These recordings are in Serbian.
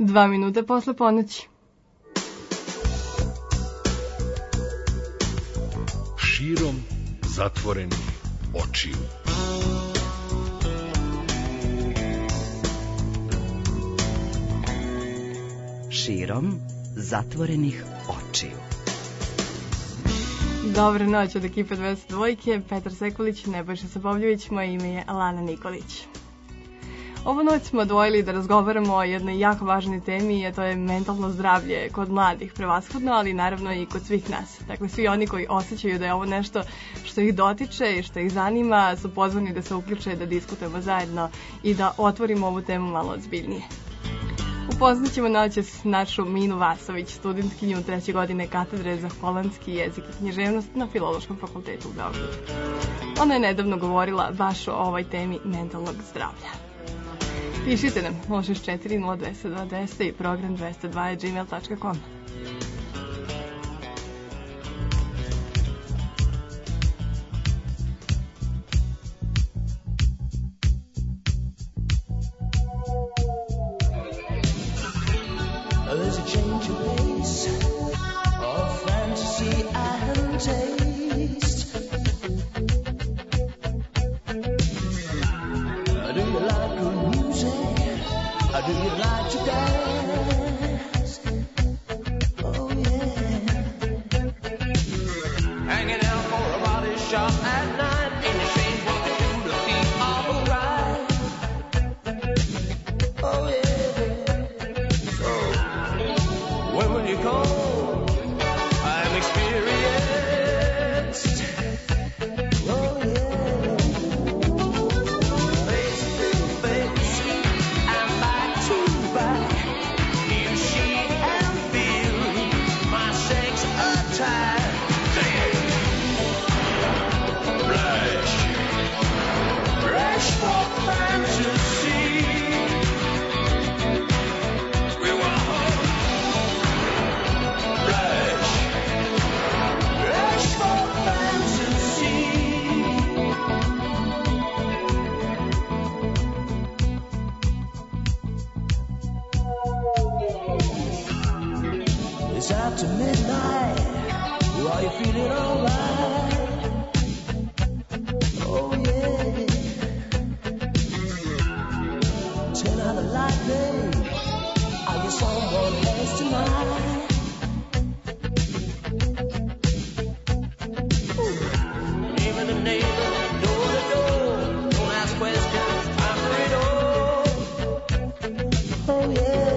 2 minute posle ponoći. Širom zatvorenih očiju. Širom zatvorenih očiju. Dobro noć od ekipe 202, Petar Sekulić, Nebojša Sabovljević, moje ime je Lana Nikolić. Ovu noć smo odvojili da razgovaramo o jednoj jako važnoj temi, a to je mentalno zdravlje kod mladih prevashodno, ali naravno i kod svih nas. Dakle, svi oni koji osjećaju da je ovo nešto što ih dotiče i što ih zanima su pozvani da se uključe, da diskutujemo zajedno i da otvorimo ovu temu malo ozbiljnije. Upoznat ćemo noćas našu Minu Vasović, studentkinju 3. godine katedre za holandski jezik i književnost na Filološkom fakultetu u Beogradu. Ona je nedavno govorila baš o ovoj temi mentalnog zdravlja. Pišite nam 064 02 200 i program 202@gmail.com. There's a change of pace, of fantasy and taste. Do you like good music? Do you like to dance? Oh yeah. Hanging out for a body shop at night, ain't a shame what they do to feel alright. Oh yeah. When will you come? I'm experienced. Oh yeah. Face to face and back to back, you see and feel my sex attack. Blush, blush for fantasy. We want it's after midnight. Are you feeling alright? Oh yeah. Turn out the light, babe. Are you someone else tonight? Neighbor to neighbor, door to door. Don't ask questions, time for it all. Oh yeah.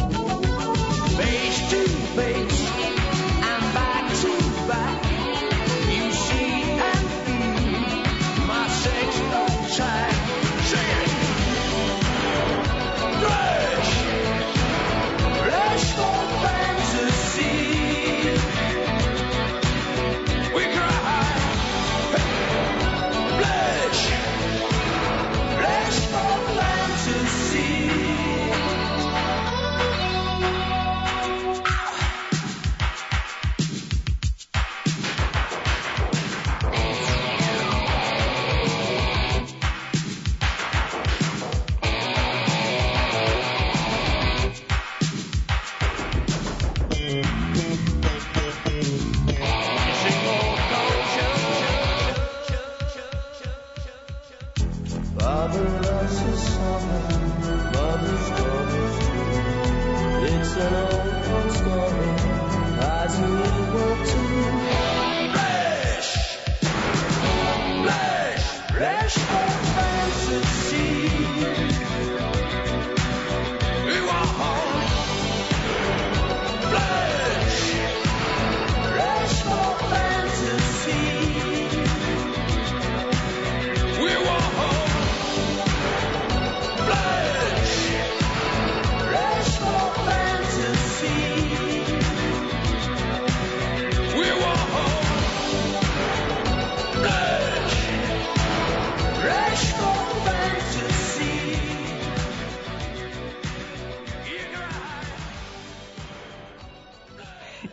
Face to face and back to back,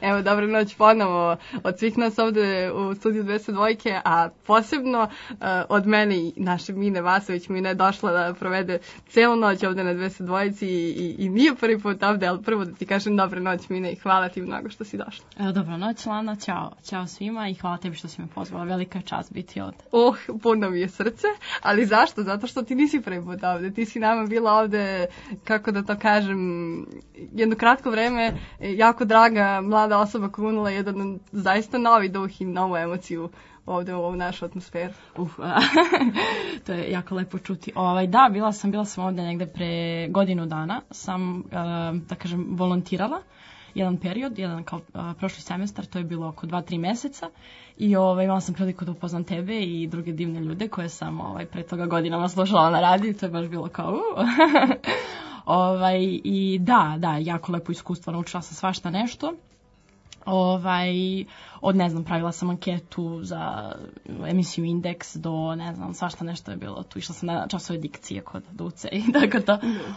Evo, dobra noć ponovo od svih nas ovde u studiju 202, a posebno od mene i naše Mine Vasović. Mina je došla da provede celu noć ovde na 202 i nije prvi put ovde, ali prvo da ti kažem dobra noć, Mine, i hvala ti mnogo što si došla. Dobra noć, Lana, ćao svima i hvala tebi što si me pozvala. Velika je čast biti ovde. Puno mi je srce, ali zašto? Zato što ti nisi prvi put ovde. Ti si nama bila ovde, kako da to kažem, jedno kratko vreme, jako draga mlada osoba koja unula jedan zaista novi duh i novu emociju ovde u ovu našu atmosferu. To je jako lepo čuti. Da, bila sam ovde negde pre godinu dana. Sam, da kažem, volontirala jedan period, kao prošli semestar, to je bilo oko 2-3 meseca i imala sam priliku da upoznam tebe i druge divne ljude koje sam pre toga godinama slušala na radiju, to je baš bilo kao i da, jako lepo iskustvo, naučila sam svašta nešto. Od, ne znam, pravila sam anketu za emisiju Indeks do, ne znam, svašta nešto je bilo tu. Išla sam na časove dikcije kod Duce i tako to.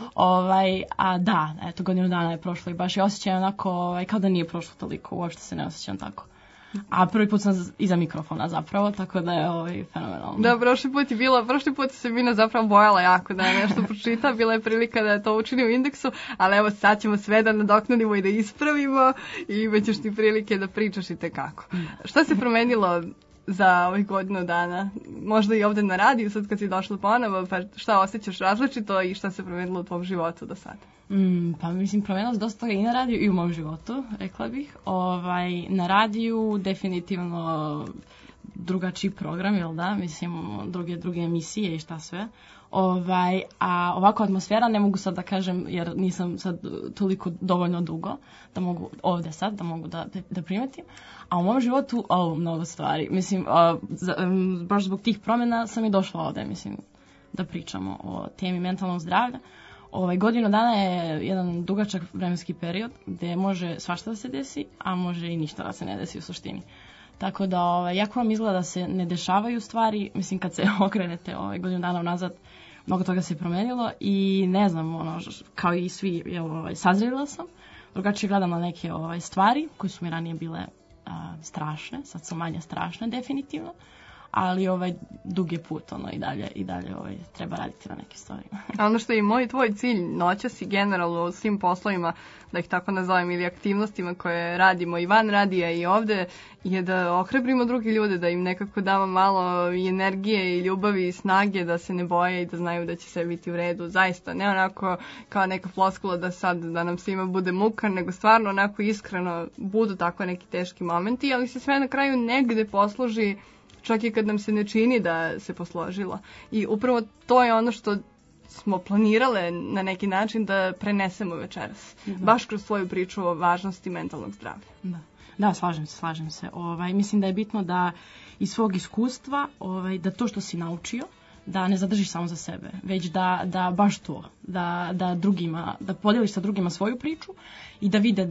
A da, eto, godinu dana je prošlo i baš je osjećaj onako, kao da nije prošlo toliko, uopšte se ne osjećam tako. A prvi put sam iza mikrofona zapravo, tako da je fenomenalno. Da, prošli put se Mina zapravo bojala jako da nešto pročita, bila je prilika da to učini u Indeksu, ali evo sad ćemo sve da nadoknadimo i da ispravimo i imat ćeš ti prilike da pričaš i tekako. Šta se promenilo za ovih godinu dana? Možda i ovde na radiju, sad kad si došla ponovo, pa šta osjećaš različito i šta se promenilo u tvom životu do sada? Pa mislim, promenilo se dosta toga i na radiju i u mom životu, rekla bih. Na radiju definitivno drugačiji program, jel da? Mislim, druge emisije i šta sve. A ovako atmosfera ne mogu sad da kažem, jer nisam sad toliko dovoljno dugo da mogu ovde sad, da mogu da primetim. A u mom životu, mnogo stvari. Mislim, baš zbog tih promjena sam i došla ovde, mislim, da pričamo o temi mentalnog zdravlja. Godinu dana je jedan dugačak vremenski period gde može svašta da se desi, a može i ništa da se ne desi u suštini. Tako da, jako vam izgleda da se ne dešavaju stvari, mislim, kad se okrenete godinu dana unazad, mnogo toga se promenilo i ne znam, kao i svi, sazrela sam, drugačije gledam na neke stvari koje su mi ranije bile strašne, sad su manje strašne definitivno, ali dug je put, i dalje treba raditi na neke stvarima. A ono što je i moj tvoj cilj noćas i generalno u svim poslovima, da ih tako nazovem, ili aktivnostima koje radimo i van radija i ovde, je da ohrabrimo drugi ljude, da im nekako damo malo i energije i ljubavi i snage, da se ne boje i da znaju da će sve biti u redu. Zaista, ne onako kao neka floskula da nam svima bude muka, nego stvarno onako iskreno budu tako neki teški momenti, ali se sve na kraju negde posloži, čak i kad nam se ne čini da se posložilo. I upravo to je ono što smo planirale na neki način da prenesemo večeras. Baš kroz svoju priču o važnosti mentalnog zdravlja. Da, slažem se. Mislim da je bitno da iz svog iskustva, da to što si naučio, da ne zadržiš samo za sebe, već da baš to, da podijeliš sa drugima svoju priču i da vide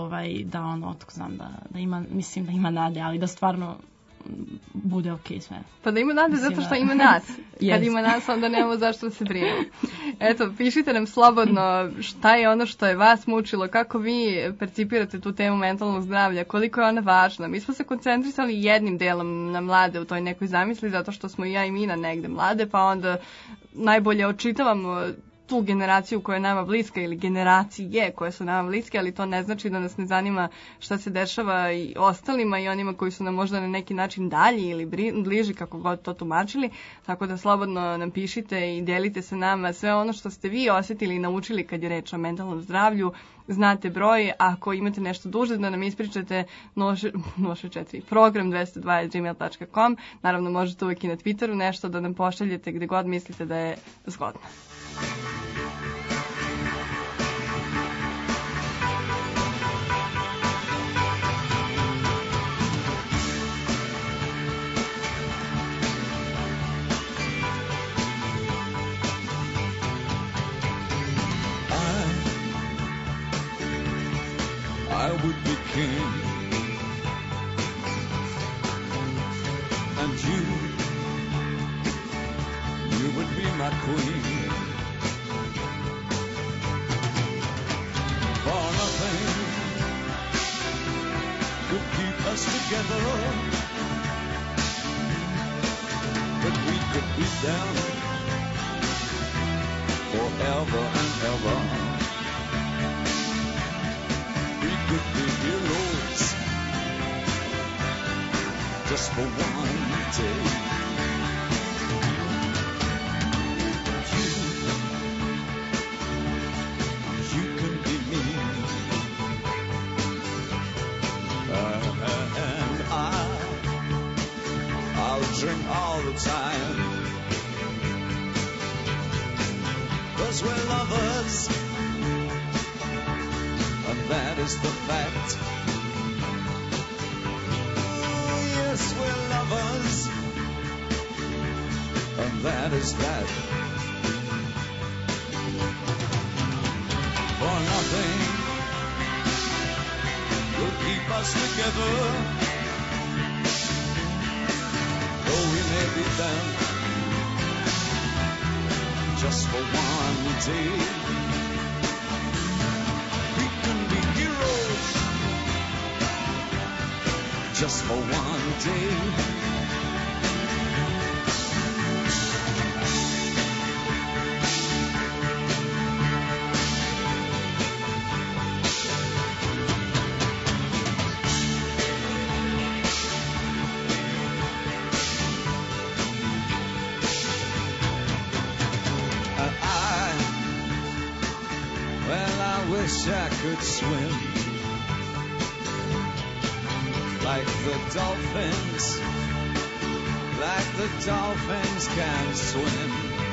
da ima nade, ali da stvarno bude okej sve. Pa da ima nade zato što ima nas. Kad ima nas, onda nemamo zašto da se brinemo. Eto, pišite nam slobodno šta je ono što je vas mučilo, kako vi percipirate tu temu mentalnog zdravlja, koliko je ona važna. Mi smo se koncentrisali jednim delom na mlade u toj nekoj zamisli, zato što smo i ja i Mina negde mlade, pa onda najbolje očitavamo tu generaciju koja je nama bliska ili generacije koje su nama bliske, ali to ne znači da nas ne zanima šta se dešava i ostalima i onima koji su nam možda na neki način dalji ili bliži, kako god to tumačili. Tako da slobodno nam pišite i delite sa nama sve ono što ste vi osjetili i naučili kad je reč o mentalnom zdravlju. Znate broj, ako imate nešto duže da nam ispričate, 064 program 202@gmail.com. Naravno možete uvijek i na Twitteru nešto da nam pošaljete gde god mislite da je zgodno. I would be king, and you would be my queen. For nothing us together. But we could be down forever and ever. We could be heroes just for one day. You can be me, and I'll drink all the time, 'cause we're lovers, and that is the fact. Yes, we're lovers, and that is that. For nothing will keep us together, though we may be bound just for one day. We can be heroes just for one day. Wish I could swim like the dolphins can swim.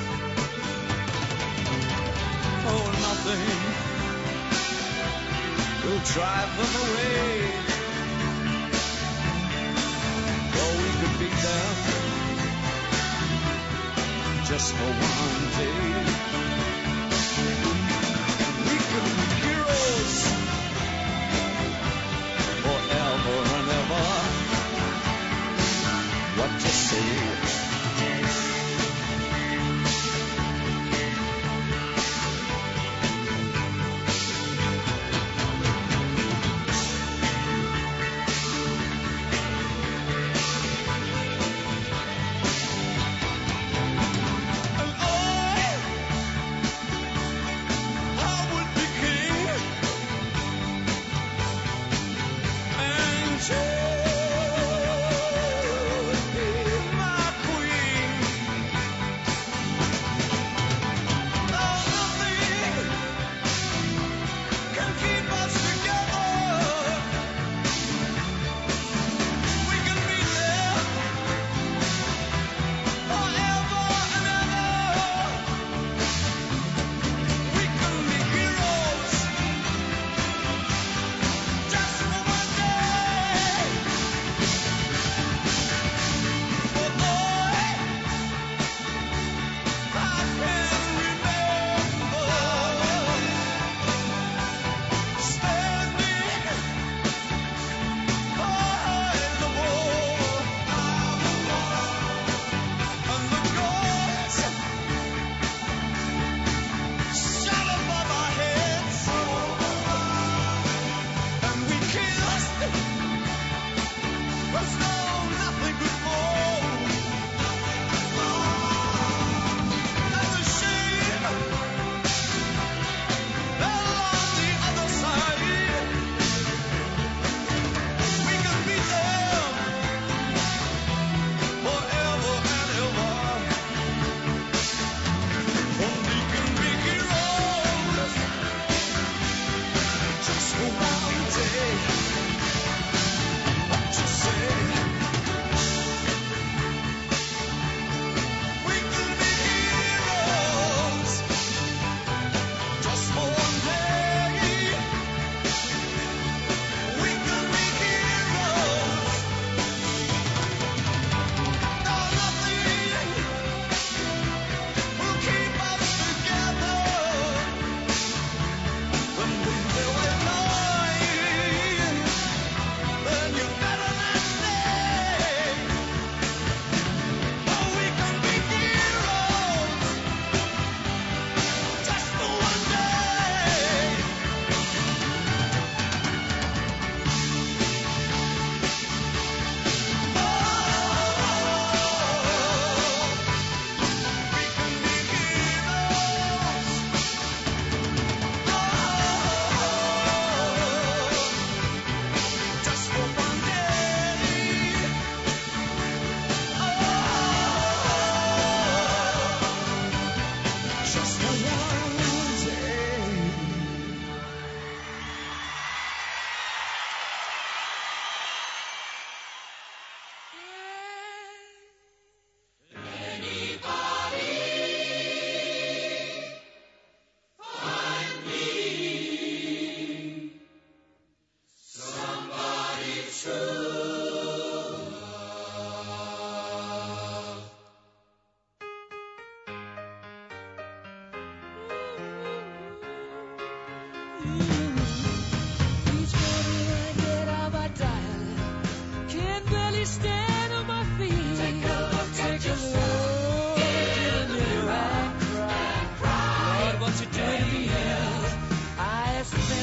Oh, nothing will drive them away. Oh, we could be there just for one day. Forever and ever. What to say? And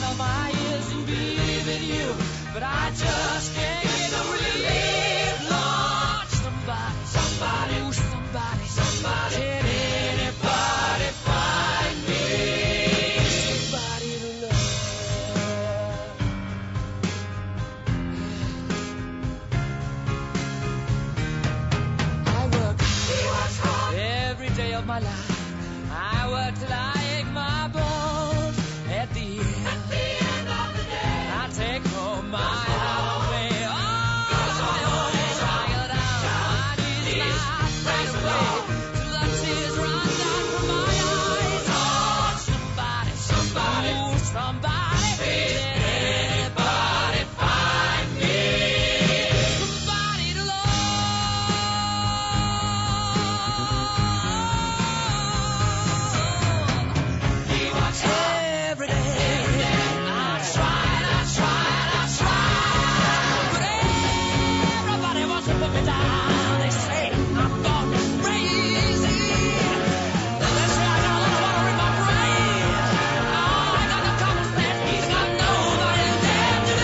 all my years in believing you, but I just can't get no relief. Lord, somebody, somebody, ooh, somebody, somebody, can anybody find me somebody to love? I work every day of my life. I work till I ache my bones. At the end of the day, I take home my halfway. All I own is tired out. My knees slide right away till the tears run down from my eyes. Oh, somebody, somebody, ooh, somebody, can anybody find me somebody to love? Every day, I tried, but everybody wants to put me down. They say I'm gone crazy. They say I got a lot of water in my brain. Oh, I got no common sense, got nobody there to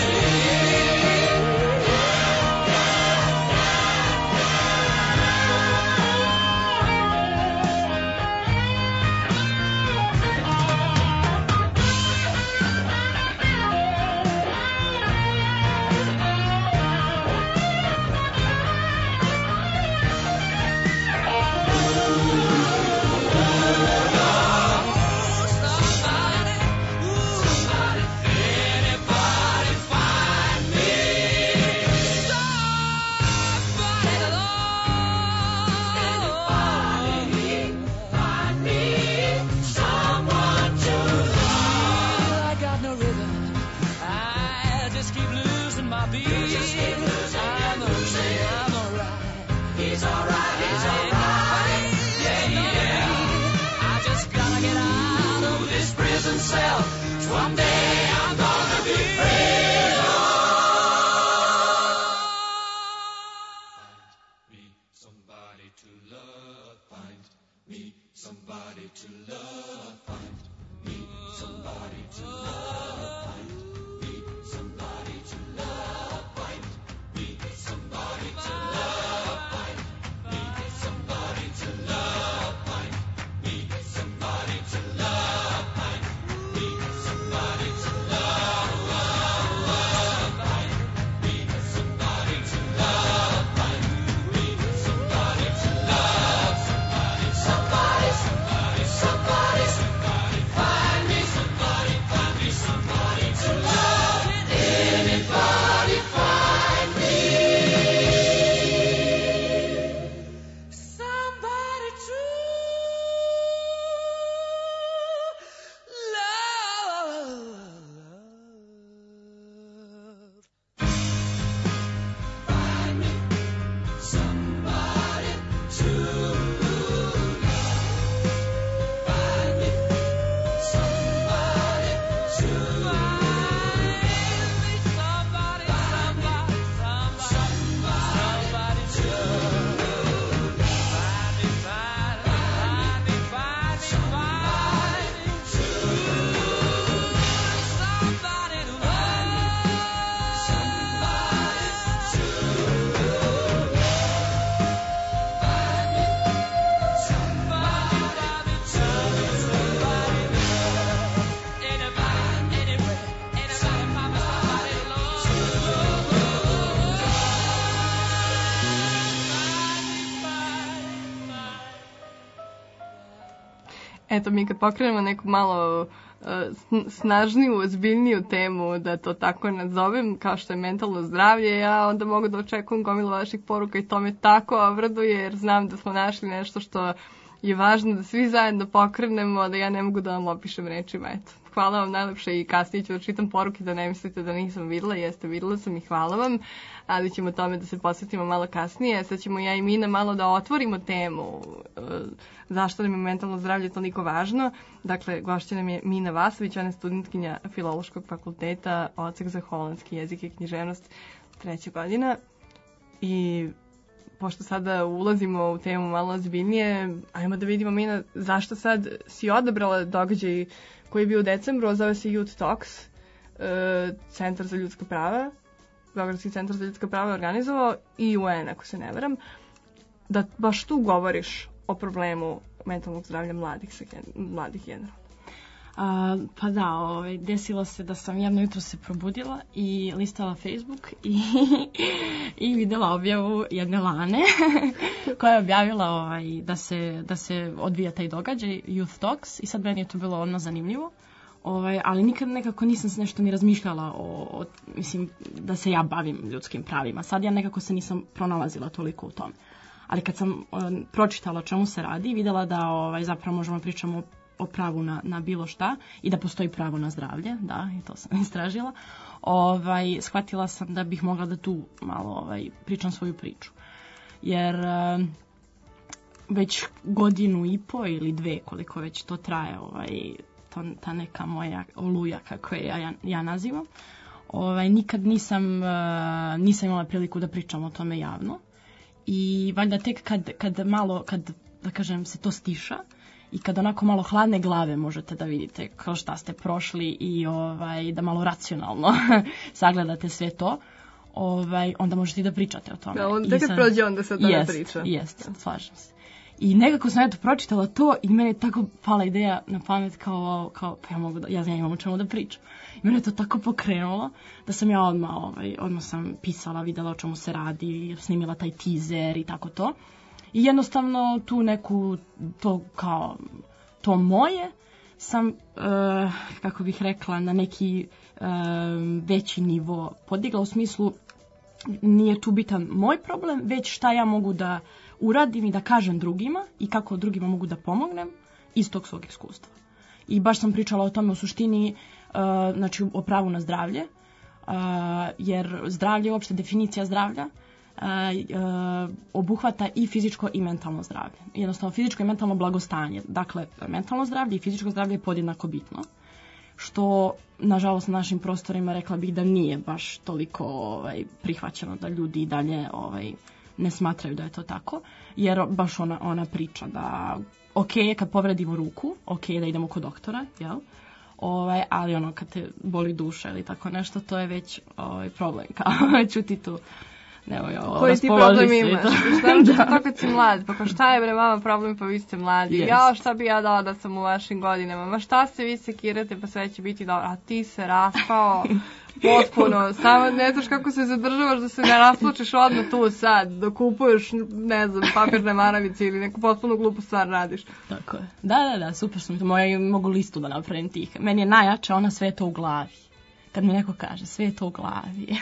one day I'm gonna be free. Find me somebody to love. Find me somebody to love. Find me somebody to love. Find me somebody to love. Find me somebody to love. Find me somebody to love. Find me somebody to love. Find me somebody to love. Find me somebody to love. Find me somebody to love. Somebody, somebody, somebody, somebody, find me somebody, find me somebody to love. Anybody find me somebody to love. Find me somebody to love. Find me somebody to love. Find me somebody, somebody, somebody to love. Find me, find me, find me, find me, find me to love. Somebody to love. Somebody to love. Find me somebody, find me somebody to love. Anybody, anywhere, anybody, find me somebody to love. Eto, mi kad pokrenemo neku malo snažniju, ozbiljniju temu, da to tako nazovem, kao što je mentalno zdravlje, ja onda mogu da očekujem gomilu vaših poruka i to me tako obraduje, jer znam da smo našli nešto što je važno da svi zajedno pokrenemo, da ja ne mogu da vam opišem rečima. Eto, hvala vam najlepše i kasnije ću da čitam poruke da ne mislite da nisam videla. Jeste, videla sam i hvala vam, ali ćemo tome da se posvetimo malo kasnije. Sad ćemo ja i Mina malo da otvorimo temu zašto nam je mentalno zdravlje toliko važno. Dakle, gošća nam je Mina Vasović, ona je studentkinja Filološkog fakulteta, odsek za holandski jezik i književnost, 3. godina. I pošto sada ulazimo u temu malo ozbiljnije, ajmo da vidimo, Mina, zašto sad si odabrala događaj koji je bio u decembru, a zove se Youth Talks. Centar za ljudska prava, Beogradski centar za ljudska prava je organizovao i UN, ako se ne varam, da baš tu govoriš o problemu mentalnog zdravlja mladih generalno. Pa da, desilo se da sam jedno jutro se probudila i listala Facebook i videla objavu jedne Lane koja je objavila da se odvija taj događaj Youth Talks i sad meni je to bilo odmah zanimljivo. Ali nikad nekako nisam se nešto ni razmišljala mislim, da se ja bavim ljudskim pravima. Sad ja nekako se nisam pronalazila toliko u tome. Ali kad sam pročitala o čemu se radi, videla da zapravo možemo pričamo o pravu na bilo šta i da postoji pravo na zdravlje, da, i to sam istražila, shvatila sam da bih mogla da tu malo pričam svoju priču. Jer već 1.5 godinu ili 2, koliko već to traje, ta neka moja oluja, kako je ja nazivam, nikad nisam imala priliku da pričam o tome javno. I valjda tek kad da kažem, se to stiša i kad onako malo hladne glave možete da vidite kao šta ste prošli i da malo racionalno sagledate sve to, onda možete i da pričate o tome. Da, onda kad prođe onda se o tome priča. Jest, slažem se. I nekako sam pročitala to i meni je tako pala ideja na pamet kao pa ja imam o čemu da pričam. I mene je to tako pokrenulo da sam ja odmah sam pisala, videla o čemu se radi, snimila taj teaser i tako to. I jednostavno tu neku, to moje sam, kako bih rekla, na neki veći nivo podigla, u smislu nije tu bitan moj problem, već šta ja mogu da uradim i da kažem drugima i kako drugima mogu da pomognem iz tog svog iskustva. I baš sam pričala o tome u suštini, znači o pravu na zdravlje, jer zdravlje, uopšte definicija zdravlja, obuhvata i fizičko i mentalno zdravlje. Jednostavno fizičko i mentalno blagostanje. Dakle, mentalno zdravlje i fizičko zdravlje je podjednako bitno. Što, nažalost, na našim prostorima rekla bih da nije baš toliko prihvaćeno, da ljudi i dalje ne smatraju da je to tako. Jer baš ona priča da ok je kad povredimo ruku, ok je da idemo kod doktora, jel? Ali kad te boli duša ili tako nešto, to je već problem. Kao čuti tu. Koji ti problem imaš? Šta to kad si mlad? Pa šta je bre vama problem, pa vi ste mladi? Ja, šta bi ja dala da sam u vašim godinama? Ma šta se vi sekirate, pa sve će biti dobro. A ti se raspao potpuno. Samo ne znaš kako se zadržavaš da se ne rasplačeš odmah tu sad, da kupuješ, ne znam, papirne maravice ili neku potpuno glupu stvar radiš. Tako je. Da, super sam. Mogu listu da napravim tih. Meni je najjače ona sve to u glavi. Kad mi neko kaže, sve je to u glavi.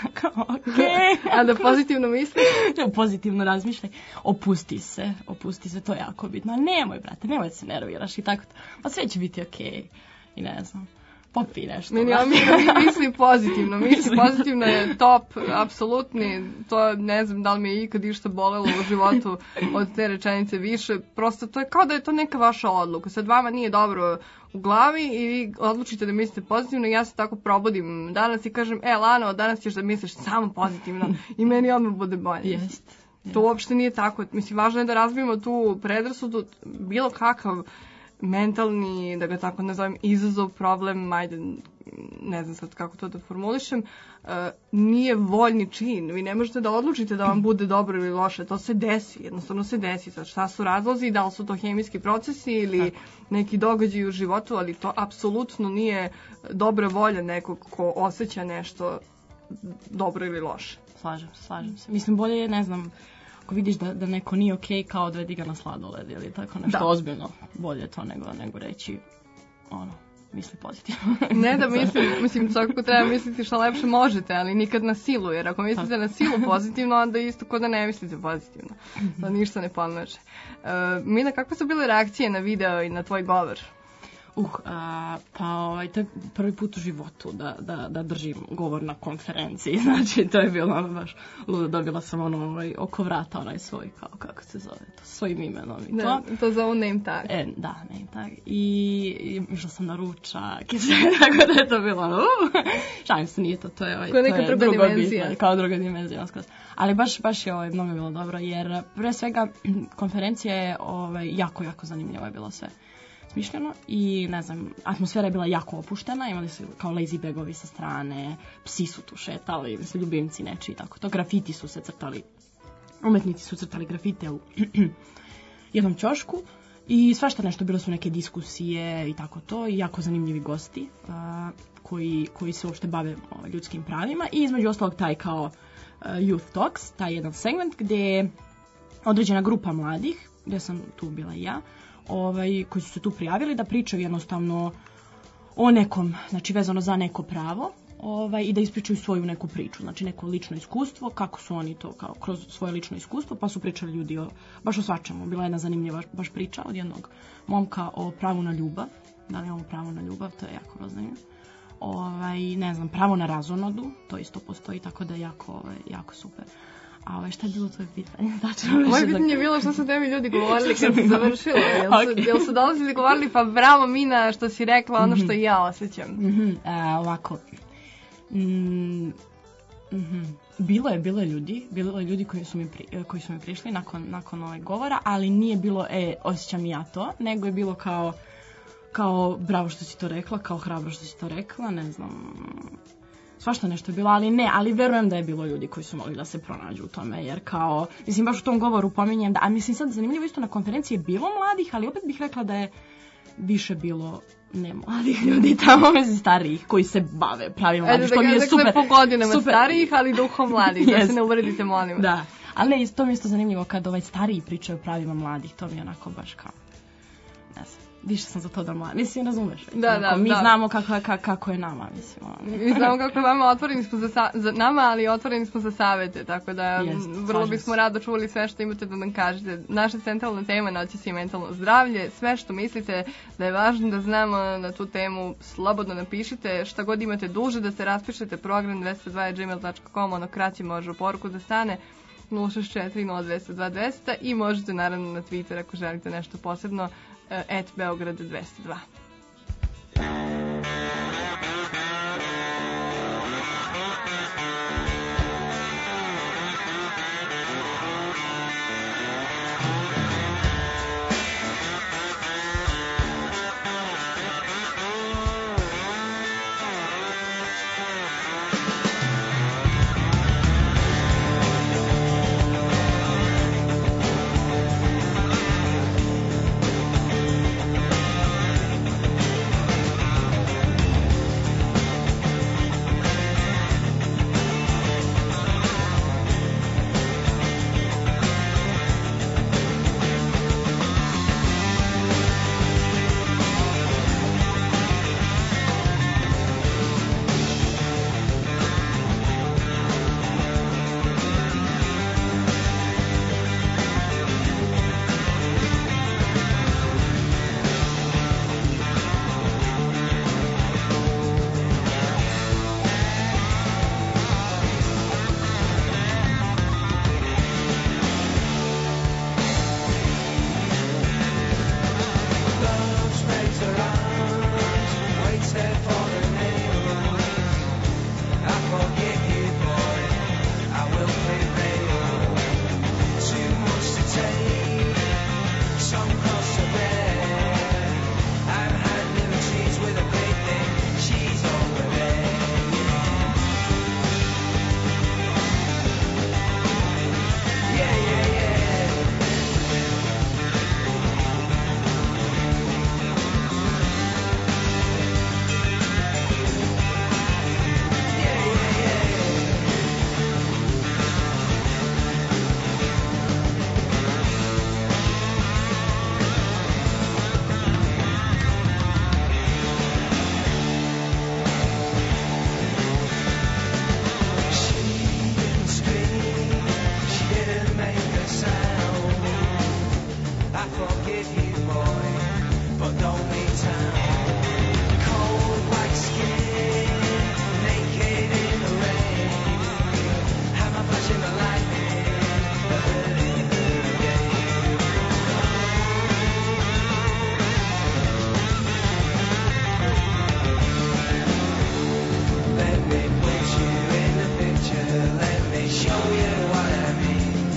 A da pozitivno misliš? Pozitivno razmišljaj. Opusti se, to je jako bitno. Nemoj, brate, nemoj da se nerviraš i tako. Pa sve će biti okej. I ne znam, popi nešto. Misli pozitivno. Misli pozitivno je top, apsolutni. To ne znam da li mi je ikad išta bolelo u životu od te rečenice više. Prosto to je kao da je to neka vaša odluka. Sad vama nije dobro u glavi i vi odlučite da mislite pozitivno i ja se tako probudim danas i kažem, Lano, od danas ćeš da misliš samo pozitivno i meni odmah bude bolje. Jest. To uopšte nije tako. Mislim, važno je da razbijemo tu predrasudu, bilo kakav mentalni, da ga tako nazovem, izazov, problem, ajde, ne znam sad kako to da formulišem, nije voljni čin. Vi ne možete da odlučite da vam bude dobro ili loše. To se desi, jednostavno se desi. Sad, šta su razlozi, da li su to hemijski procesi ili neki događaj u životu, ali to apsolutno nije dobra volja nekog ko osjeća nešto dobro ili loše. Slažem se. Mislim, bolje je, ne znam, ako vidiš da neko nije okej, kao odvedi ga na sladoled ili tako nešto ozbiljno. Bolje je to nego reći misli pozitivno. Ne da mislim, svakako treba misliti što lepše možete, ali nikad na silu, jer ako mislite na silu pozitivno, onda isto ko da ne mislite pozitivno. To ništa ne pomaže. Mina, kakve su bile reakcije na video i na tvoj govor? To je prvi put u životu da držim govor na konferenciji, znači to je bilo baš ludo, dobila sam oko vrata onaj svoj, kako se zove, to svojim imenom i to. To zovu name tag. Da, name tag. I išla sam na ručak i sve, tako da je to bilo, šalim se, nije to je neka druga dimenzija. Kao druga dimenzija, ali baš je mnogo bilo dobro, jer pre svega konferencija je jako, jako zanimljivo je bilo sve. smišljeno i ne znam, atmosfera je bila jako opuštena, imali su kao lazy bagovi sa strane, psi su tu šetali, mislim, ljubimci nečiji, tako to, grafiti su se crtali, umetnici su crtali grafite u jednom ćošku i svašta nešto, bilo su neke diskusije i tako to, i jako zanimljivi gosti koji se uopšte bave ljudskim pravima i između ostalog taj kao Youth Talks, taj jedan segment gdje je određena grupa mladih, gdje sam tu bila i ja, koji su se tu prijavili da pričaju jednostavno o nekom, znači vezano za neko pravo, i da ispričaju svoju neku priču, znači neko lično iskustvo, kako su oni to kao kroz svoje lično iskustvo, pa su pričali ljudi baš o svačemu. Bila je jedna zanimljiva baš priča od jednog momka o pravu na ljubav, da li imamo pravo na ljubav, to je jako zanimljivo. Ne znam, pravo na razonodu, to isto postoji, tako da je jako super. A šta je bilo tvoje pitanje? Moje pitanje je bilo što su tebi ljudi govorili kad si završila. Jel su dolazili govorili, pa bravo Mina što si rekla ono što i ja osjećam? Ovako. Bilo je ljudi koji su mi prišli nakon ovog govora, ali nije bilo osjećam ja to, nego je bilo kao bravo što si to rekla, kao hrabro što si to rekla, ne znam, svašta nešto je bilo, ali verujem da je bilo ljudi koji su mogli da se pronađu u tome, jer kao, mislim, baš u tom govoru pominjem a mislim sad zanimljivo isto na konferenciji je bilo mladih, ali opet bih rekla da je više bilo ne mladih ljudi tamo, mislim starijih, koji se bave pravima mladih, što mi je super. Dakle, po godinama starijih, ali duhom mladih, da se ne uvredite, molim. Da, ali ne, to mi je isto zanimljivo kad stariji pričaju o pravima mladih, to mi je onako baš kao, ne znam. Više sam za to da mladi. Mislim, razumeš. Mi znamo kako je nama, mislim. Mi znamo kako je vama, otvoreni smo za nama, ali otvoreni smo za savete, tako da vrlo bismo rado čuli sve što imate da nam kažete. Naša centralna tema noćas je mentalno zdravlje. Sve što mislite da je važno da znamo na tu temu, slobodno napišite. Šta god imate duže da se raspišete, program 202.gmail.com, ono kraće može u poruku da stane 064 0202 200 i možete naravno na Twitter ako želite nešto posebno @Beograd 202.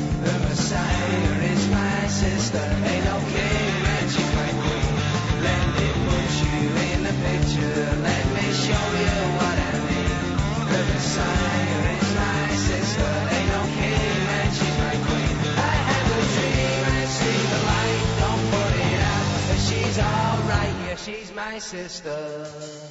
Sister, ain't no king that you might queen. Let Messiah is my sister, ain't no king and she's my queen. I have a dream and see the light, don't put it out. And she's alright, yeah, she's my sister.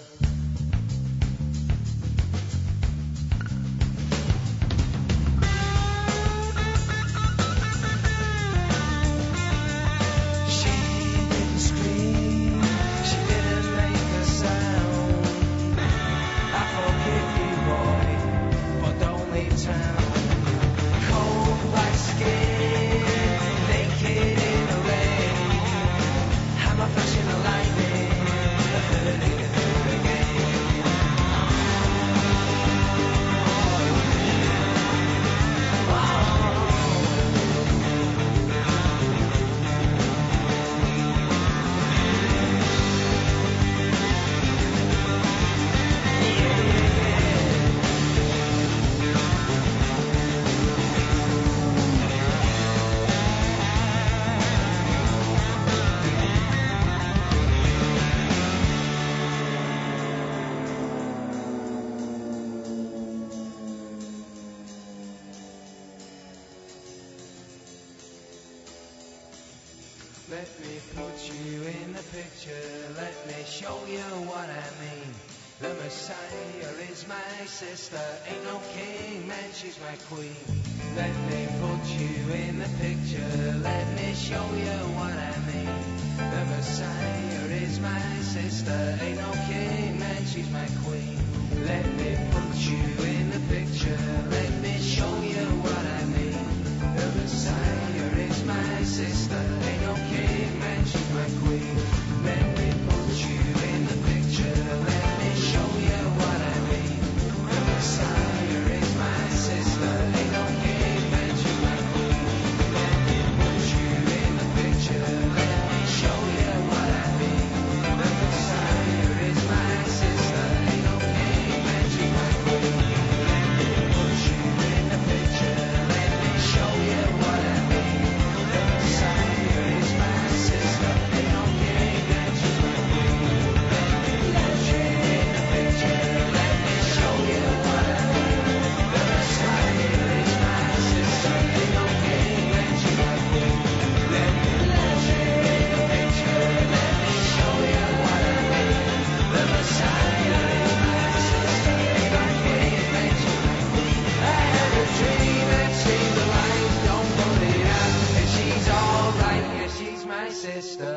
Let me put you in the picture, let me show you what I mean. The Messiah is my sister, ain't no king, man, she's my queen. Let me put you in the picture, let me show you what I mean. The Messiah is my sister, ain't no king, man, she's my queen. Let me put you in the picture, let me show you what I mean. The Messiah is my sister, ain't no king, man, she's my queen. Let me put you in the picture, let me show you what I mean. The Messiah is my sister, ain't no king, man, she's my queen. Let me put you in the picture, let me show you what I mean. The Messiah is my sister, ain't no king, man, she's my queen. Let me put you in the picture, let me show you what I mean. The Messiah is my sister, ain't no king, man, she's my queen. Let me put you in the picture, let me show you what I mean. The Messiah is my sister, ain't no king, man, she's my queen. Let me put you in the picture, let me show you what I mean. The Messiah is my sister, ain't no king, man, she's my queen. I had a dream and seen the light, don't put it out. And she's alright, yeah, she's my sister.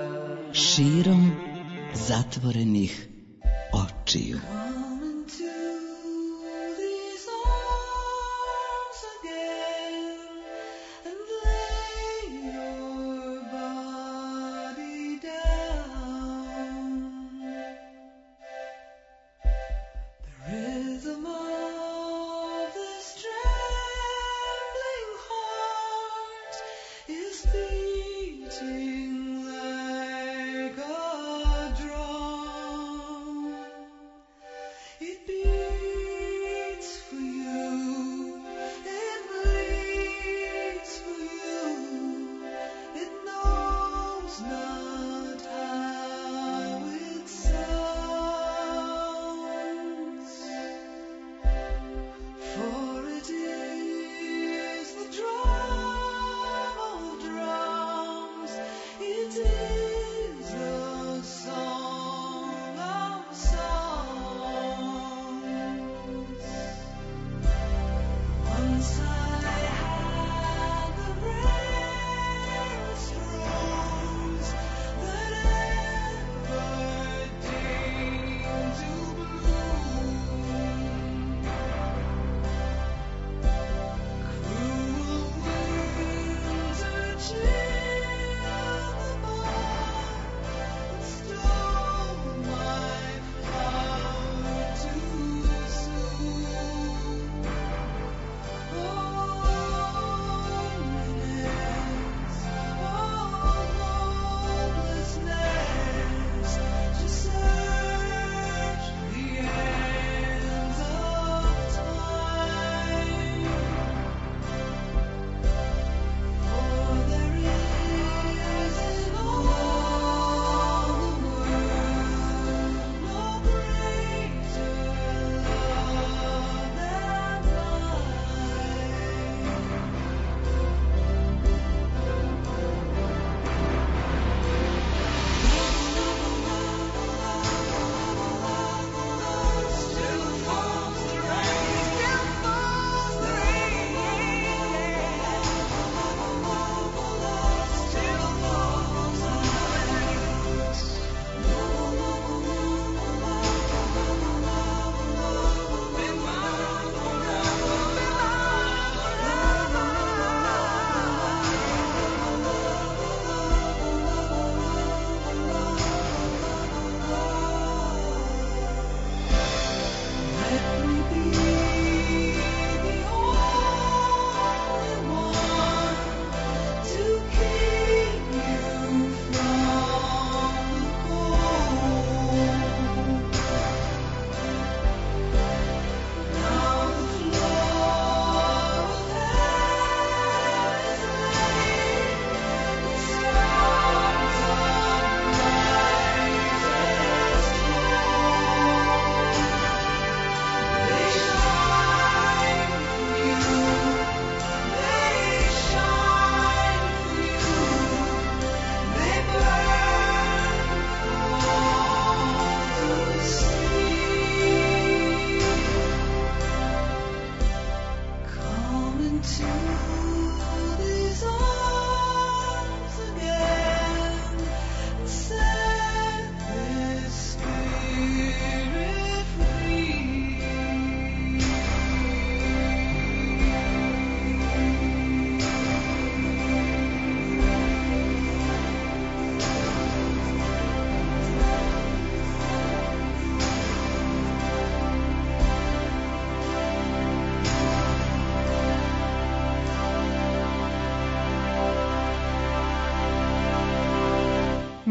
Širom zatvorenih očiju. Come into these arms again and lay your body down. The rhythm of this trembling heart is beating like a drum.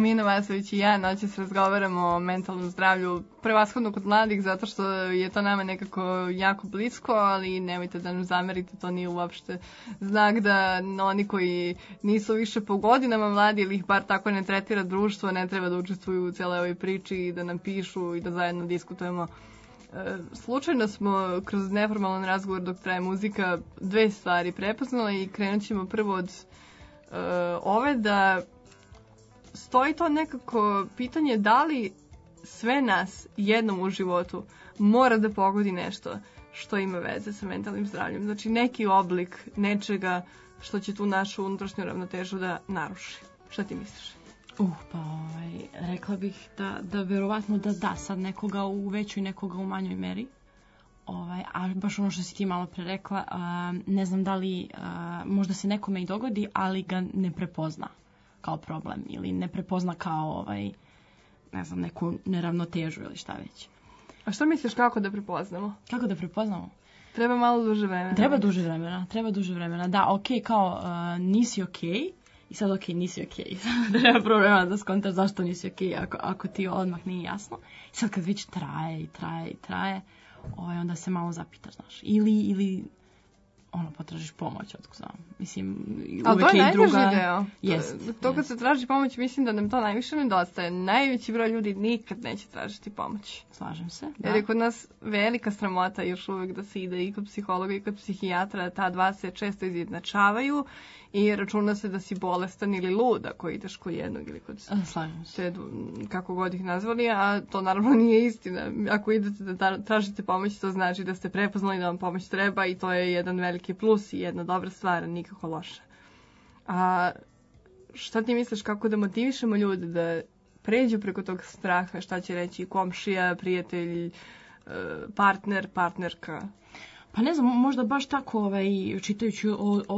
Mina Vasović i ja noćas razgovaramo o mentalnom zdravlju, prevashodno kod mladih, zato što je to nama nekako jako blisko, ali nemojte da nam zamerite, to nije uopšte znak da oni koji nisu više po godinama mladi ili ih bar tako ne tretira društvo, ne treba da učestvuju u cijeloj ovoj priči i da nam pišu i da zajedno diskutujemo. Slučajno smo kroz neformalan razgovor dok traje muzika dve stvari prepoznali i krenut ćemo prvo od ove da stoji to nekako pitanje da li sve nas jednom u životu mora da pogodi nešto što ima veze sa mentalnim zdravljem. Znači neki oblik nečega što će tu našu unutrašnju ravnotežu da naruši. Šta ti misliš? Pa rekla bih da verovatno da sad nekoga u većoj, nekoga u manjoj meri. A baš ono što si ti malo pre rekla, ne znam da li možda se nekome i dogodi, ali ga ne prepozna kao problem ili ne prepozna kao ne znam, neku neravnotežu ili šta već. A što misliš kako da prepoznamo? Kako da prepoznamo? Treba malo duže vremena. Treba duže vremena. Da, okej, kao nisi okej. I sad nisi okej. Treba problema da skontaš zašto nisi okej ako ti odmah nije jasno. I sad kad već traje, onda se malo zapitaš, znaš. Ili potražiš pomoć, otko znam. Mislim, uvek je i druga... Ali to je najvažniji deo. Jest. To kad se traži pomoć, mislim da nam to najviše nedostaje. Najveći broj ljudi nikad neće tražiti pomoć. Slažem se, da. Jer je kod nas velika sramota još uvek da se ide i kod psihologa i kod psihijatra. Ta dva se često izjednačavaju i računa se da si bolestan ili lud ako ideš kod jednog ili kod kako god ih nazvali, a to naravno nije istina. Ako idete da tražite pomoć, to znači da ste prepoznali da vam pomoć treba i to je jedan veliki plus i jedna dobra stvar, nikako loša. A šta ti misliš kako da motivišemo ljude da pređu preko tog straha, šta će reći komšija, prijatelj, partner, partnerka? Pa ne znam, možda baš tako čitajući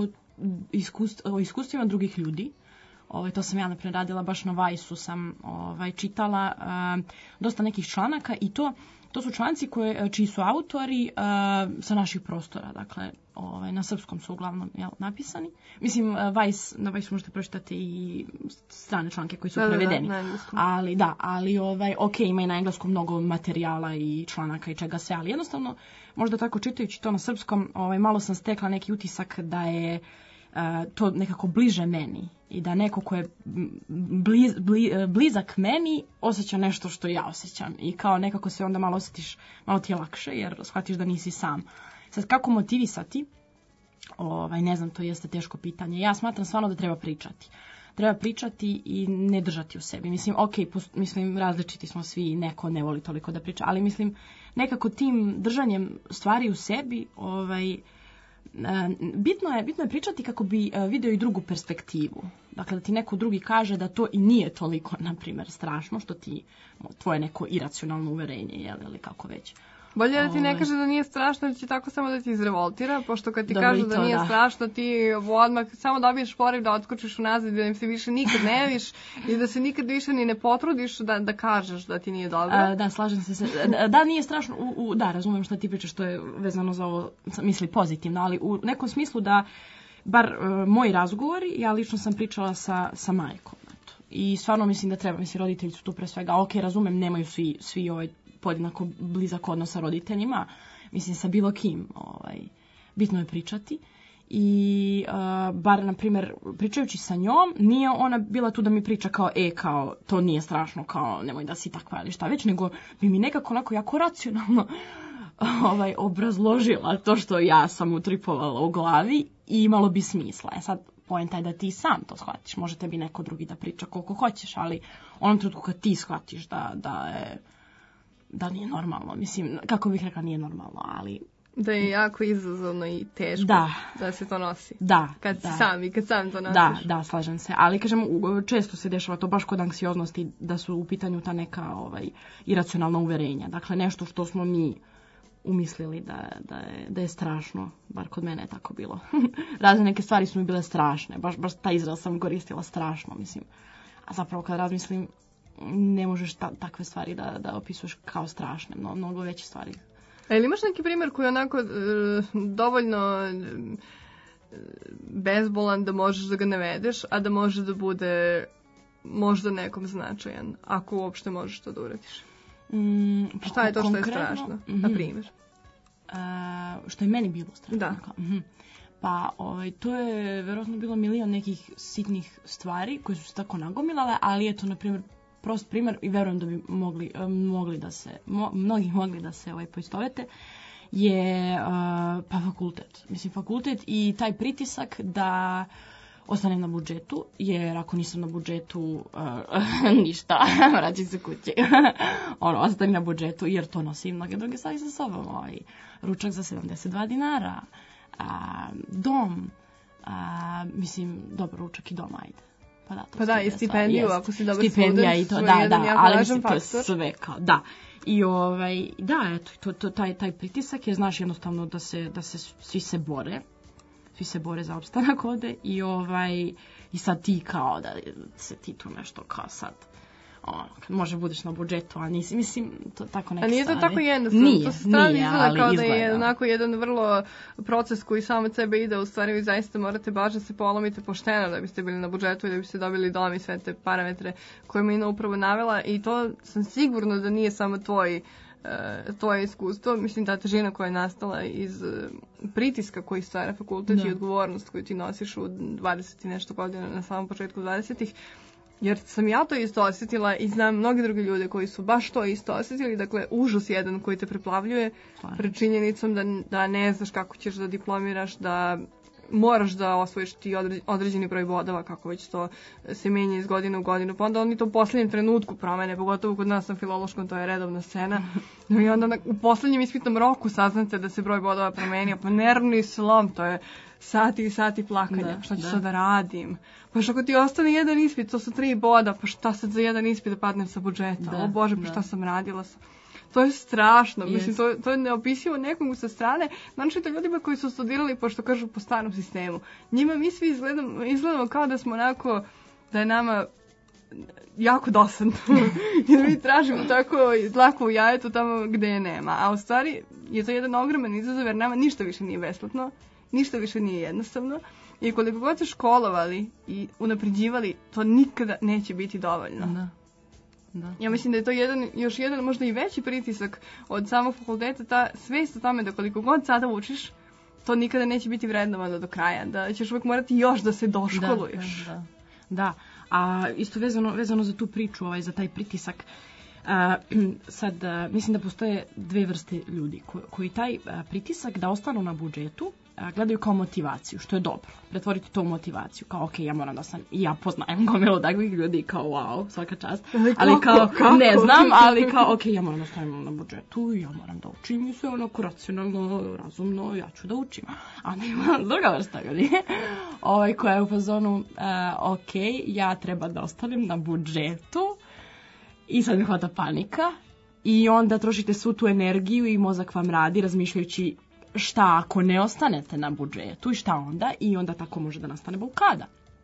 o iskustvima drugih ljudi. To sam ja naprijed radila, baš na Vajsu sam čitala dosta nekih članaka i to su članci čiji su autori sa naših prostora, dakle na srpskom su uglavnom napisani. Mislim, na Vajsu možete pročitati i strane članke koji su prevedeni. Na engleskom. Ali ima i na engleskom mnogo materijala i članaka i čega se, ali jednostavno možda tako čitajući to na srpskom, malo sam stekla neki utisak da je to nekako bliže meni i da neko ko je blizak meni osjeća nešto što ja osjećam i kao nekako se onda malo osjetiš, malo ti je lakše jer shvatiš da nisi sam. Sad kako motivisati, ne znam, to jeste teško pitanje. Ja smatram stvarno da treba pričati. Treba pričati i ne držati u sebi. Mislim, različiti smo svi, neko ne voli toliko da priča, ali mislim, nekako tim držanjem stvari u sebi, bitno je pričati kako bi vidio i drugu perspektivu. Dakle, da ti neko drugi kaže da to i nije toliko, na primjer, strašno, što ti tvoje neko iracionalno uverenje, ili kako već. Bolje da ti ne kaže da nije strašno, jer će tako samo da ti izrevoltira, pošto kad ti kažu da nije strašno, ti odmah samo dobiješ poriv da odskočiš unazad i da im se više nikad ne javiš i da se nikad više ni ne potrudiš da kažeš da ti nije dobro. Da, slažem se. Da, nije strašno, da, razumem šta ti pričaš, što je vezano za ovo, misli pozitivno, ali u nekom smislu da, bar moji razgovori, ja lično sam pričala sa majkom. I stvarno mislim da treba, roditelji su tu pre svega, razumem, nemaju svi podjednako blizak odnos sa roditeljima, mislim sa bilo kim, bitno je pričati i bar, na primjer, pričajući sa njom, nije ona bila tu da mi priča kao to nije strašno, kao nemoj da si takva ili šta već, nego bi mi nekako onako jako racionalno obrazložila to što ja sam utripovala u glavi i imalo bi smisla. Sad, poenta je da ti sam to shvatiš, može tebi neko drugi da priča koliko hoćeš, ali onom trenutku kad ti shvatiš da nije normalno, mislim, kako bih rekla nije normalno, ali... Da je jako izazovno i teško da se to nosi. Kad sam to nosiš. Da, slažem se, ali kažem, često se dešava to baš kod anksioznosti da su u pitanju ta neka iracionalna uverenja. Dakle, nešto što smo mi umislili da je strašno, bar kod mene je tako bilo. Razne neke stvari su mi bile strašne, baš taj izraz sam koristila, strašno, mislim. A zapravo kad razmislim, ne možeš takve stvari da opisuješ kao strašne, mnogo veće stvari. A ili imaš neki primjer koji je onako dovoljno bezbolan da možeš da ga navedeš, a da može da bude možda nekom značajan, ako uopšte možeš to da uradiš? Šta je to što je strašno, na primjer? Što je meni bilo strašno? Da. Pa to je vjerojatno bilo milion nekih sitnih stvari koje su se tako nagomilale, ali eto, na primjer, prost primjer, i vjerujem da bi mnogi mogli da se poistovete, je pa fakultet. Mislim, fakultet i taj pritisak da ostanem na budžetu, jer ako nisam na budžetu, ništa, vraćam se kući. Ostanem na budžetu, jer to nosim mnoge druge stvari sa sobom. Ručak za 72 dinara, dom, mislim, dobro, ručak i dom, ajde. Pa da, i stipendiju, ako si dobar stipendija student, i to, što je jedan jako ali važan mislim, to je faktor. sve kao, da. I da, eto, taj pritisak je, znaš, jednostavno da se svi se bore za opstanak ovde i sad ti kao da se ti tu nešto kao sad može budeš na budžetu, a nisi, mislim, to tako neke stvari. A nije to tako jednostavno, nije, to se strani izgleda kao da je onako jedan vrlo proces koji sam od sebe ide, u stvari vi zaista morate baš da se polomite pošteno da biste bili na budžetu i da biste dobili dom i sve te parametre koje mi Ina upravo navela, i to sam sigurno da nije samo tvoje iskustvo, mislim, ta težina koja je nastala iz pritiska koji stvara fakultet i odgovornost koju ti nosiš u 20 i nešto godina, na samom početku 20-ih, jer sam ja to isto osjetila i znam mnogi drugi ljude koji su baš to isto osjetili, dakle užas jedan koji te preplavljuje pred činjenicom da ne znaš kako ćeš da diplomiraš, da moraš da osvojiš ti određeni broj bodova, kako već to se menja iz godine u godinu, pa onda oni to u posljednjem trenutku promene, pogotovo kod nas na filološkom, to je redovna scena, i onda u posljednjem ispitnom roku saznate da se broj bodova promenio, pa nervni slom, to je sati i sati plakanja, šta ću sad da radim, pa što ako ti ostane jedan ispit, to su 3 boda, pa šta sad za jedan ispit da padnem sa budžeta, o Bože, pa šta sam radila sam. To je strašno, mislim, to je neopisivo nekom sa strane, naročito ljudima koji su studirali, pošto kažu, po starom sistemu. Njima mi svi izgledamo kao da smo onako, da je nama jako dosadno. Jer mi tražimo tako dlaku u jajetu tamo gde je nema. A u stvari je to jedan ogroman izazov, jer nama ništa više nije besplatno, ništa više nije jednostavno. I koliko god se školovali i unapređivali, to nikada neće biti dovoljno. Da. Ja mislim da je to još jedan možda i veći pritisak od samog fakulteta, ta svest o tome da koliko god sada učiš, to nikada neće biti vrednovano do kraja, da ćeš uvijek morati još da se doškoluješ. Da. A isto vezano za tu priču, za taj pritisak, sad mislim da postoje 2 vrste ljudi koji taj pritisak da ostanu na budžetu gledaju kao motivaciju, što je dobro. Pretvoriti to u motivaciju, kao ok, ja moram da ostanem, i ja poznajem gomilu takvih ljudi, kao wow, svaka čast, ali kao, ne znam, ali kao ok, ja moram da ostanem na budžetu, ja moram da učim i sve onako racionalno, razumno, ja ću da učim. A onda ima druga vrsta ljudi, koja je u fazonu, ok, ja treba da ostanem na budžetu, i sad mi hvata panika, i onda trošite svu tu energiju i mozak vam radi razmišljajući šta ako ne ostanete na budžetu i šta onda, i onda tako može da nastane blokada.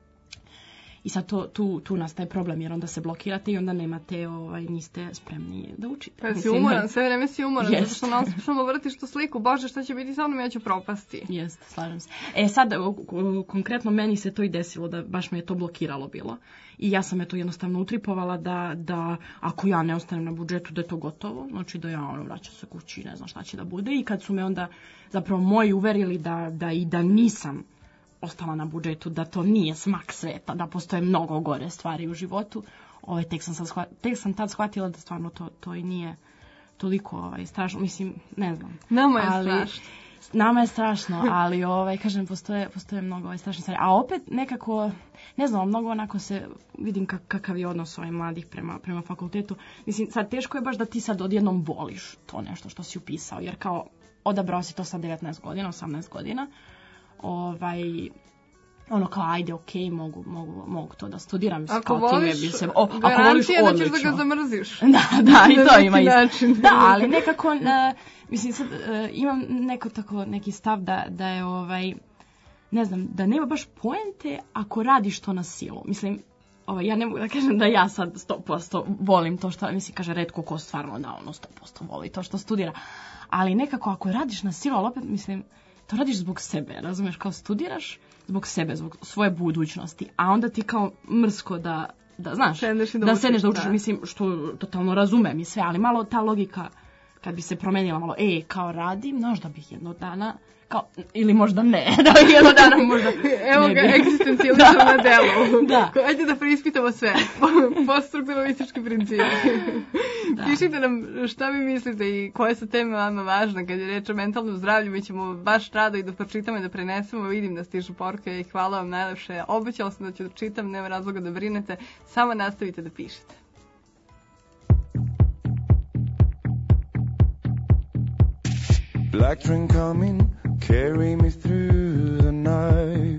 I sad tu nastaje problem, jer onda se blokirate i onda nemate, niste spremni da učite. Pa si umoran, sve vreme si umoran, zato što samo vrtiš tu sliku, Bože, šta će biti sa mnom, ja ću propasti. Jeste, slažem se. Sad, konkretno meni se to i desilo, da baš me je to blokiralo bilo. I ja sam to jednostavno utripovala da ako ja ne ostanem na budžetu, da je to gotovo, znači da ja vraćam se kući, ne znam šta će da bude. I kad su me onda zapravo moji uverili da nisam ostala na budžetu, da to nije smak sveta, da postoje mnogo gore stvari u životu, tek sam tad shvatila da stvarno to i nije toliko strašno, mislim, ne znam. Nama je strašno, ali kažem, postoje mnogo strašne stvari. A opet nekako, ne znam, mnogo onako se vidim kakav je odnos mladih prema fakultetu. Mislim, sad teško je baš da ti sad odjednom voliš to nešto što si upisao, jer kao odabrao si to sa 19 godina, 18 godina, kao ajde, okej, mogu to da studiram. Ako voliš, garancija da ćeš da ga zamrziš. Da, i to ima isto. Da, ali nekako, mislim, sad imam neki stav da je, ne znam, da nema baš poente ako radiš to na silu. Mislim, ja ne mogu da kažem da ja sad 100% volim to što, mislim, kaže, retko ko stvarno da 100% voli to što studira. Ali nekako ako radiš na silu, ali opet, mislim, to radiš zbog sebe, razumiješ, kao studiraš zbog sebe, zbog svoje budućnosti, a onda ti kao mrsko da znaš, Sedneš i da sedneš da učiš, učiš, mislim, što totalno razumem i sve, ali malo ta logika, kad bi se promenila malo, kao radim, znaš da bih jednog dana, kao, ili možda ne, da bih jednog dana možda Evo ne ga, bi. egzistencijalno na delu. Da. Ajde da preispitamo sve. Poststrukturalistički principi. Pišite nam šta vi mislite i koje su teme vama važne kad je reč o mentalnom zdravlju. Mi ćemo baš rado i da pročitamo i da prenesemo. Vidim da stižu poruke i hvala vam najlepše. Obećala sam da ću da čitam, nema razloga da brinete. Samo nastavite da pišete. Black train coming, carry me through the night.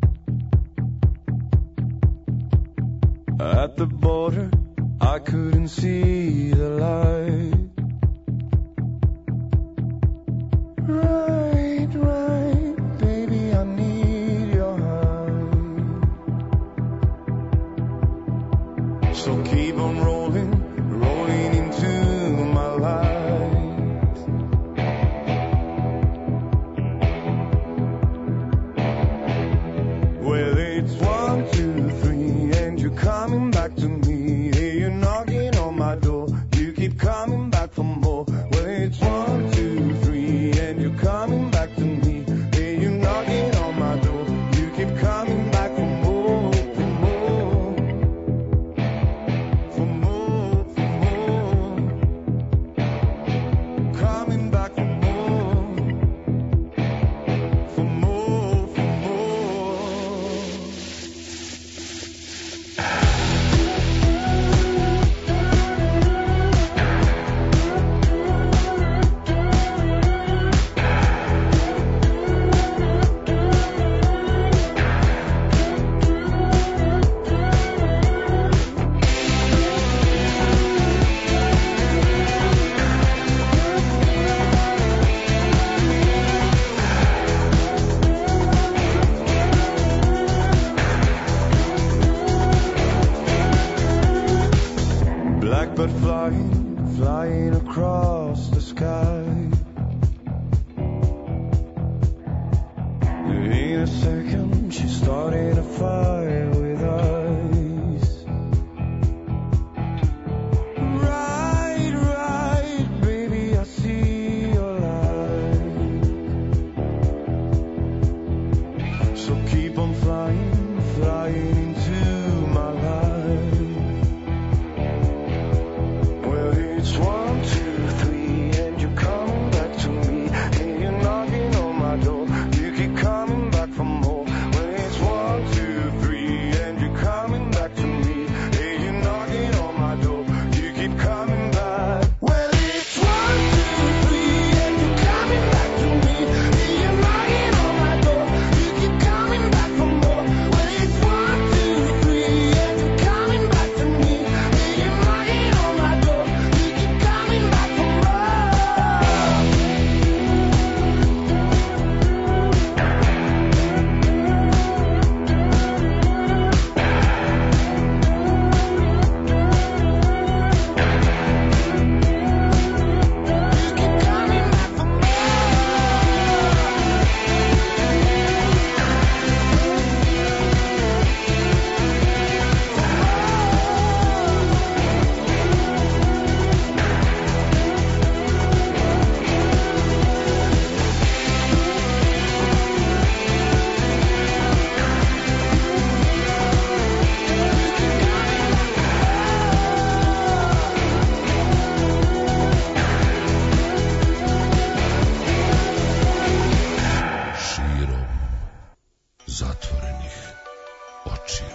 At the border, I couldn't see the light. Right, right, baby, I need your hand. So keep on rolling, rolling into my life. Well, it's 1, 2, 3, and you're coming back to me. Hey, you're knocking on my door. You keep coming back for more. Well, it's 1, 2, 3, and you're coming back to me. Hey, you're knocking on my door. You keep coming back for more, for more, for more, for more. Coming back for more, for more, for more. Blackbird flying, flying across the sky. In a second, she started a fire with eyes. Right, right, baby, I see your light. So keep on flying, flying into my life. Well, it's 1, 2, 3, and you're coming back to me. And you're knocking on my door. You keep coming back for more. Well, it's 1, 2, 3, and you're coming back to me. And you're knocking on my door. You keep coming back. Well, it's 1, 2, 3, and you're coming back to me. And you're knocking on my door. You keep coming back for more. Well, it's 1, 2, 3, and you're coming back to me. And you're knocking on my door. You keep coming back for more. You keep coming back for more. Širom zatvorenih očiju.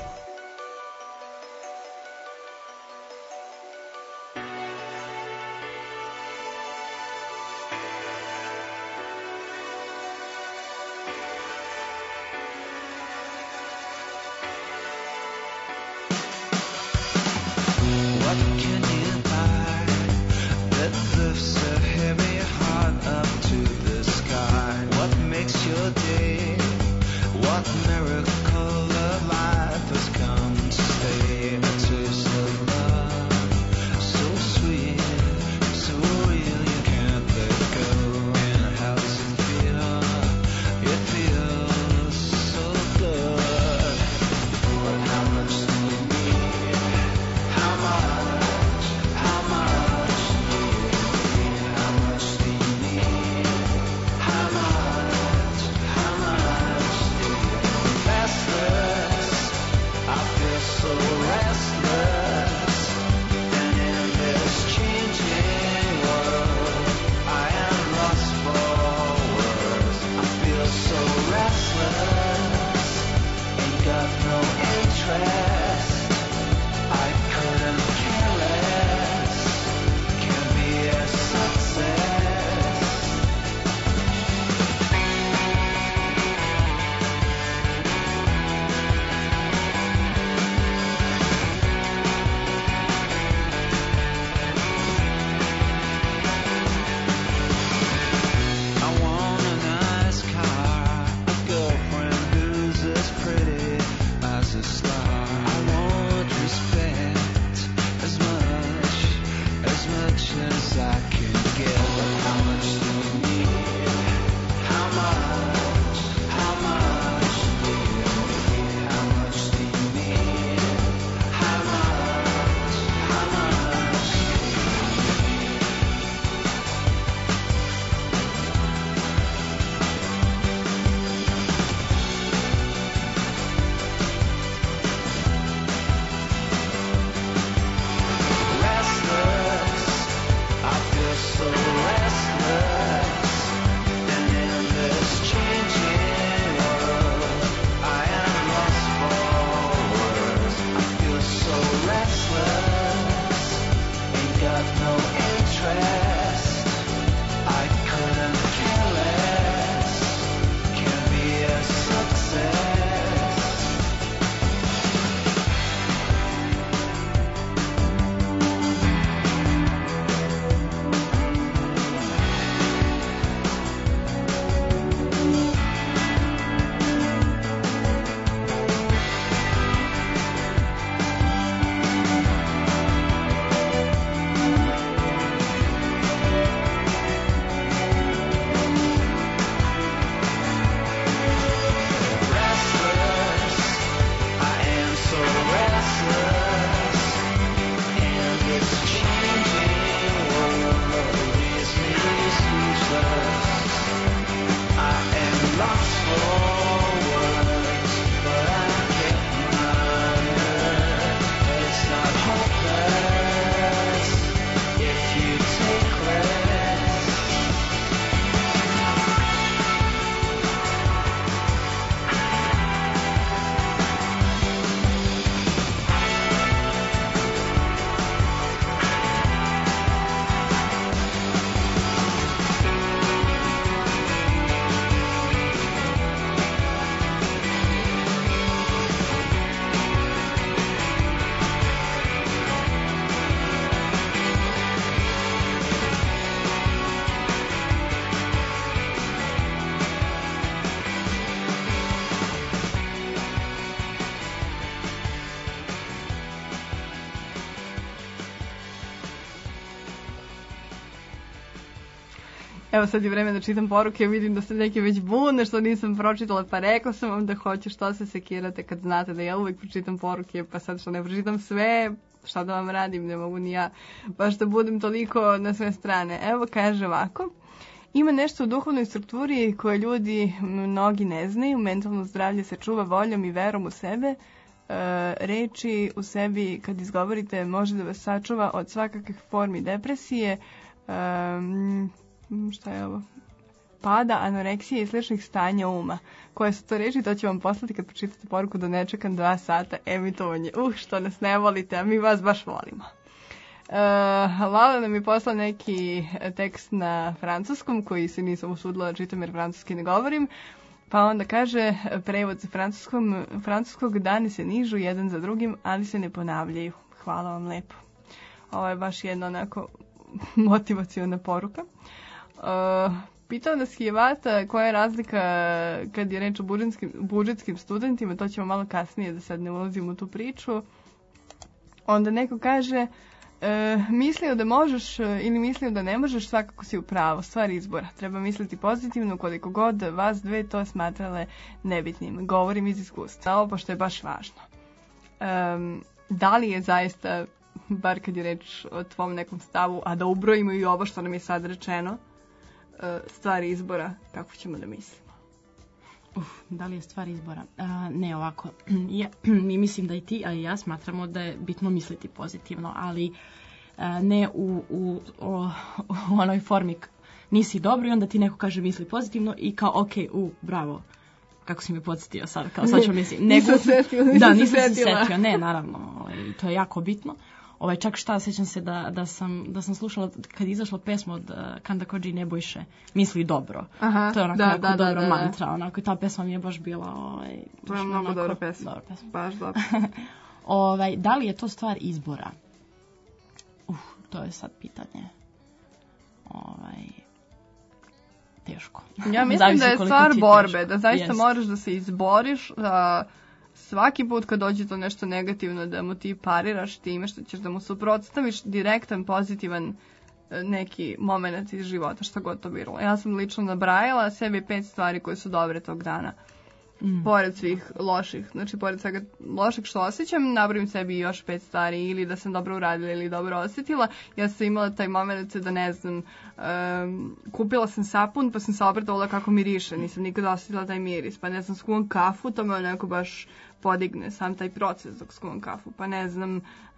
What can you buy that lifts a heavy heart up to the sky? What makes your day? What miracle of life has come to stay? A taste of love, so sweet, so real you can't let go. And how does it feel? It feels so good. But how much do you need? Evo sad je vreme da čitam poruke, vidim da se neki već bune što nisam pročitala, pa rekla sam vam da hoću, što se sekirate kad znate da ja uvijek pročitam poruke, pa sad što ne pročitam sve, šta da vam radim, ne mogu ni ja baš da budem toliko na sve strane. Evo kaže ovako, ima nešto u duhovnoj strukturi koje ljudi mnogi ne znaju, mentalno zdravlje se čuva voljom i verom u sebe, reči u sebi kad izgovorite može da vas sačuva od svakakvih formi depresije, šta je ovo? Pada, anoreksije i sličnih stanja uma. Koje su to reči, to ću vam poslati kad pročitate poruku da ne čekam 2 sata emitovanje. Što nas ne volite, a mi vas baš volimo. Lala nam je poslala neki tekst na francuskom koji se nisam usudila da čitam jer francuski ne govorim. Pa onda kaže, prevod sa francuskog, dani se nižu jedan za drugim, ali se ne ponavljaju. Hvala vam lepo. Ovo je baš jedna onako motivaciona poruka. Pitao nas Hijevata koja je razlika kad je reč o budžetskim studentima, to ćemo malo kasnije da sad ne ulazimo u tu priču. Onda neko kaže, mislio da možeš ili mislio da ne možeš, svakako si u pravu, stvar izbora. Treba misliti pozitivno koliko god vas dve to smatrale nebitnim. Govorim iz iskustva. Ovo pošto je baš važno. Da li je zaista, bar kad je reč o tvom nekom stavu, a da ubrojimo i ovo što nam je sad rečeno, stvar izbora, kako ćemo da mislimo? Da li je stvar izbora? Ne, ovako. Mi mislim da i ti, a i ja smatramo da je bitno misliti pozitivno, ali ne u onoj formi nisi dobro i onda ti neko kaže misli pozitivno i kao ok, bravo, kako si me podsjetio sad, kao sad ću mislim. Nisam se setio, ne, naravno, to je jako bitno. Čak šta, sjećam se da sam slušala kad je izašla pesma od Kanda Kodži Nebojše, misli dobro. Aha, to je onako dobra mantra, onako i ta pesma mi je baš bila... to je mnogo dobra pesma. Baš dobro. Da li je to stvar izbora? To je sad pitanje. Teško. Ja mislim da je stvar borbe, da zaista moraš da se izboriš, svaki put kad dođe to nešto negativno da mu ti pariraš time što ćeš da mu suprotstaviš direktan, pozitivan neki moment iz života, šta god to bilo. Ja sam lično nabrajala sebi 5 stvari koje su dobre tog dana. Pored svih loših, znači pored svega lošeg što osjećam, nabrojim sebi još 5 stvari, ili da sam dobro uradila ili dobro osjetila. Ja sam imala taj moment da ne znam, kupila sam sapun pa sam se obratovala kako miriše, nisam nikada osjetila taj miris, pa ne znam, skuvam kafu, to me onako baš podigne sam taj proces dok skuvam kafu, pa ne znam,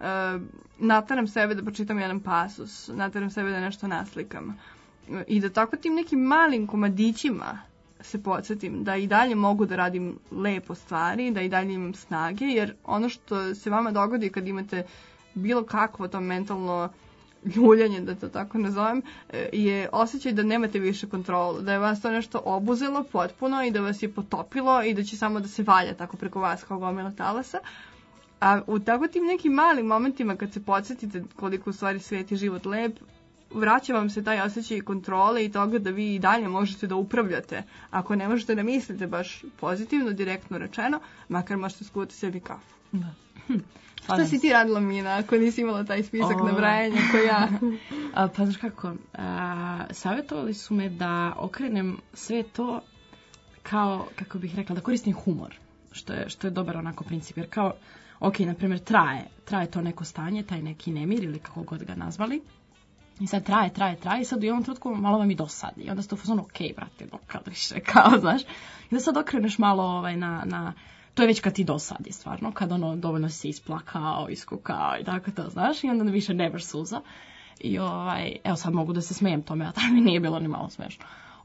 nataram sebe da pročitam jedan pasus, nataram sebe da nešto naslikam. I da tako tim nekim malim komadićima se podsjetim da i dalje mogu da radim lepo stvari, da i dalje imam snage, jer ono što se vama dogodi kad imate bilo kakvo to mentalno ljuljanje, da to tako nazovem, je osjećaj da nemate više kontrolu, da je vas to nešto obuzelo potpuno i da vas je potopilo i da će samo da se valja tako preko vas kao gomila talasa. A u tako tim nekim malim momentima kad se podsjetite koliko u stvari svijet i život lep, vraća vam se taj osjećaj kontrole i toga da vi i dalje možete da upravljate. Ako ne možete da mislite baš pozitivno, direktno rečeno, makar možete skuvati sebi kafu. Da. Šta si ti radila, Mina, ako nisi imala taj spisak nabrajanja ko ja? Pa znaš kako, savjetovali su me da okrenem sve to kao, kako bih rekla, da koristim humor, što je dobar onako princip, jer kao, ok, na primjer, traje to neko stanje, taj neki nemir ili kako god ga nazvali, i sad traje i sad u jednom trenutku malo vam i dosadi i onda ste u fazonu, ok, brate, kao, znaš, i da sad okreneš malo na to je već kad ti dosadi stvarno, kad ono dovoljno si isplakao, iskukao i tako to, znaš, i onda više nemaš suza. I evo sad mogu da se smijem tome, a tada mi nije bilo ni malo smiješno.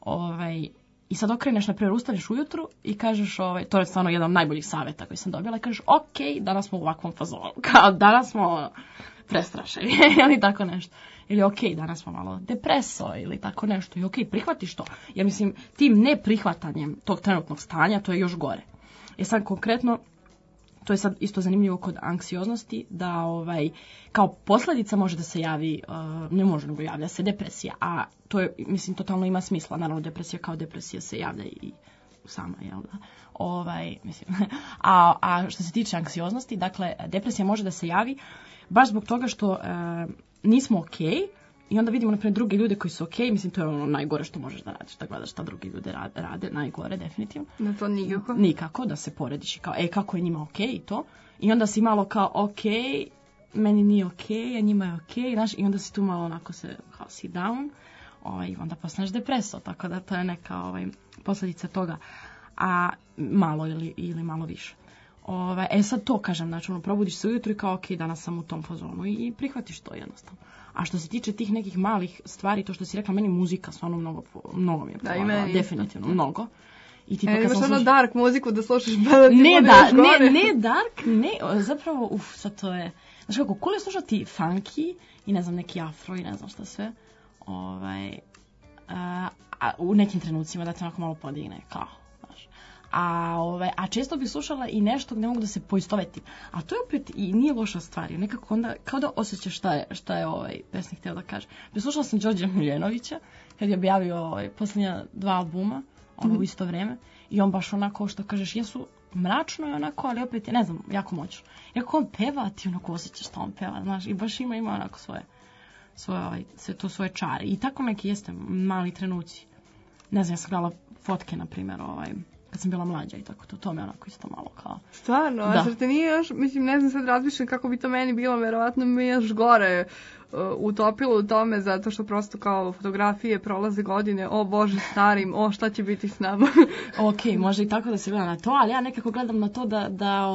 I sad okreneš, na primjer, ustaneš ujutru i kažeš, to je stvarno jedan od najboljih savjeta koji sam dobila, i kažeš, ok, danas smo u ovakvom fazonu, kao danas smo prestrašeni, ili tako nešto. Ili ok, danas smo malo depreso, ili tako nešto. I ok, prihvatiš to. Jer mislim, tim neprihvatanjem tog trenutnog stanja, to je još gore. Sad konkretno, to je sad isto zanimljivo kod anksioznosti, da kao posljedica može da se javi, ne može nego javlja se depresija, a to je, mislim, totalno ima smisla. Naravno, depresija kao depresija se javlja i sama, jel da? Mislim, a što se tiče anksioznosti, dakle, depresija može da se javi baš zbog toga što nismo ok I onda vidimo, naprimjer, druge ljude koji su okej, mislim, to je ono najgore što možeš da radiš, da gledaš šta drugi ljudi rade, najgore, definitivno. Da to nikako. Nikako, da se porediš i kao, kako je njima okej i to. I onda si malo kao, okej, meni nije okej, a njima je okej, znaš, i onda si tu malo onako se kao sit down, i onda postaneš depreso, tako da to je neka posljedica toga, a malo ili malo više. Sad to kažem, znači probudiš se ujutro i kao okej, danas sam u tom fazonu i prihvatiš to jednostavno. A što se tiče tih nekih malih stvari, to što si rekla, meni muzika stvarno mnogo mi je pomagala, definitivno mnogo. I tipa kad imaš sam dark muziku da slušaš da ti budeš gore. Ne dark, ne, zapravo, sad to je, znaš kako, cool je slušati funky i ne znam, neki afro i ne znam šta sve, a u nekim trenucima da te onako malo podigne, kao, znaš. A često bi slušala i nešto gdje mogu da se poistovetim. A to je opet i nije loša stvar. Nekako onda, kao da osjećaš šta je pesnik htio da kaže. Slušala sam Đorđa Miljenovića kad je objavio posljednja 2 albuma u isto vrijeme. I on baš onako, što kažeš, jesu mračno je onako, ali opet je, ne znam, jako moćno. I ako on peva, ti onako osjećaš šta on peva, znaš. I baš ima onako svoje čare. I tako neki jeste mali trenuci. Ne znam, ja sam gledala fotke, na primjer, kad sam bila mlađa i tako, to me onako isto malo kao... Stvarno, a zar te nije još, mislim, ne znam, sad razmišljam kako bi to meni bilo, verovatno mi još gore utopilo u tome, zato što prosto kao fotografije prolaze godine, o Bože starim, šta će biti s nama. Ok, može i tako da se gleda na to, ali ja nekako gledam na to da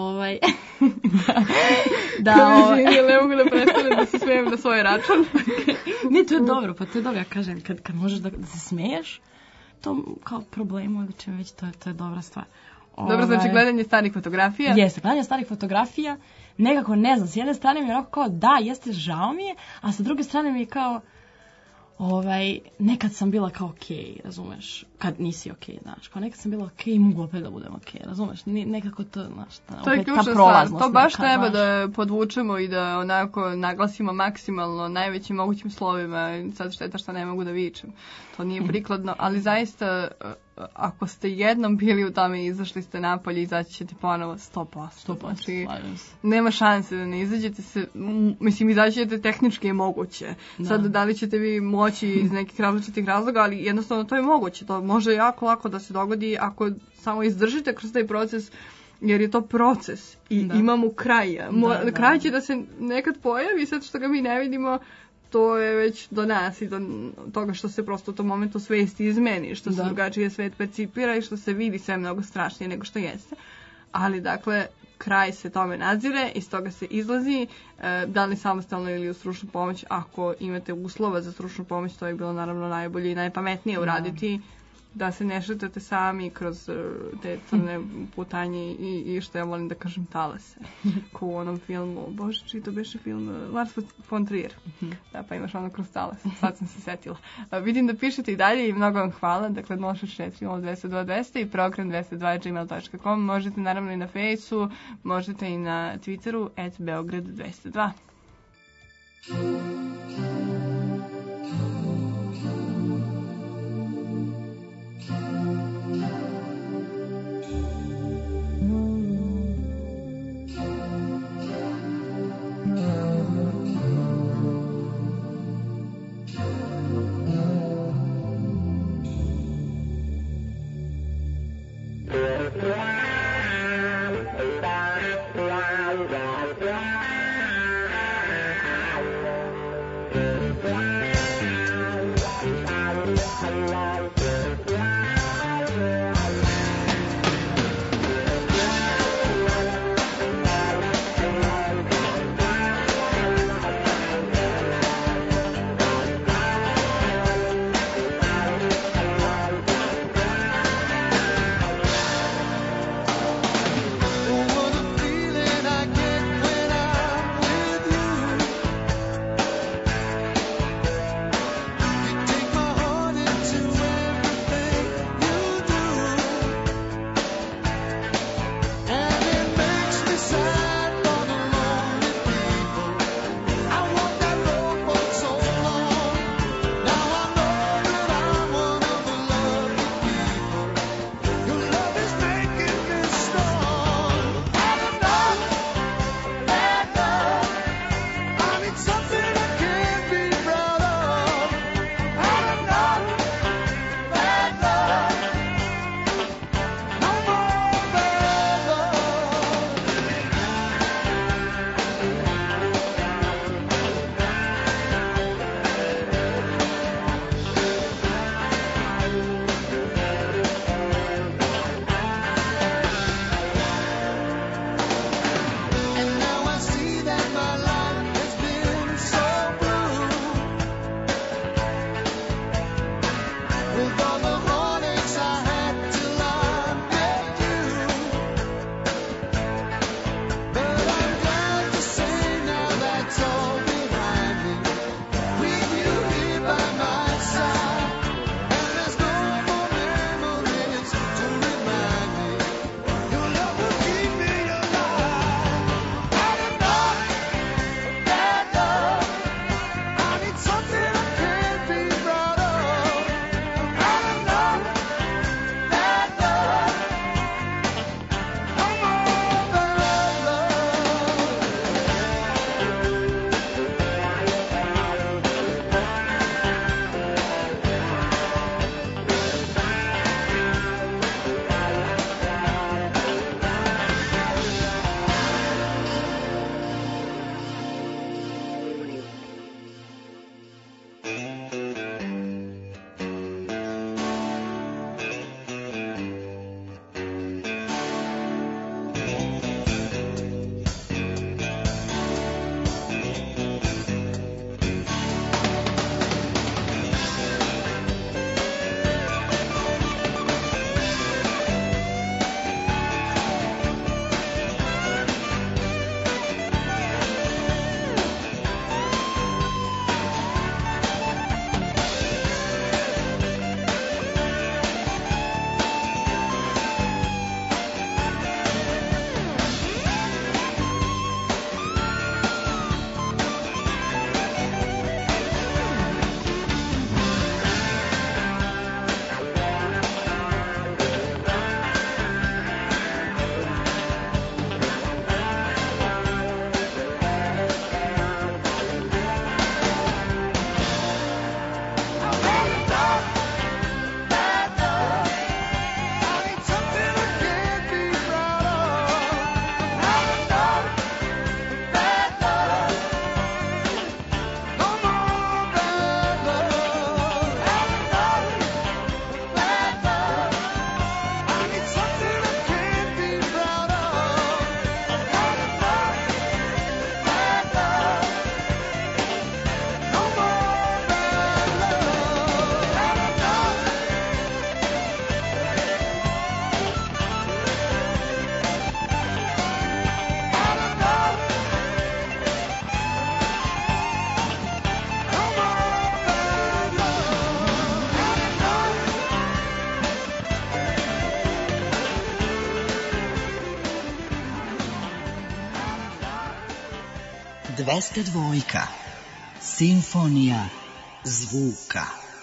ne mogu da prestanem da se smijem na svoj račun. Ne, to je dobro, pa to je dobro, ja kažem, kad možeš da se smiješ, to kao problemu ili čem već, to je dobra stvar. Dobro, znači gledanje starih fotografija. Jeste, gledanje starih fotografija, nekako ne znam, s jedne strane mi je onako kao da, jeste, žao mi je, a sa druge strane mi je kao, nekad sam bila kao okej, razumeš, kad nisi okej, znaš, kao nekad sam bila okej i mogu opet da budem okej, razumeš, nekako to, znaš, to je ključna stvar, to baš treba da podvučemo i da onako naglasimo maksimalno najvećim mogućim slovima, sad šteta što ne mogu da vičem, to nije prikladno, ali zaista, ako ste jednom bili u tome i izašli ste napolje, izaći ćete ponovo 100%. Znači, nema šanse da ne izađete se, mislim, izaći ćete tehnički je moguće. Sad, da li ćete vi moći iz nekih različitih razloga, ali jednostavno to je moguće. To može jako lako da se dogodi ako samo izdržite kroz taj proces, jer je to proces i imamo kraja. Kraj će da se nekad pojavi, sad što ga mi ne vidimo, to je već do nas i do toga što se prosto u tom momentu svijest izmeni, što se drugačije svijet percipira i što se vidi sve mnogo strašnije nego što jeste. Ali, dakle, kraj se tome nadzire, iz toga se izlazi, da li samostalno ili u stručnu pomoć. Ako imate uslova za stručnu pomoć, to je bilo naravno najbolje i najpametnije uraditi, da se ne šetate sami kroz te crne putanje i što ja volim da kažem talase. Ko u onom filmu, bože, čiji to beše film, Lars von Trier. Da, pa imaš ono kroz talase, sad sam se setila. Vidim da pišete i dalje i mnogo vam hvala. Dakle, 064-0202 i program 202.gmail.com. Možete naravno i na Fejsu, možete i na Twitteru @Beograd202. 202. Simfonija zvuka.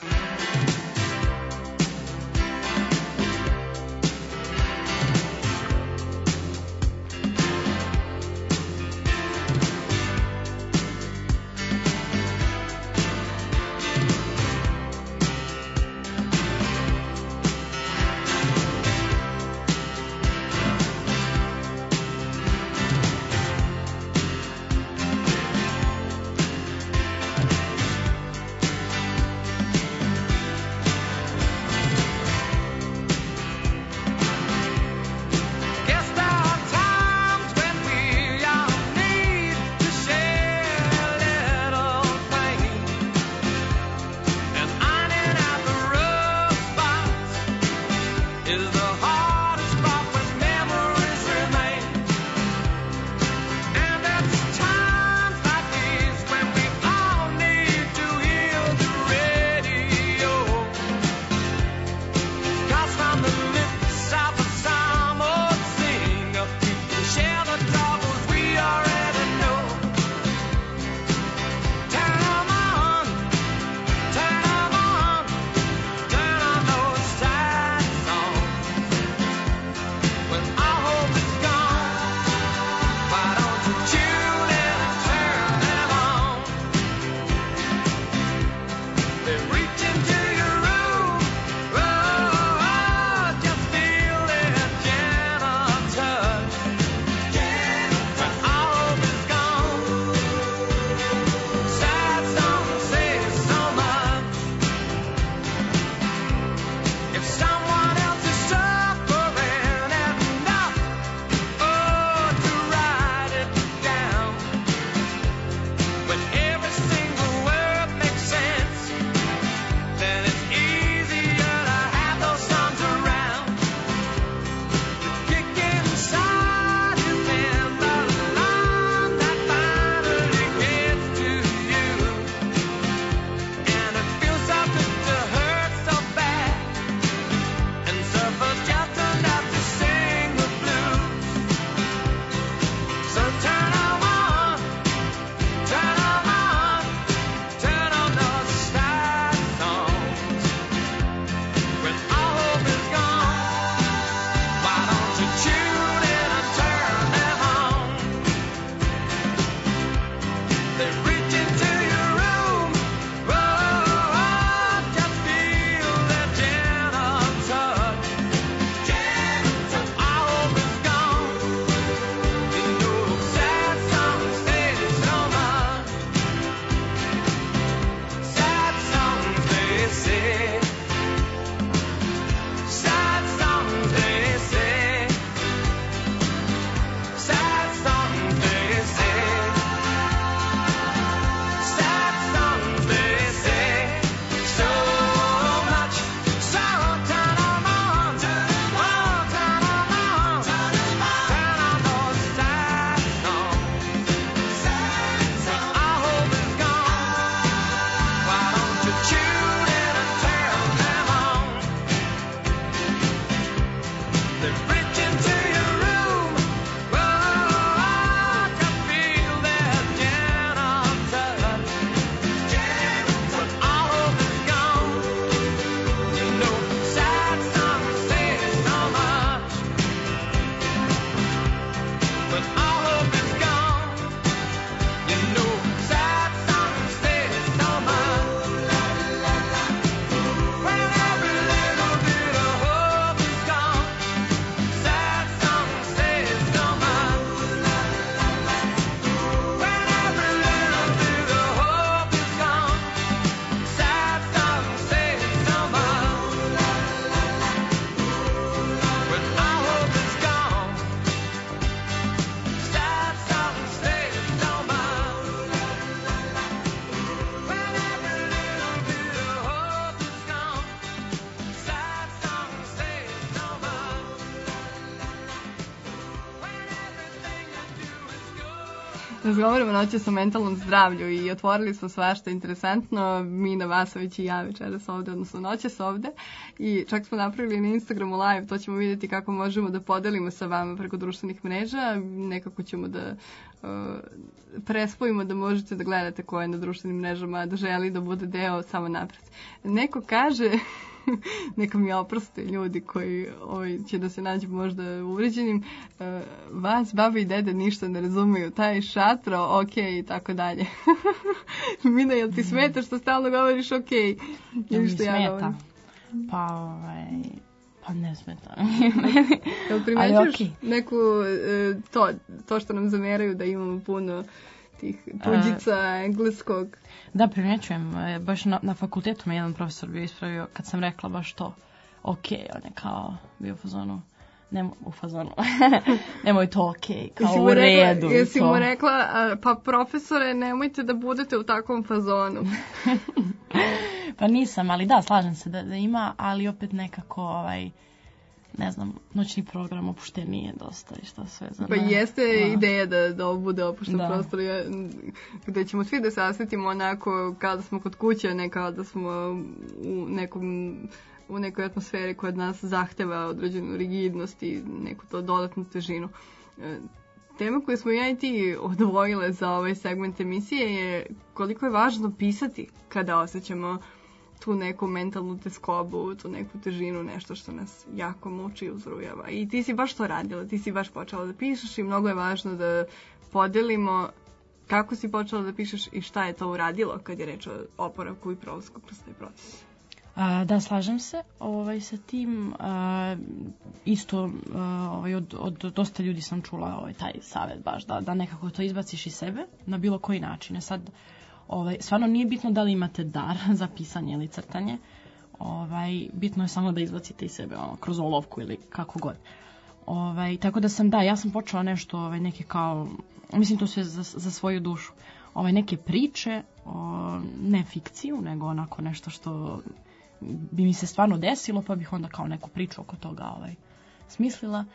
Razgovaramo noćas o mentalnom zdravlju i otvorili smo svašta interesantno, Mina Vasović i ja večeras ovde, odnosno noćas ovde. i čak smo napravili na Instagramu live, to ćemo vidjeti kako možemo da podelimo sa vama preko društvenih mreža, nekako ćemo da prespojimo da možete da gledate ko je na društvenim mrežama, da želi da bude deo samo napred. Neko kaže, neka mi oproste ljudi koji će da se nađu možda uvređenim, vas, baba i dede, ništa ne razumeju, taj šatro, okej, i tako dalje. Mina, jel ti smeta što stalno govoriš okej? Ili što ja govorim? Pa ne smeta. Jel primećuješ neku, to što nam zameraju da imamo puno tih tuđica engleskog? Da, primećujem. Baš na fakultetu me jedan profesor bio ispravio kad sam rekla baš to. Okej, on je kao bio u fazonu. Nemoj to okej, kao u redu. Jesi mu rekla, pa profesore, nemojte da budete u takvom fazonu. Pa nisam, ali da, slažem se da ima, ali opet nekako, ne znam, noćni program opuštenije dosta i šta sve. Pa jeste ideja da ovo bude opušten prostor, gde ćemo svi da se osjetimo onako kao da smo kod kuće, ne kao da smo u nekoj atmosferi koja od nas zahteva određenu rigidnost i neku to dodatnu težinu. Tema koju smo ja i ti odvojile za ovaj segment emisije je koliko je važno pisati kada osjećamo tu neku mentalnu teskobu, tu neku težinu, nešto što nas jako muči i uzrujava. I ti si baš to radila, ti si baš počela da pišeš i mnogo je važno da podelimo kako si počela da pišeš i šta je to uradilo kad je reč o oporavku i prolasku kroz taj proces. Da, slažem se sa tim. Isto od dosta ljudi sam čula taj savjet baš da nekako to izbaciš iz sebe na bilo koji način. Sad, stvarno nije bitno da li imate dar za pisanje ili crtanje. Bitno je samo da izbacite iz sebe kroz olovku ili kako god. Tako da ja sam počela nešto, neke kao, mislim to sve za svoju dušu. Neke priče, ne fikciju, nego onako nešto što bi mi se stvarno desilo, pa bih onda kao neku priču oko toga smislila.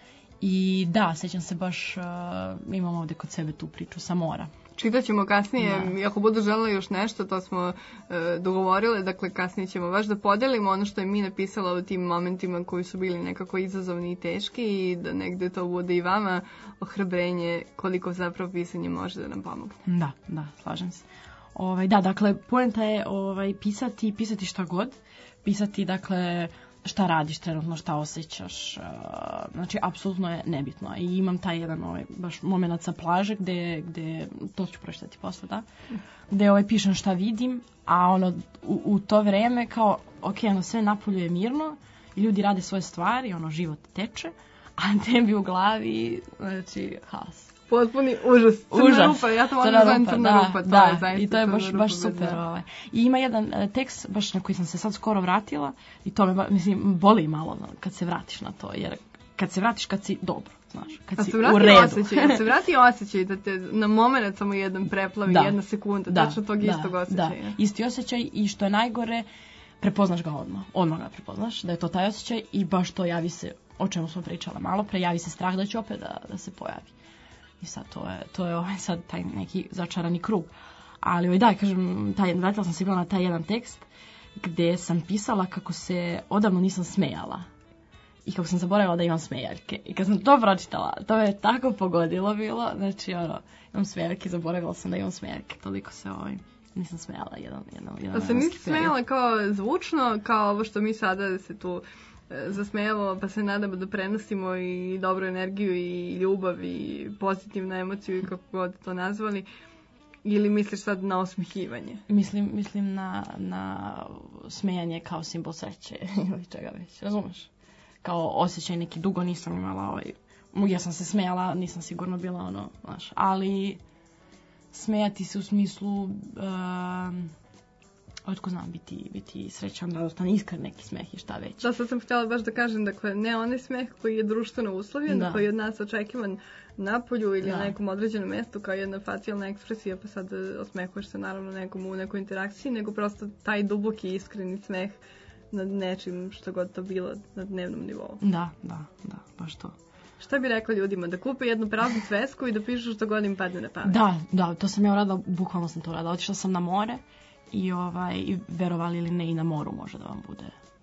I da, sjećam se baš, imam ovdje kod sebe tu priču sa mora. Čitat ćemo kasnije, ako budu želeli još nešto, to smo dogovorile, dakle kasnije ćemo baš da podelimo ono što je mi napisala u tim momentima koji su bili nekako izazovni i teški i da negde to bude i vama ohrabrenje koliko zapravo pisanje može da nam pomogne. Da, slažem se. Da, dakle, poenta je pisati šta god, pisati, dakle, šta radiš trenutno, šta osjećaš, znači, apsolutno je nebitno. I imam taj jedan baš moment sa plaže gde to ću pročitati posle, da, gde pišem šta vidim, a u to vreme kao, sve napolju je mirno i ljudi rade svoje stvari, život teče, a tebi u glavi, znači, haos. Potpuni užas. Crna rupa, ja to moram zovem crna rupa. Da, i to je baš super. I ima jedan tekst, baš na koji sam se sad skoro vratila, i to me, boli malo kad se vratiš na to, jer kad se vratiš kad si dobro, znaš, kad si u redu. Se vrati osjećaj da te na moment samo jedan preplavi, jedna sekunda, tačno tog istog osjećaja. Da, isti osjećaj i što je najgore, prepoznaš ga odmah ga prepoznaš, da je to taj osjećaj i baš to javi se, o čemu smo pričala malo pre, javi se strah da će opet da se pojavi. I sad to je sad taj neki začarani krug. Ali da, kažem, vratila sam se bila na taj jedan tekst gde sam pisala kako se odavno nisam smejala. I kako sam zaboravila da imam smejaljke. I kad sam to pročitala, to me je tako pogodilo bilo. Znači, imam smejaljke, zaboravila sam da imam smejaljke. Toliko se nisam smejala jedan A se nisi smejala kao zvučno, kao ovo što mi sada se tu zasmejavamo, pa se nadamo da prenosimo i dobru energiju i ljubav i pozitivnu emociju i kako god to nazvali, ili misliš sad na osmehivanje? Mislim na smejanje kao simbol sreće ili čega već, razumeš? Kao osjećaj neki, dugo nisam imala ja sam se smejala, nisam sigurno bila znaš, ali smejati se u smislu otko znam biti srećan, da ostane iskren neki smeh i šta već. Da, sad sam htjela baš da kažem, dakle, ne onaj smeh koji je društveno uslovljen, koji je od nas očekivan napolju ili na nekom određenom mjestu kao jedna facijalna ekspresija, pa sad osmehuješ se naravno nekom u nekoj interakciji, nego prosto taj duboki iskreni smeh nad nečim što god to bilo na dnevnom nivou. Da, baš to. Šta bi rekla ljudima? Da kupe jednu praznu svesku i da pišu što god im padne na pamet? Da, to sam ja uradila, bukvalno sam to uradila. Otišla sam na more i verovali ili ne, i na moru može da vam bude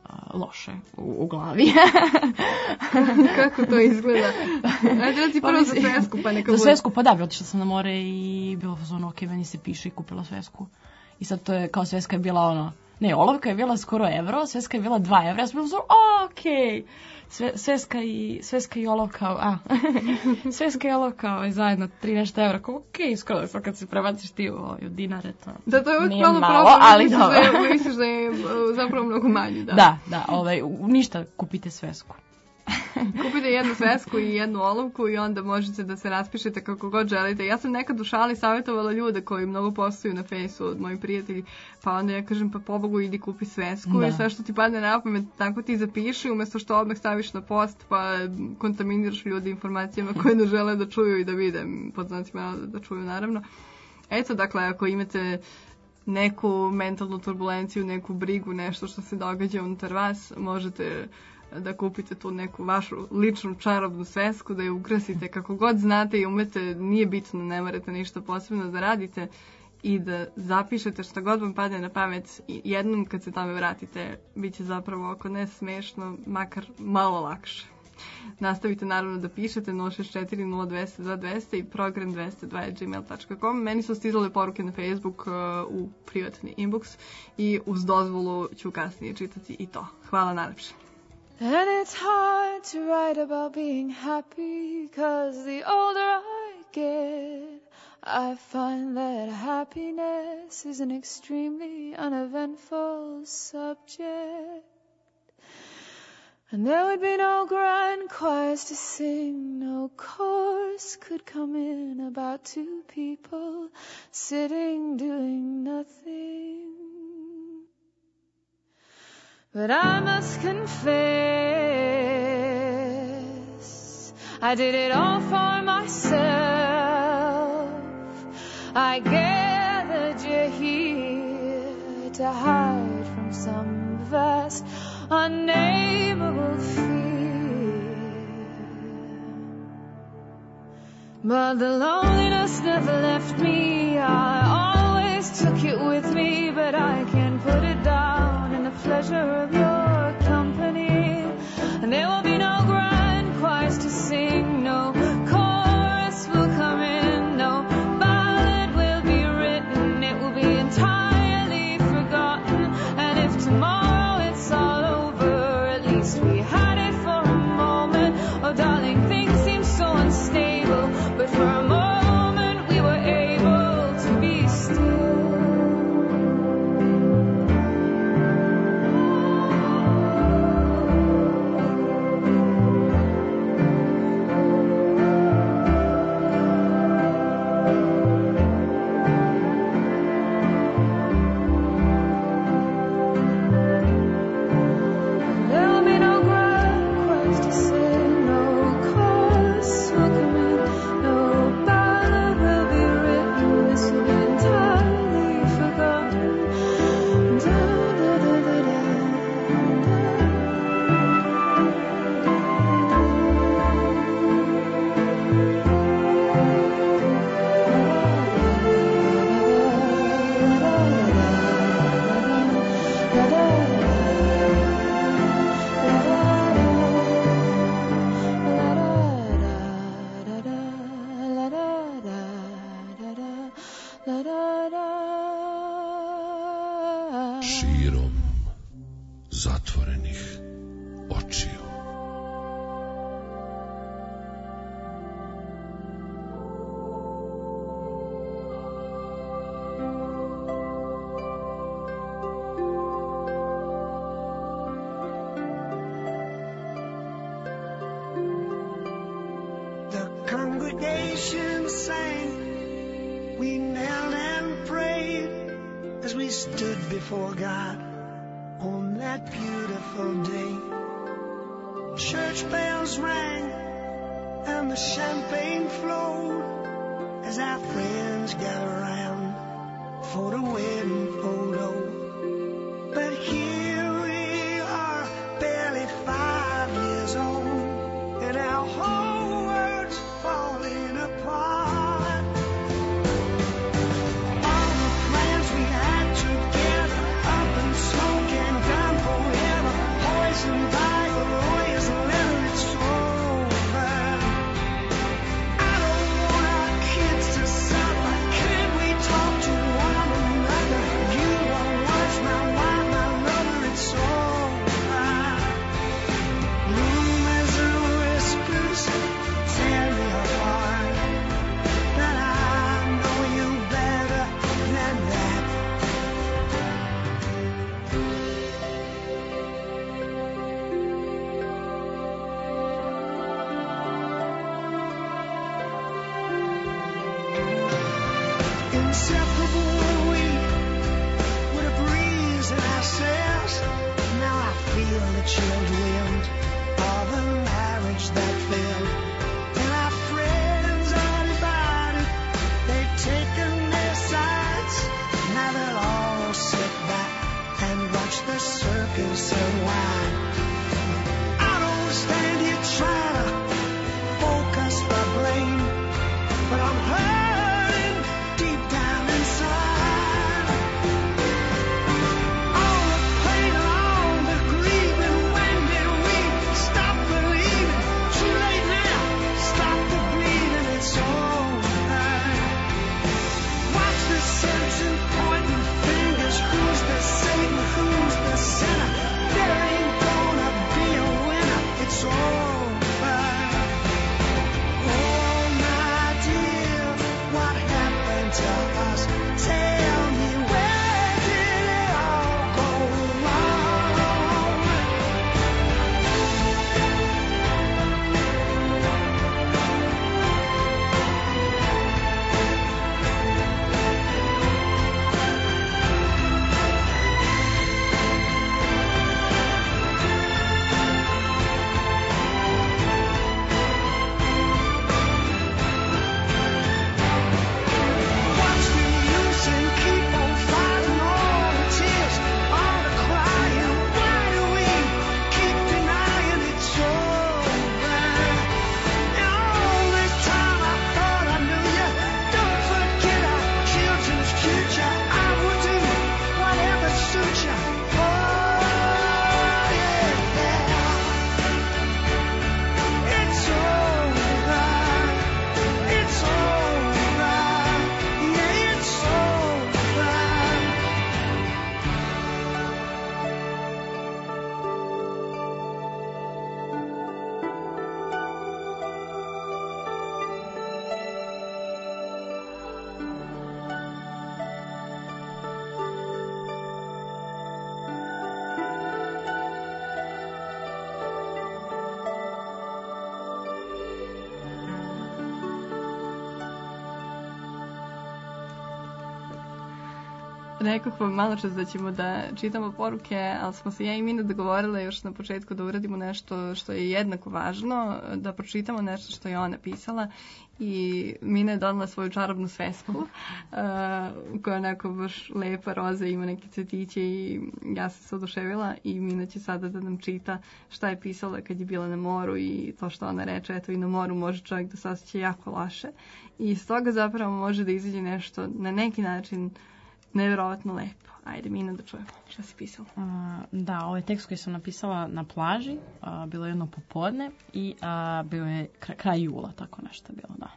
loše u glavi. Kako to izgleda? Ajde da ti prvo za svesku, pa neka bude. Za svesku, pa da, otišla sam na more i bilo ono, ok, meni se piše i kupila svesku. I sad to je, kao sveska je bila ono, ne, olovka je bila skoro evro, sveska je bila 2 evra, ja sam bila okej. Sveska i olovka, sveska i olovka zajedno 3 nešto evra, kao okej, skoro sad kad se prebaciš ti u dinare, to da, to je uvijek nije malo, ali dobro. Misliš da je zapravo mnogo manji, da. Da, ništa, kupite svesku. Kupite jednu svesku i jednu olovku i onda možete da se raspišete kako god želite. Ja sam nekad u šali savjetovala ljude koji mnogo postuju na fejsu od moji prijatelji, pa onda ja kažem pa pobogu idi kupi svesku i sve što ti padne na pamet tako ti zapiši umjesto što odmah staviš na post pa kontaminiraš ljudi informacijama koje ne žele da čuju i da vide, pod znacima da čuju naravno. Eto, dakle, ako imate neku mentalnu turbulenciju, neku brigu, nešto što se događa unutar vas, možete da kupite tu neku vašu ličnu čarobnu svesku, da je ukrasite kako god znate i umete, nije bitno, ne morate ništa posebno da radite i da zapišete šta god vam padne na pamet i jednom kad se tamo vratite, bit će zapravo ako ne smešno, makar malo lakše. Nastavite naravno da pišete 064 0200 2200 i program 202@gmail.com. Meni su stizale poruke na Facebook u privatni inbox i uz dozvolu ću kasnije čitati i to. Hvala najlepše. And it's hard to write about being happy, 'cause the older I get, I find that happiness is an extremely uneventful subject. And there would be no grand choirs to sing, no chorus could come in about two people sitting doing nothing. But I must confess, I did it all for myself. I gathered you here to hide from some vast, unnameable fear. But the loneliness never left me. I always took it with me, but I can't put it down in the pleasure of your company. And there will be no grand choirs to sing, no chorus will come in, no ballad will be written, it will be entirely forgotten. And if tomorrow it's all over, at least we had it for a moment. Oh darling, things seem so unstable, but for a moment we were able to be still. Širom zatvorenih očiju. The congregation sang, we knelt and prayed as we stood before God on that beautiful day. Church bells rang and the champagne flowed as our friends gathered around for the wedding photo. But here we are, barely 5 years old, and our whole world's falling apart. All the plans we had together, up in smoke and gone forever, inseparable we with a breeze in our sails. Now I feel the chilled wind of a marriage that failed. And our friends are divided, they've taken their sides. Now they'll all sit back and watch the circus unwind. I don't stand here trying to focus my blame, but I'm hurting deep down inside. All the pain and all the grieving, when did we stop believing? Too late now, stop the bleeding, it's over. Watch the sentencing, pointing fingers, who's the Satan, who's the sinner? There ain't gonna be a winner, it's over. Oh my dear, what happened to us? Tell me, where did it all go wrong? Watch me use and keep on fighting all the tears, all the crying. Why do we keep denying it's over? And all this time I thought I knew you. Don't forget our children's future. I will do whatever suits you. Oh yeah, it's over. It's over. Yeah, it's over. Rekoh vam malo čas da ćemo da čitamo poruke, ali smo se ja i Mina dogovorile još na početku da uradimo nešto što je jednako važno, da pročitamo nešto što je ona pisala i Mina je donela svoju čarobnu svesku koja je onako baš lepa, roza, ima neke cvetiće i ja sam se oduševila i Mina će sada da nam čita šta je pisala kad je bila na moru i to što ona reče, eto i na moru može čovjek da se osjeća jako loše i iz toga zapravo može da izađe nešto na neki način nevjerovatno lepo. Ajde, Mina, da čujemo šta si pisala. Da, ovaj tekst koji sam napisala na plaži, bilo je jedno popodne i bio je kraj jula, tako nešto je bilo, da.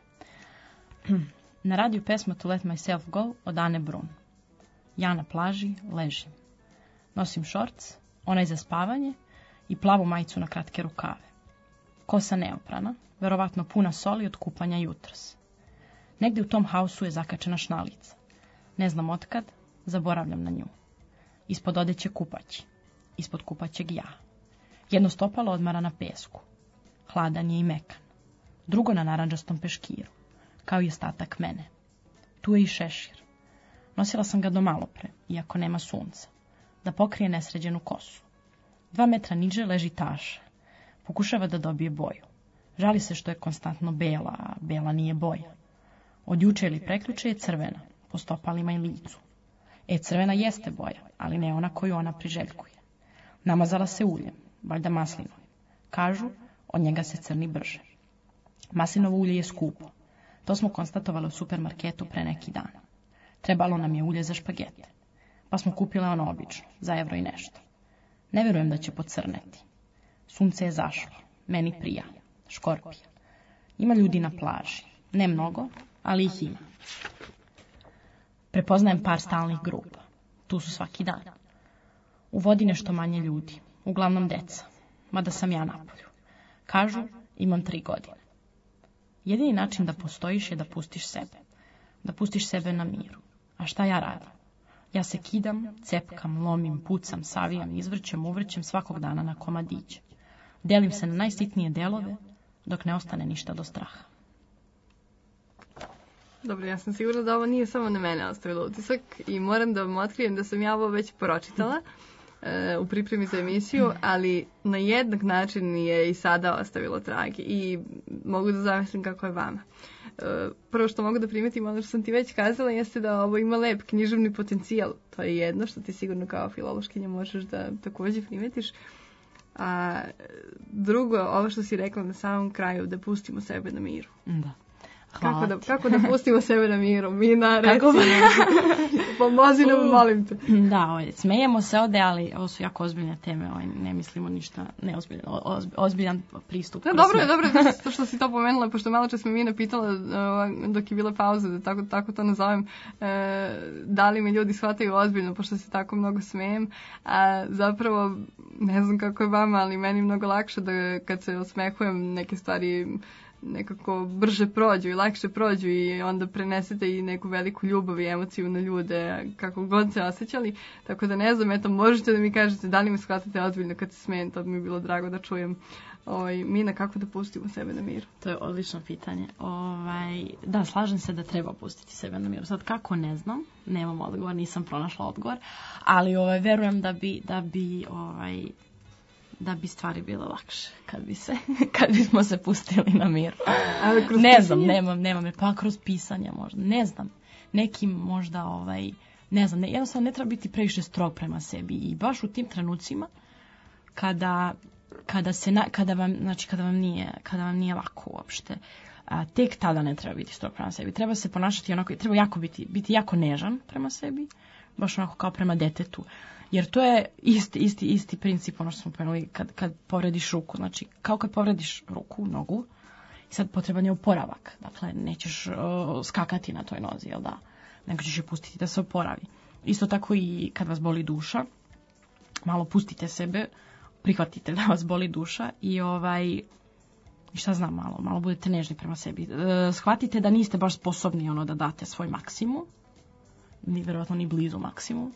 Na radiju pesma To Let Myself Go od Ane Brun. Ja na plaži ležim. Nosim šorc, onaj za spavanje i plavu majicu na kratke rukave. Kosa neoprana, verovatno puna soli od kupanja jutros. Negdje u tom hausu je zakačena šnalica. Ne znam otkad, zaboravljam na nju. Ispod odeće kupaći, ispod kupaćeg ja. Jedno stopalo odmara na pesku. Hladan je i mekan. Drugo na narandžastom peškiru, kao i ostatak mene. Tu je i šešir. Nosila sam ga do malopre, iako nema sunca, da pokrije nesređenu kosu. 2 metra niže leži Taša. Pokušava da dobije boju. Žali se što je konstantno bela, a bela nije boja. Od juče ili prekjuče je crvena, po stopalima i licu. Crvena jeste boja, ali ne ona koju ona priželjkuje. Namazala se uljem, valjda maslinovim. Kažu, od njega se crni brže. Maslinovo ulje je skupo. To smo konstatovali u supermarketu pre neki dan. Trebalo nam je ulje za špagete. Pa smo kupile ono obično, za evro i nešto. Ne vjerujem da će pocrneti. Sunce je zašlo, meni prija, škorpija. Ima ljudi na plaži, ne mnogo, ali ih ima. Prepoznajem par stalnih grupa. Tu su svaki dan. U vodi nešto manje ljudi, uglavnom deca, mada sam ja napolju. Kažu, imam 3 godine. Jedini način da postojiš je da pustiš sebe. Da pustiš sebe na miru. A šta ja radim? Ja se kidam, cepkam, lomim, pucam, savijam, izvrćem, uvrćem svakog dana na komadiće. Delim se na najsitnije delove, dok ne ostane ništa do straha. Dobro, ja sam sigurna da ovo nije samo na mene ostavilo utisak i moram da vam otkrijem da sam ja ovo već pročitala u pripremi za emisiju, ali na jednak način je i sada ostavilo trag i mogu da zamislim kako je vama. Prvo što mogu da primetim, ono što sam ti već kazala, jeste da ovo ima lep književni potencijal. To je jedno što ti sigurno kao filološkinja možeš da takođe primetiš. A drugo, ovo što si rekla na samom kraju, da pustimo sebe na miru. Da. Kako da pustimo sebe na miru? Mina, recimo. Pomozi nam, molim te. Da, smejemo se ovde, ali ovo su jako ozbiljne teme, ne mislimo ništa neozbiljno, ozbiljan pristup. Da, dobro je što si to pomenula, pošto malo čas me Mina pitala dok je bila pauza, da tako to nazovem, da li me ljudi shvataju ozbiljno, pošto se tako mnogo smejem, a zapravo ne znam kako je vama, ali meni je mnogo lakše da kad se osmehujem neke stvari nekako brže prođu i lakše prođu i onda prenesete i neku veliku ljubav i emociju na ljude kako god se osjećali. Tako da ne znam, eto, možete da mi kažete da li me shvatate ozbiljno kad se smijem, to bi mi bilo drago da čujem. Mina, kako da pustimo sebe na miru? To je odlično pitanje. Da, slažem se da treba pustiti sebe na miru. Sad kako, ne znam, nemam odgovor, nisam pronašla odgovor, ali verujem da bi stvari bile lakše kad bismo se pustili na mir. Ne znam, nemam, pa kroz pisanje možda, ne znam, nekim možda, ne znam, jednostavno ne treba biti previše strog prema sebi i baš u tim trenucima kada vam nije lako uopšte, tek tada ne treba biti strog prema sebi, treba se ponašati onako, treba biti jako nežan prema sebi, baš onako kao prema detetu. Jer to je isti princip, ono što smo pomenuli, kad povrediš ruku. Znači, kao kad povrediš ruku, nogu, i sad potreban je oporavak. Dakle, nećeš skakati na toj nozi, jel da? Nego ćeš je pustiti da se oporavi. Isto tako i kad vas boli duša, malo pustite sebe, prihvatite da vas boli duša i šta znam, malo budete nežni prema sebi. Shvatite da niste baš sposobni da date svoj maksimum, ni verovatno ni blizu maksimum.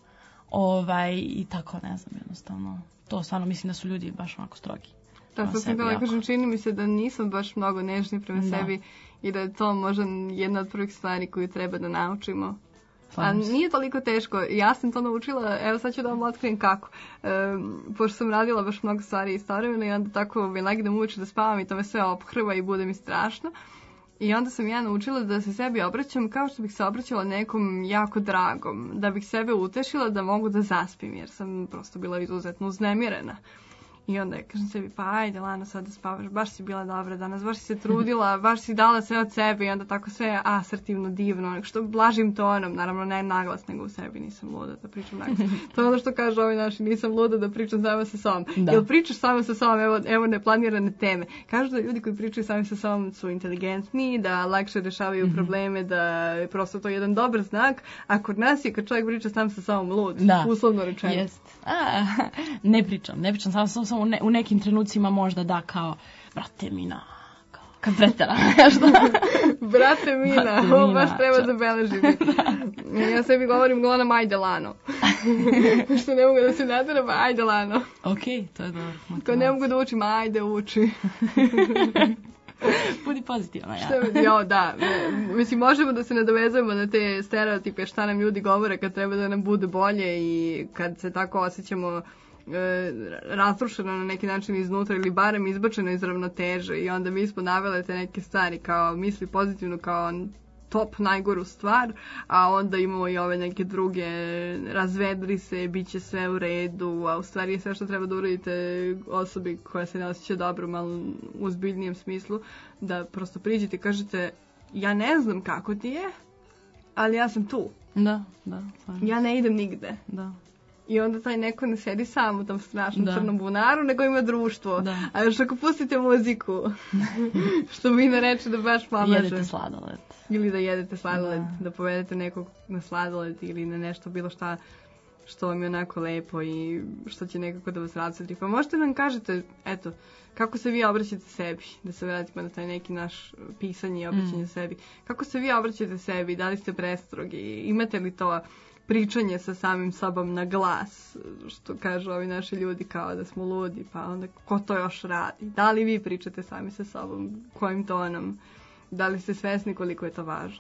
I tako, ne znam, jednostavno. To stvarno mislim da su ljudi baš onako strogi. Da, to sam htjela kažem, čini mi se da nisam baš mnogo nežni prema sebi i da je to možda jedna od prvih stvari koju treba da naučimo. A nije toliko teško. Ja sam to naučila, evo sad ću da vam otkrijem kako. Pošto sam radila baš mnogo stvari istovremeno i onda tako me legnem uveče da spavam i to me sve ophrva i bude mi strašno. I onda sam ja naučila da se sebi obraćam kao što bih se obraćala nekom jako dragom, da bih sebe utešila da mogu da zaspim, jer sam prosto bila izuzetno uznemirena. I onda kažem sebi, pa ajde Lana, sad da spavaš, baš si bila dobra danas, baš si se trudila, baš si dala sve od sebe i onda tako sve asertivno, divno, što blažim tonom, naravno ne naglas, nego u sebi, nisam luda da pričam naglas. To je ono što kažu ovi naši, nisam luda da pričam sama sa sobom. Jel pričaš sama sa sobom, evo neplanirane teme. Kažu da ljudi koji pričaju sami sa sobom su inteligentni, da lakše rešavaju probleme, da je prosto to jedan dobar znak, a kod nas je kad čovjek priča sam sa sobom lud, uslovno rečeno. Jest. Ne pričam samo u nekim trenucima možda da kao brate Mina, kad pretera nešto. Brate Mina, ovo baš treba zabeležiti. Ja sebi govorim uglavnom ajde Lano. Što ne mogu da se nateram, ajde Lano. Okej, to je dobro. Ko ne mogu da učim, ajde uči. Budi pozitivna, da. Mislim, možemo da se nadovezujemo na te stereotipe šta nam ljudi govore kad treba da nam bude bolje i kad se tako osjećamo razrušeno na neki način iznutra ili barem izbačeno iz ravnoteže i onda mi smo navele te neke stvari kao misli pozitivno kao top najgoru stvar, a onda imamo i ove neke druge razvedri se, bit će sve u redu, a u stvari je sve što treba da uradite osobi koja se ne osjeća dobro, malo u ozbiljnijem smislu, da prosto priđete i kažete ja ne znam kako ti je, ali ja sam tu. Da. Ja ne idem nigde. Da. I onda taj neko ne sedi sam u tom strašnom crnom bunaru, nego ima društvo. A još ako pustite muziku, što mi ne reče da baš pomaže. Jedete sladoled. Ili da jedete sladoled, da povedete nekog na sladoled ili na nešto bilo šta što vam je onako lepo i što će nekako da vas rasvetli. Pa možete nam kažete, eto, kako se vi obraćate sebi, da se vratimo na taj neki naš pisanje i obraćanje sebi. Kako se vi obraćate sebi, da li ste prestrogi, imate li to pričanje sa samim sobom na glas, što kažu ovi naši ljudi kao da smo ludi, pa onda ko to još radi? Da li vi pričate sami sa sobom, kojim tonom? Da li ste svesni koliko je to važno?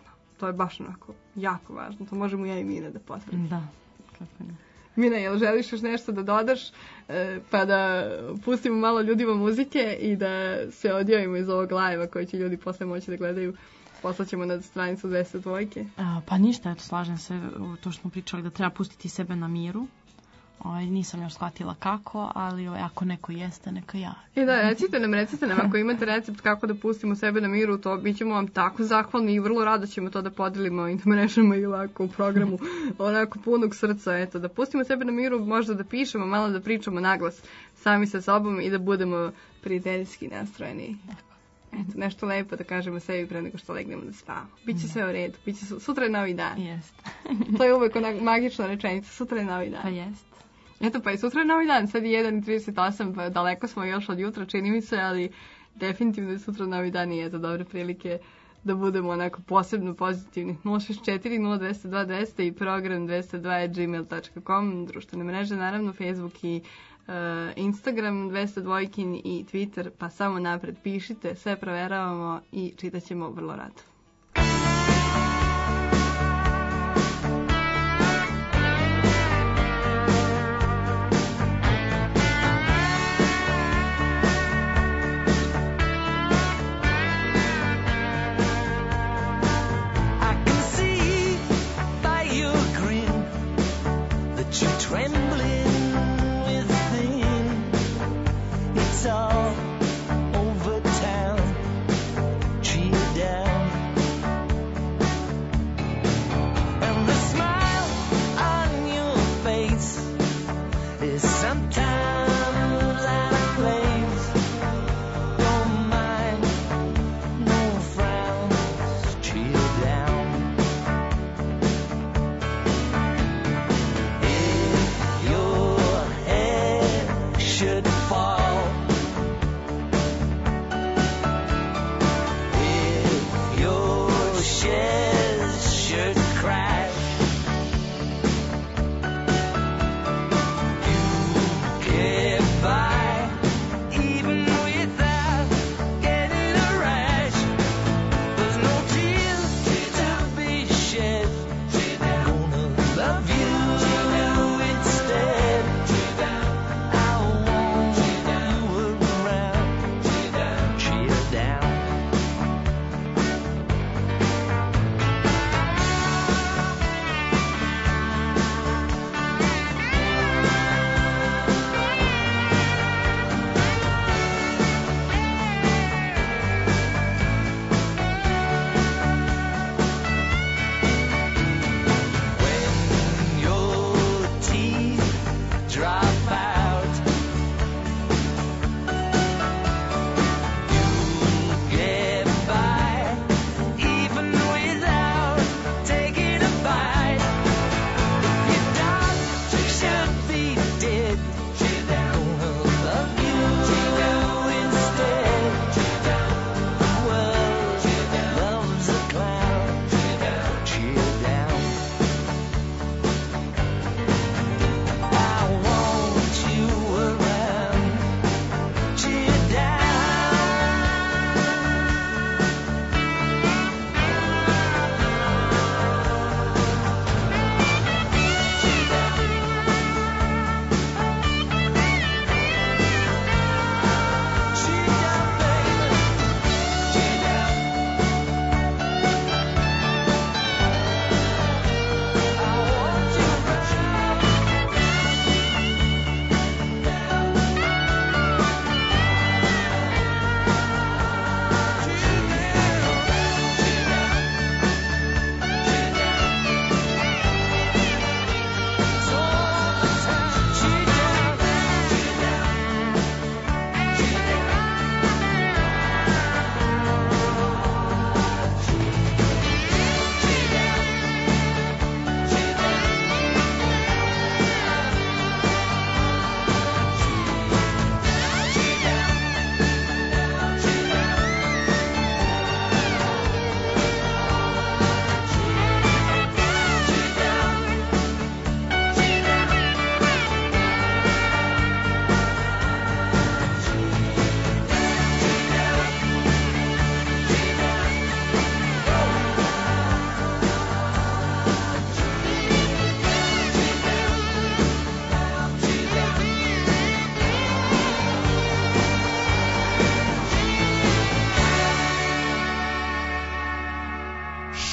to je baš onako jako važno. To možemo ja i Mina da potvrdimo. Da, kako ne. Mina, jel želiš još nešto da dodaš, pa da pustimo malo ljudima muzike i da se odjavimo iz ovog live-a koji će ljudi posle moći da gledaju? Poslaćemo na stranicu 202. Pa ništa, eto, slažem se to što smo pričali da treba pustiti sebe na miru. Nisam još shvatila kako, ali ako neko jeste, neka ja. I da, recite nam ako imate recept kako da pustimo sebe na miru, to bit ćemo vam tako zahvalni i vrlo rado ćemo to da podelimo i da mrežemo i ovako u programu onako punog srca, eto, da pustimo sebe na miru, možda da pišemo, malo da pričamo naglas sami sa sobom i da budemo prijateljski nastrojeni. Eto, nešto lepo da kažemo sebi pre nego što legnemo da spavamo. Biće sve u redu, sutra je novi dan. Jest. To je uvek ona magična rečenica, sutra je novi dan. Pa jest. Eto, pa i sutra je novi dan, sad je 1:38, pa daleko smo još od jutra, čini mi se, ali definitivno je sutra novi dan i eto, dobre prilike da budemo onako posebno pozitivni. 064 0202 200 i program 202@gmail.com, društvene mreže, naravno, Facebook i Instagram, 202 i Twitter, pa samo napred pišite, sve proveravamo i čitat ćemo vrlo rado. All over town, cheer down.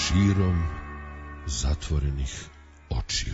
širom zatvorenih očiju.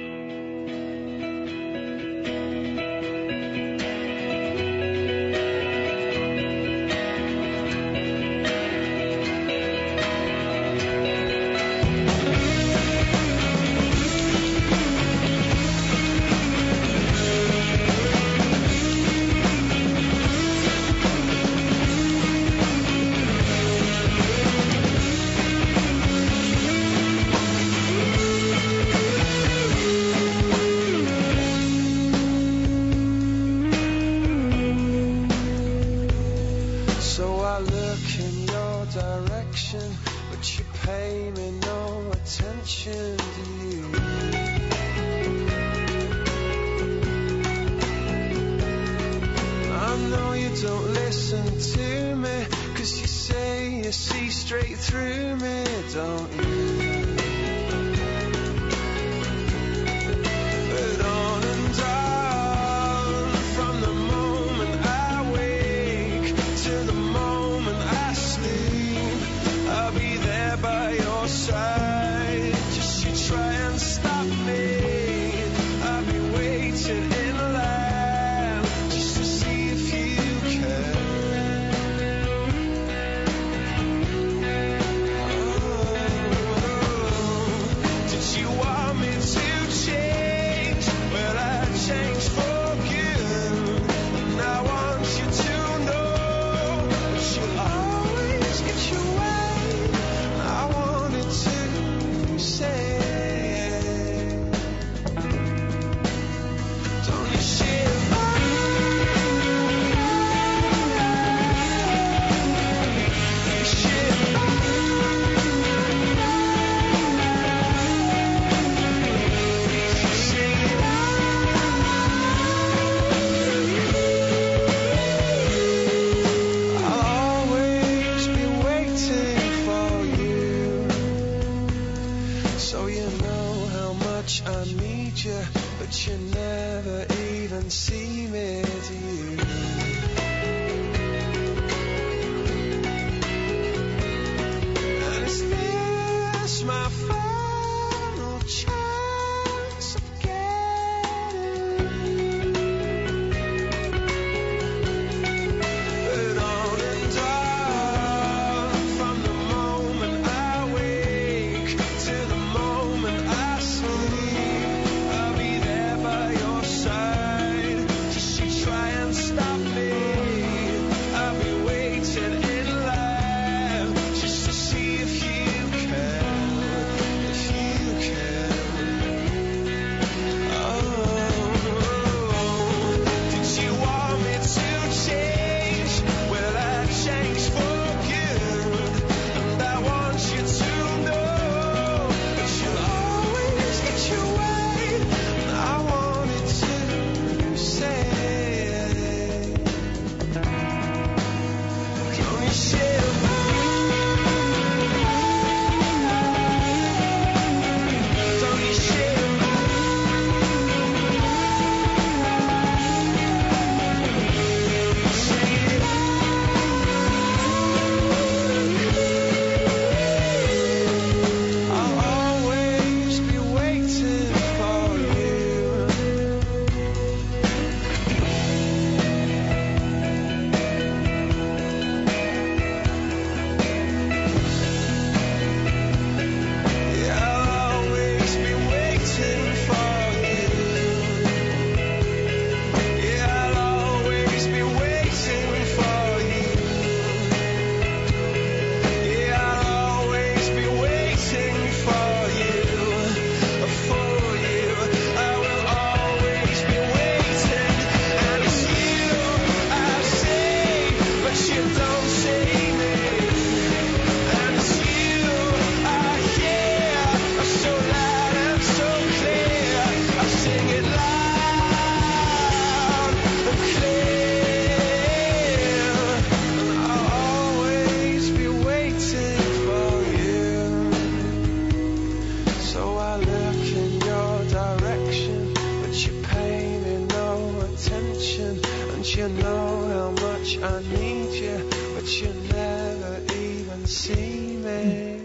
you know how much I need you, but you never even see me.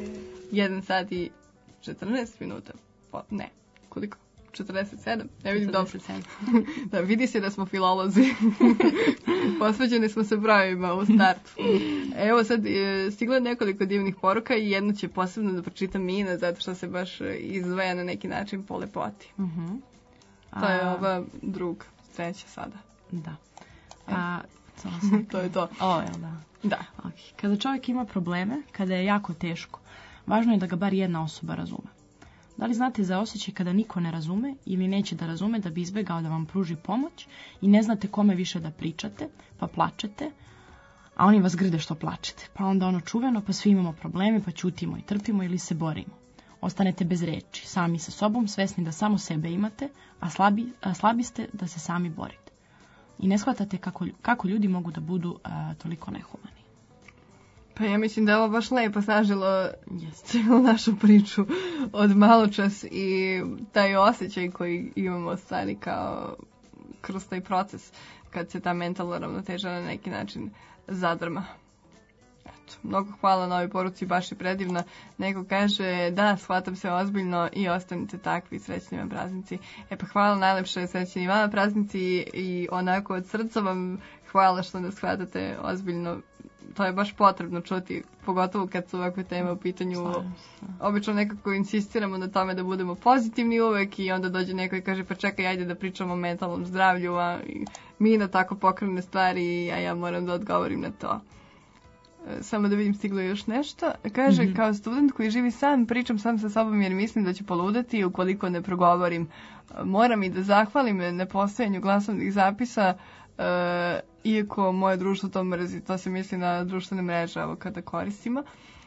1 sat i 14 minuta. Ne, koliko? 47, ne vidim dobro. Da, vidi se da smo filolozi. Posveđeni smo se brojevima u startu. Evo sad, stiglo je nekoliko divnih poruka i jednu će posebno da pročitam Mina, zato što se baš izdvaja na neki način po lepoti. To je ova treća sada. Da. To je to. Da. Okay. Kada čovjek ima probleme, kada je jako teško, važno je da ga bar jedna osoba razume. Da li znate za osjećaj kada niko ne razume ili neće da razume da bi izbjegao da vam pruži pomoć i ne znate kome više da pričate, pa plačete, a oni vas grde što plačete. Pa onda ono čuveno, pa svi imamo probleme, pa ćutimo i trpimo ili se borimo. Ostanete bez reči, sami sa sobom, svesni da samo sebe imate, a slabi ste da se sami borite. I ne shvatate kako ljudi mogu da budu toliko nehumani. Pa ja mislim da je ovo baš lepo sažilo cijelu našu priču od maločas i taj osjećaj koji imamo stvari kao kroz taj proces kad se ta mentalna ravnoteža na neki način zadrma. Eto, mnogo hvala na ovoj poruci, baš je predivna. Neko kaže da, shvatam se ozbiljno i ostanite takvi, srećni vam praznici. Pa hvala najlepše, srećni vama praznici i onako od srca vam hvala što nas shvatate ozbiljno. To je baš potrebno čuti, pogotovo kad su ovakve teme u pitanju. Obično nekako insistiramo na tome da budemo pozitivni uvek i onda dođe neko i kaže pa čekaj, ajde da pričamo o mentalnom zdravlju, a mi na tako pokrene stvari, a ja moram da odgovorim na to. Samo da vidim, stiglo je još nešto. Kaže, kao student koji živi sam, pričam sam sa sobom jer mislim da ću poludeti ukoliko ne progovorim. Moram i da zahvalim na postojanju glasovnih zapisa, iako moje društvo to mrzi. To se misli na društvene mreže, ovo kada koristimo.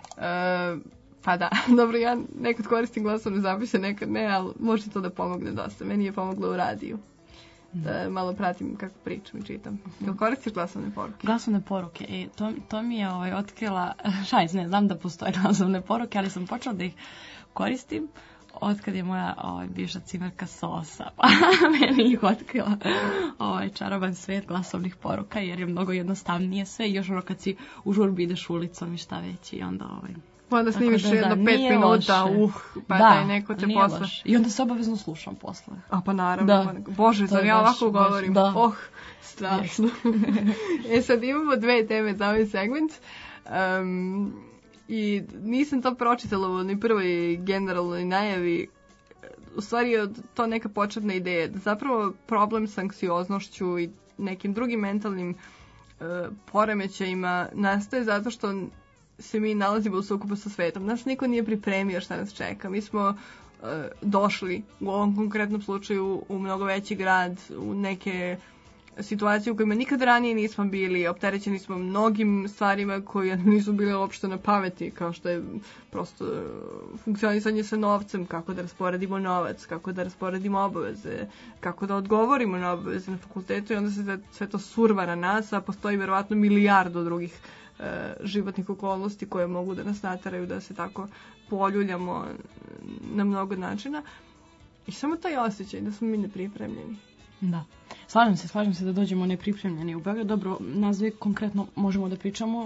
Pa da, dobro, ja nekad koristim glasovne zapise, nekad ne, ali može to da pomogne dosta. Meni je pomoglo u radiju. Da malo pratim kako pričam i čitam. Jel koristiš glasovne poruke? Glasovne poruke, to mi je otkrila, ne znam da postoje glasovne poruke, ali sam počela da ih koristim otkad je moja bivša cimerka Sosa, pa meni ih otkrila čaroban svijet glasovnih poruka, jer je mnogo jednostavnije sve, i još ono kad si u žurbi ideš ulicom i šta već, i onda onda snimiš jedno 5 minuta, pa da neko te posle. I onda se obavezno slušam posle. A pa naravno, Bože, zar ja ovako govorim? Strašno. Sad imamo 2 teme za ovaj segment. I nisam to pročitala u ni prvoj generalnoj najavi. U stvari je to neka početna ideja. Da zapravo problem s anksioznošću i nekim drugim mentalnim poremećajima nastaje zato što se mi nalazimo u sukobu sa svetom. Nas niko nije pripremio šta nas čeka. Mi smo došli u ovom konkretnom slučaju u mnogo veći grad, u neke situacije u kojima nikad ranije nismo bili, opterećeni smo mnogim stvarima koje nisu bile uopšte na pameti, kao što je prosto funkcionisanje sa novcem, kako da rasporedimo novac, kako da rasporedimo obaveze, kako da odgovorimo na obaveze na fakultetu, i onda se sve to surva na nas, a postoji verovatno milijardu drugih životnih okolnosti koje mogu da nas nateraju da se tako poljuljamo na mnogo načina. I samo taj osjećaj da smo mi nepripremljeni. Da. Slažem se da dođemo nepripremljeni u Beograd. Dobro, nas konkretno možemo da pričamo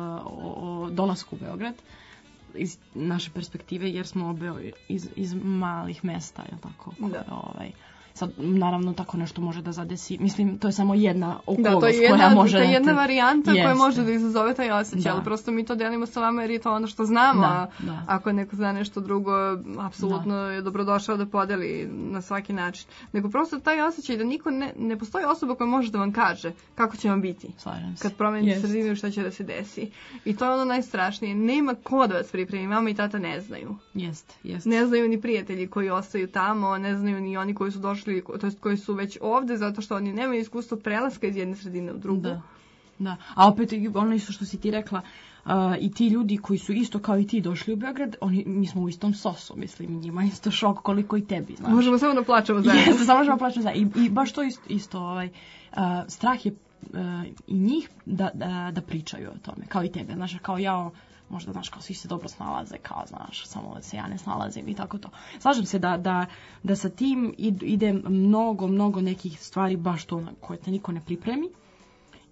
o dolasku u Beograd iz naše perspektive, jer smo obe iz malih mesta, je tako? Da. Sad, naravno, tako nešto može da zadesi. Mislim, to je samo jedna okolnost koja može... Da, to je jedna varijanta koja može da izazove taj osjećaj, ali prosto mi to delimo sa vama jer je to ono što znamo. Da. Ako neko zna nešto drugo, apsolutno je dobrodošao da podeli na svaki način. Nego prosto taj osjećaj da niko ne postoji osoba koja može da vam kaže kako će vam biti. Slažem se. Kad promenite sredinu, šta će da se desi. I to je ono najstrašnije. Nema ko da vas pripremi. Mama i tata ne znaju. Jest. Ne znaju ni prijatelji koji ostaju tamo, ne znaju ni oni koji su došli, to jest koji su već ovde, zato što oni nemaju iskustvo prelaska iz jedne sredine u drugu. Da. A opet ono isto što si ti rekla, i ti ljudi koji su isto kao i ti došli u Beograd, mi smo u istom sosu, mislim, njima isto šok koliko i tebi, znaš. Možemo samo da plačemo zajedno. Samo možemo plačemo zajedno. I baš to isto strah je i njih da pričaju o tome, kao i tebe, znaš, kao ja, možda, znaš, kao svi se dobro snalaze, kao, znaš, samo da se ja ne snalazim i tako to. Slažem se da sa tim ide mnogo nekih stvari, baš to koje te niko ne pripremi.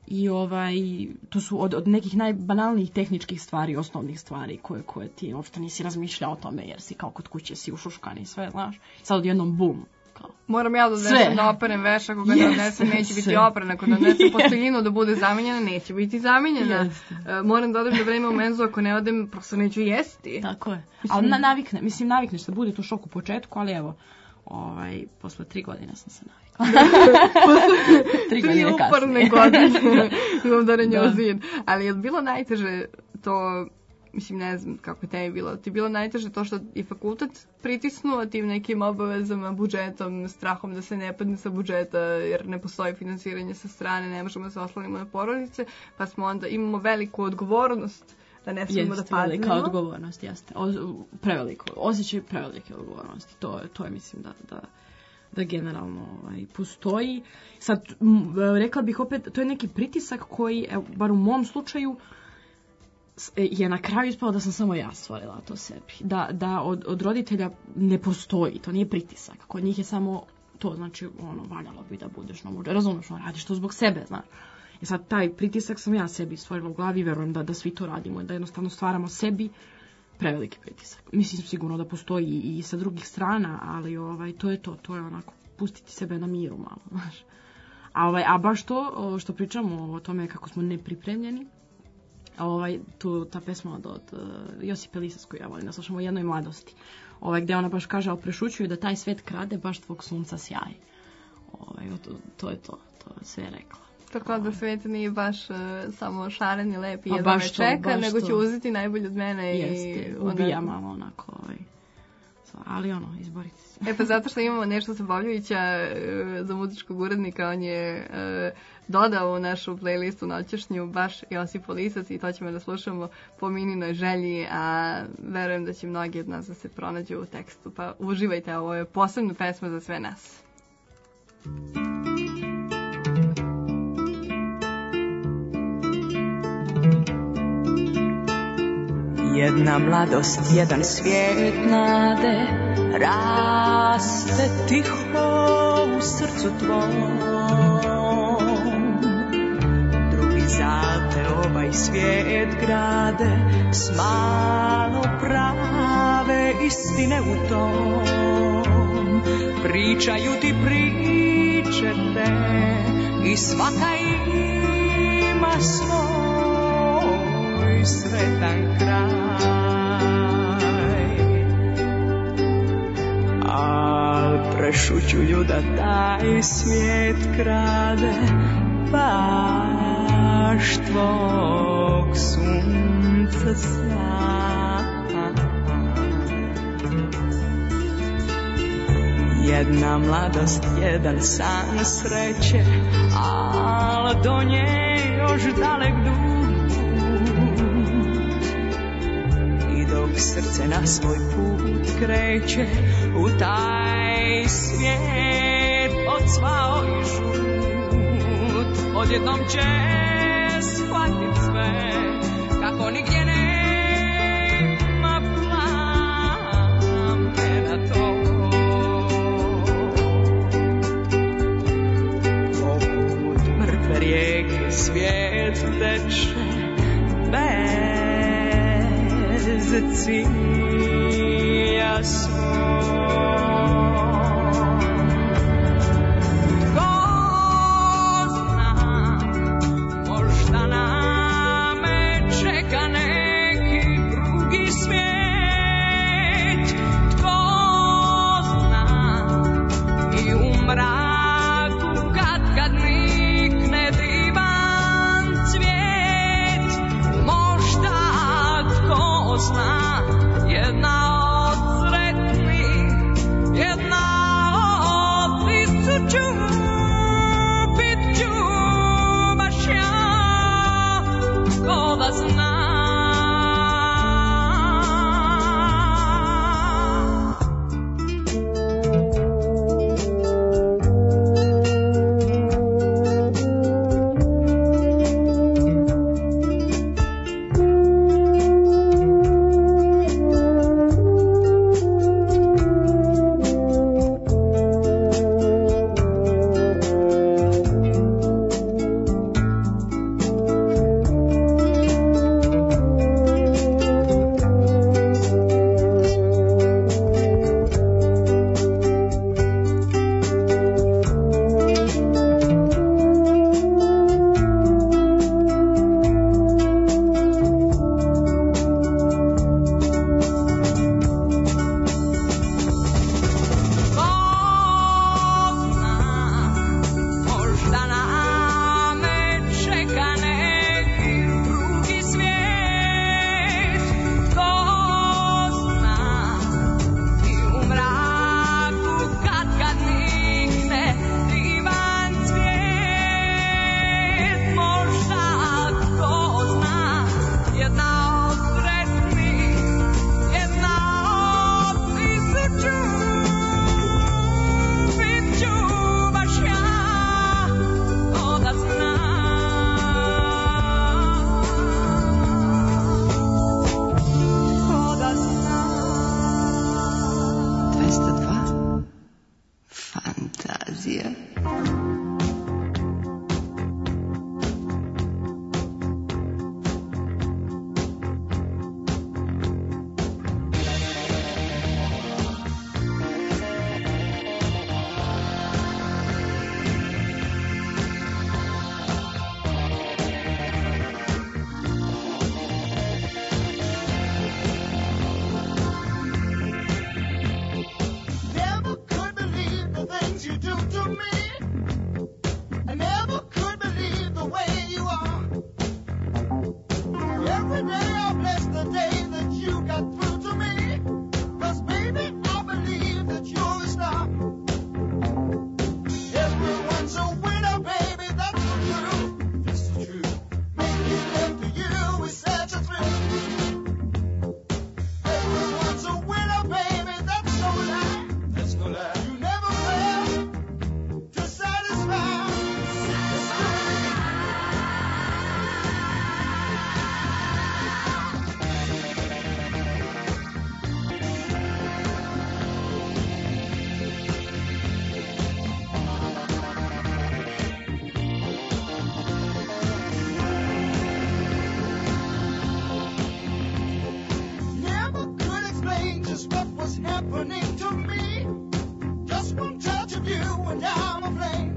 I to su od nekih najbanalnijih tehničkih stvari, osnovnih stvari koje ti uopšte nisi razmišljao o tome jer si kao kod kuće si ušuškan i sve, znaš. Sad odjednom bum. Moram ja da odnesem da operem veš, ako ga ne odnesem neće biti operen, ako da odnesem posteljinu da bude zamenjena, neće biti zamenjena. Moram da odem na vreme u menzu, ako ne odem, prosto neću jesti. Tako je. Ali navikneš se, bude to šok u početku, ali evo, posle 3 godine sam se navikla. 3 godine kasnije. 3 uporne godine imam udaranje o zid. Ali je bilo najteže to, mislim, ne znam kako je tebi bilo. Ti je bilo najteže to što je fakultet pritisnuo tim nekim obavezama, budžetom, strahom da se ne padne sa budžeta jer ne postoji finansiranje sa strane, ne možemo da se oslonimo na porodice, pa smo onda imamo veliku odgovornost da ne smijemo da padnemo. Jeste, velika odgovornost, jeste. Preveliko, osjećaj prevelike odgovornosti. To je mislim da generalno postoji. Sad, rekla bih opet, to je neki pritisak koji, bar u mom slučaju, je na kraju ispalo da sam samo ja stvorila to sebi. Da od roditelja ne postoji, to nije pritisak. Kod njih je samo to, znači, valjalo bi da budeš razumno, radiš to zbog sebe, znaš. I sad taj pritisak sam ja sebi stvorila u glavi, verujem da svi to radimo, da jednostavno stvaramo sebi preveliki pritisak. Mislim sigurno da postoji i sa drugih strana, ali to je onako, pustiti sebe na miru malo, znaš. A baš to što pričamo o tome kako smo nepripremljeni, ta pesma od Josipe Lisas koju ja volim da slušamo u Jednoj mladosti, gdje ona baš kaže, prešućuju da taj svet krade baš tvog sunca sjaj. To je to sve je rekla. Tako da svet nije baš samo šaren i lep i jedva me čeka, nego će uzeti najbolje od mene. Jeste, ubija malo onako, ali izborite se. Pa zato što imamo nešto Sabavljevića za muzičkog urednika, on je dodao u našu playlistu noćašnju baš Josipu Lisac i to ćemo da slušamo po Mininoj želji, a verujem da će mnogi od nas da se pronađu u tekstu, pa uživajte, ovo je posebna pesma za sve nas. Jedna mladost, jedan svijet nade, raste tiho u srcu tvom. Drugi zate ovaj svijet grade, s malo prave istine u tom. Pričaju ti priče te i svaka ima svoj sretan kraj. Prešućuju da taj svijet krade baš tvog sunca sjaj. Jedna mladost, jedan san sreće, al do nje još dalek dug. I dok srce na svoj put kreće u taj svijet odsvao i žut, odjednom će shvatit sve kako nigdje nema plamena to. Poput mrtve rijeke svijet teče bez cilja svoj. happening to me. Just one touch of you and I'm aflame.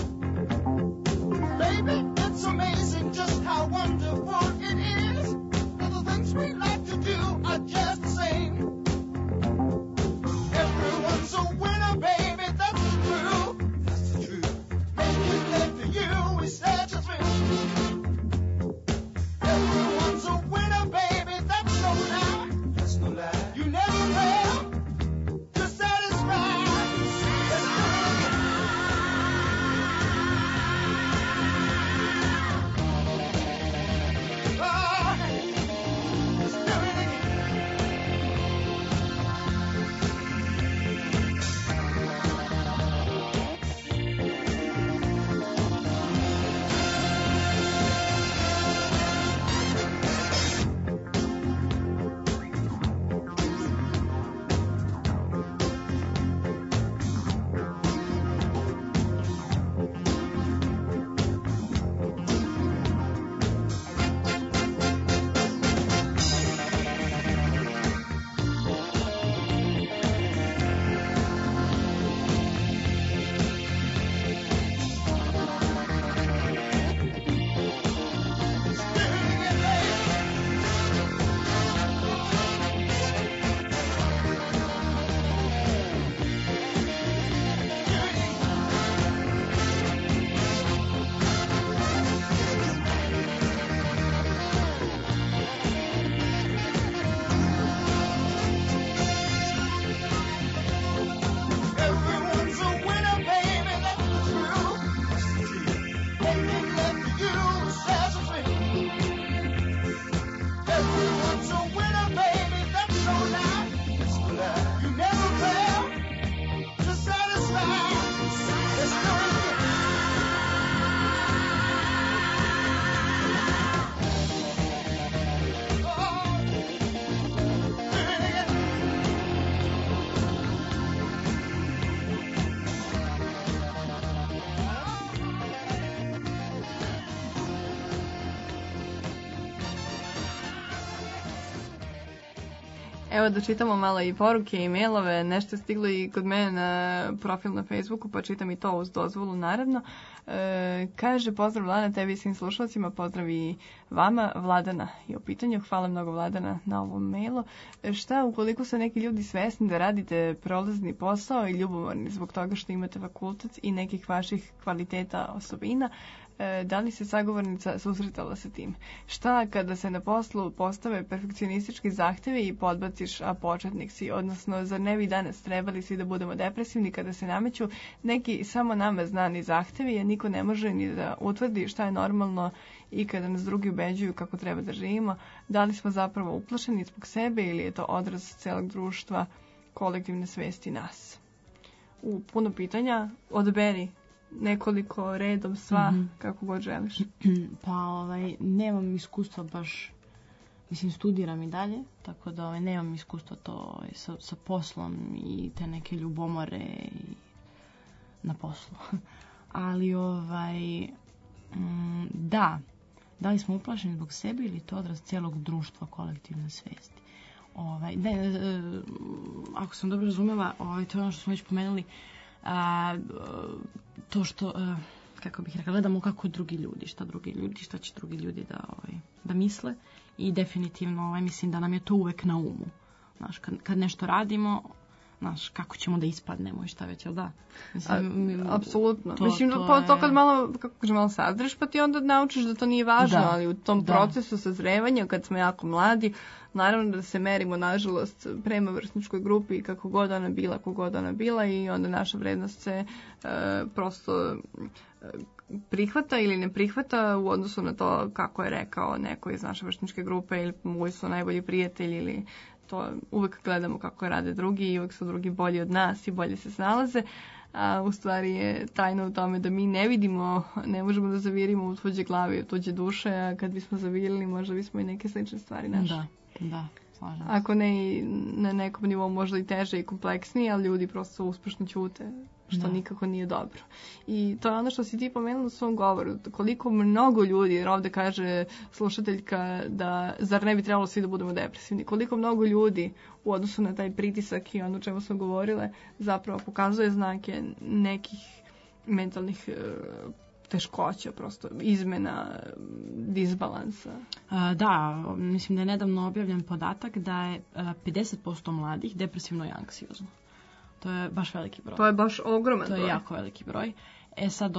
Baby, it's amazing just how wonderful it is. All the things we like to do are just the same. Everyone's a winner, baby, that's the truth. That's the truth. Making love to you is such a thrill. Everyone's a winner, baby, that's no lie. That's no lie. You never fail to satisfy. Let's do it again. Oh, let's do it again. Everyone's a winner, baby, that's the truth. Making love to you is such a thrill. Everyone's a winner, baby, that's no lie. That's no lie. You never fail to satisfy. Let's do it again. Oh, do it again. Evo da čitamo malo i poruke i mailove, nešto je stiglo i kod mene na profil na Facebooku, pa čitam i to uz dozvolu naravno. Kaže, pozdrav Lana, tebi i svim slušalcima, pozdrav i vama, Vladana je u pitanju. Hvala mnogo Vladana na ovom mailu. Šta ukoliko su neki ljudi svesni da radite prolazni posao i ljubomorni zbog toga što imate fakultet i nekih vaših kvaliteta osobina, da li se sagovornica susretala sa tim? Šta kada se na poslu postave perfekcionistički zahtevi i podbaciš, a početnik si? Odnosno, zar ne bi danas trebali svi da budemo depresivni kada se nameću neki samo nama znani zahtevi, jer niko ne može ni da utvrdi šta je normalno i kada nas drugi ubeđuju kako treba da živimo? Da li smo zapravo uplašeni zbog sebe ili je to odraz celog društva, kolektivne svesti nas? Puno pitanja, odberi nekoliko redom sva, kako god želiš. Pa nemam iskustva baš, mislim studiram i dalje, tako da nemam iskustva to sa poslom i te neke ljubomore i na poslu. Ali da li smo uplašeni zbog sebe ili to odraz cijelog društva, kolektivne svesti? Ako sam dobro razumela, to je ono što smo već pomenuli, to što, kako bih rekla, gledamo kako drugi ljudi, šta će drugi ljudi da misle, i definitivno mislim da nam je to uvek na umu. Znaš, kad nešto radimo, znaš, kako ćemo da ispadnemo i šta već, jel da? Apsolutno. Mislim, to kad malo sazreš, pa ti onda naučiš da to nije važno, ali u tom procesu sazrevanja, kad smo jako mladi, naravno da se merimo, nažalost, prema vršničkoj grupi, kako god ona bila, i onda naša vrednost se prosto prihvata ili ne prihvata u odnosu na to kako je rekao neko iz naše vršničke grupe, ili moji su najbolji prijatelji, ili to uvek gledamo kako rade drugi i uvek su drugi bolji od nas i bolje se snalaze, a u stvari je tajna u tome da mi ne vidimo, ne možemo da zavirimo u tuđe glavi, u tuđe duše, a kad bismo zavirili možda bismo i neke slične stvari našli. Da, slažem se. Ako ne i na nekom nivou možda i teže i kompleksnije, ali ljudi prosto uspešno ćute što nikako nije dobro. I to je ono što si ti pomenula u svom govoru, koliko mnogo ljudi, jer ovde kaže slušateljka da zar ne bi trebalo svi da budemo depresivni, koliko mnogo ljudi u odnosu na taj pritisak i ono o čemu smo govorile zapravo pokazuje znake nekih mentalnih teškoća, prosto izmena, disbalansa. Da, mislim da je nedavno objavljen podatak da je 50% mladih depresivno i anksiozno. To je baš veliki broj. To je baš ogroman broj. To je jako veliki broj. Sad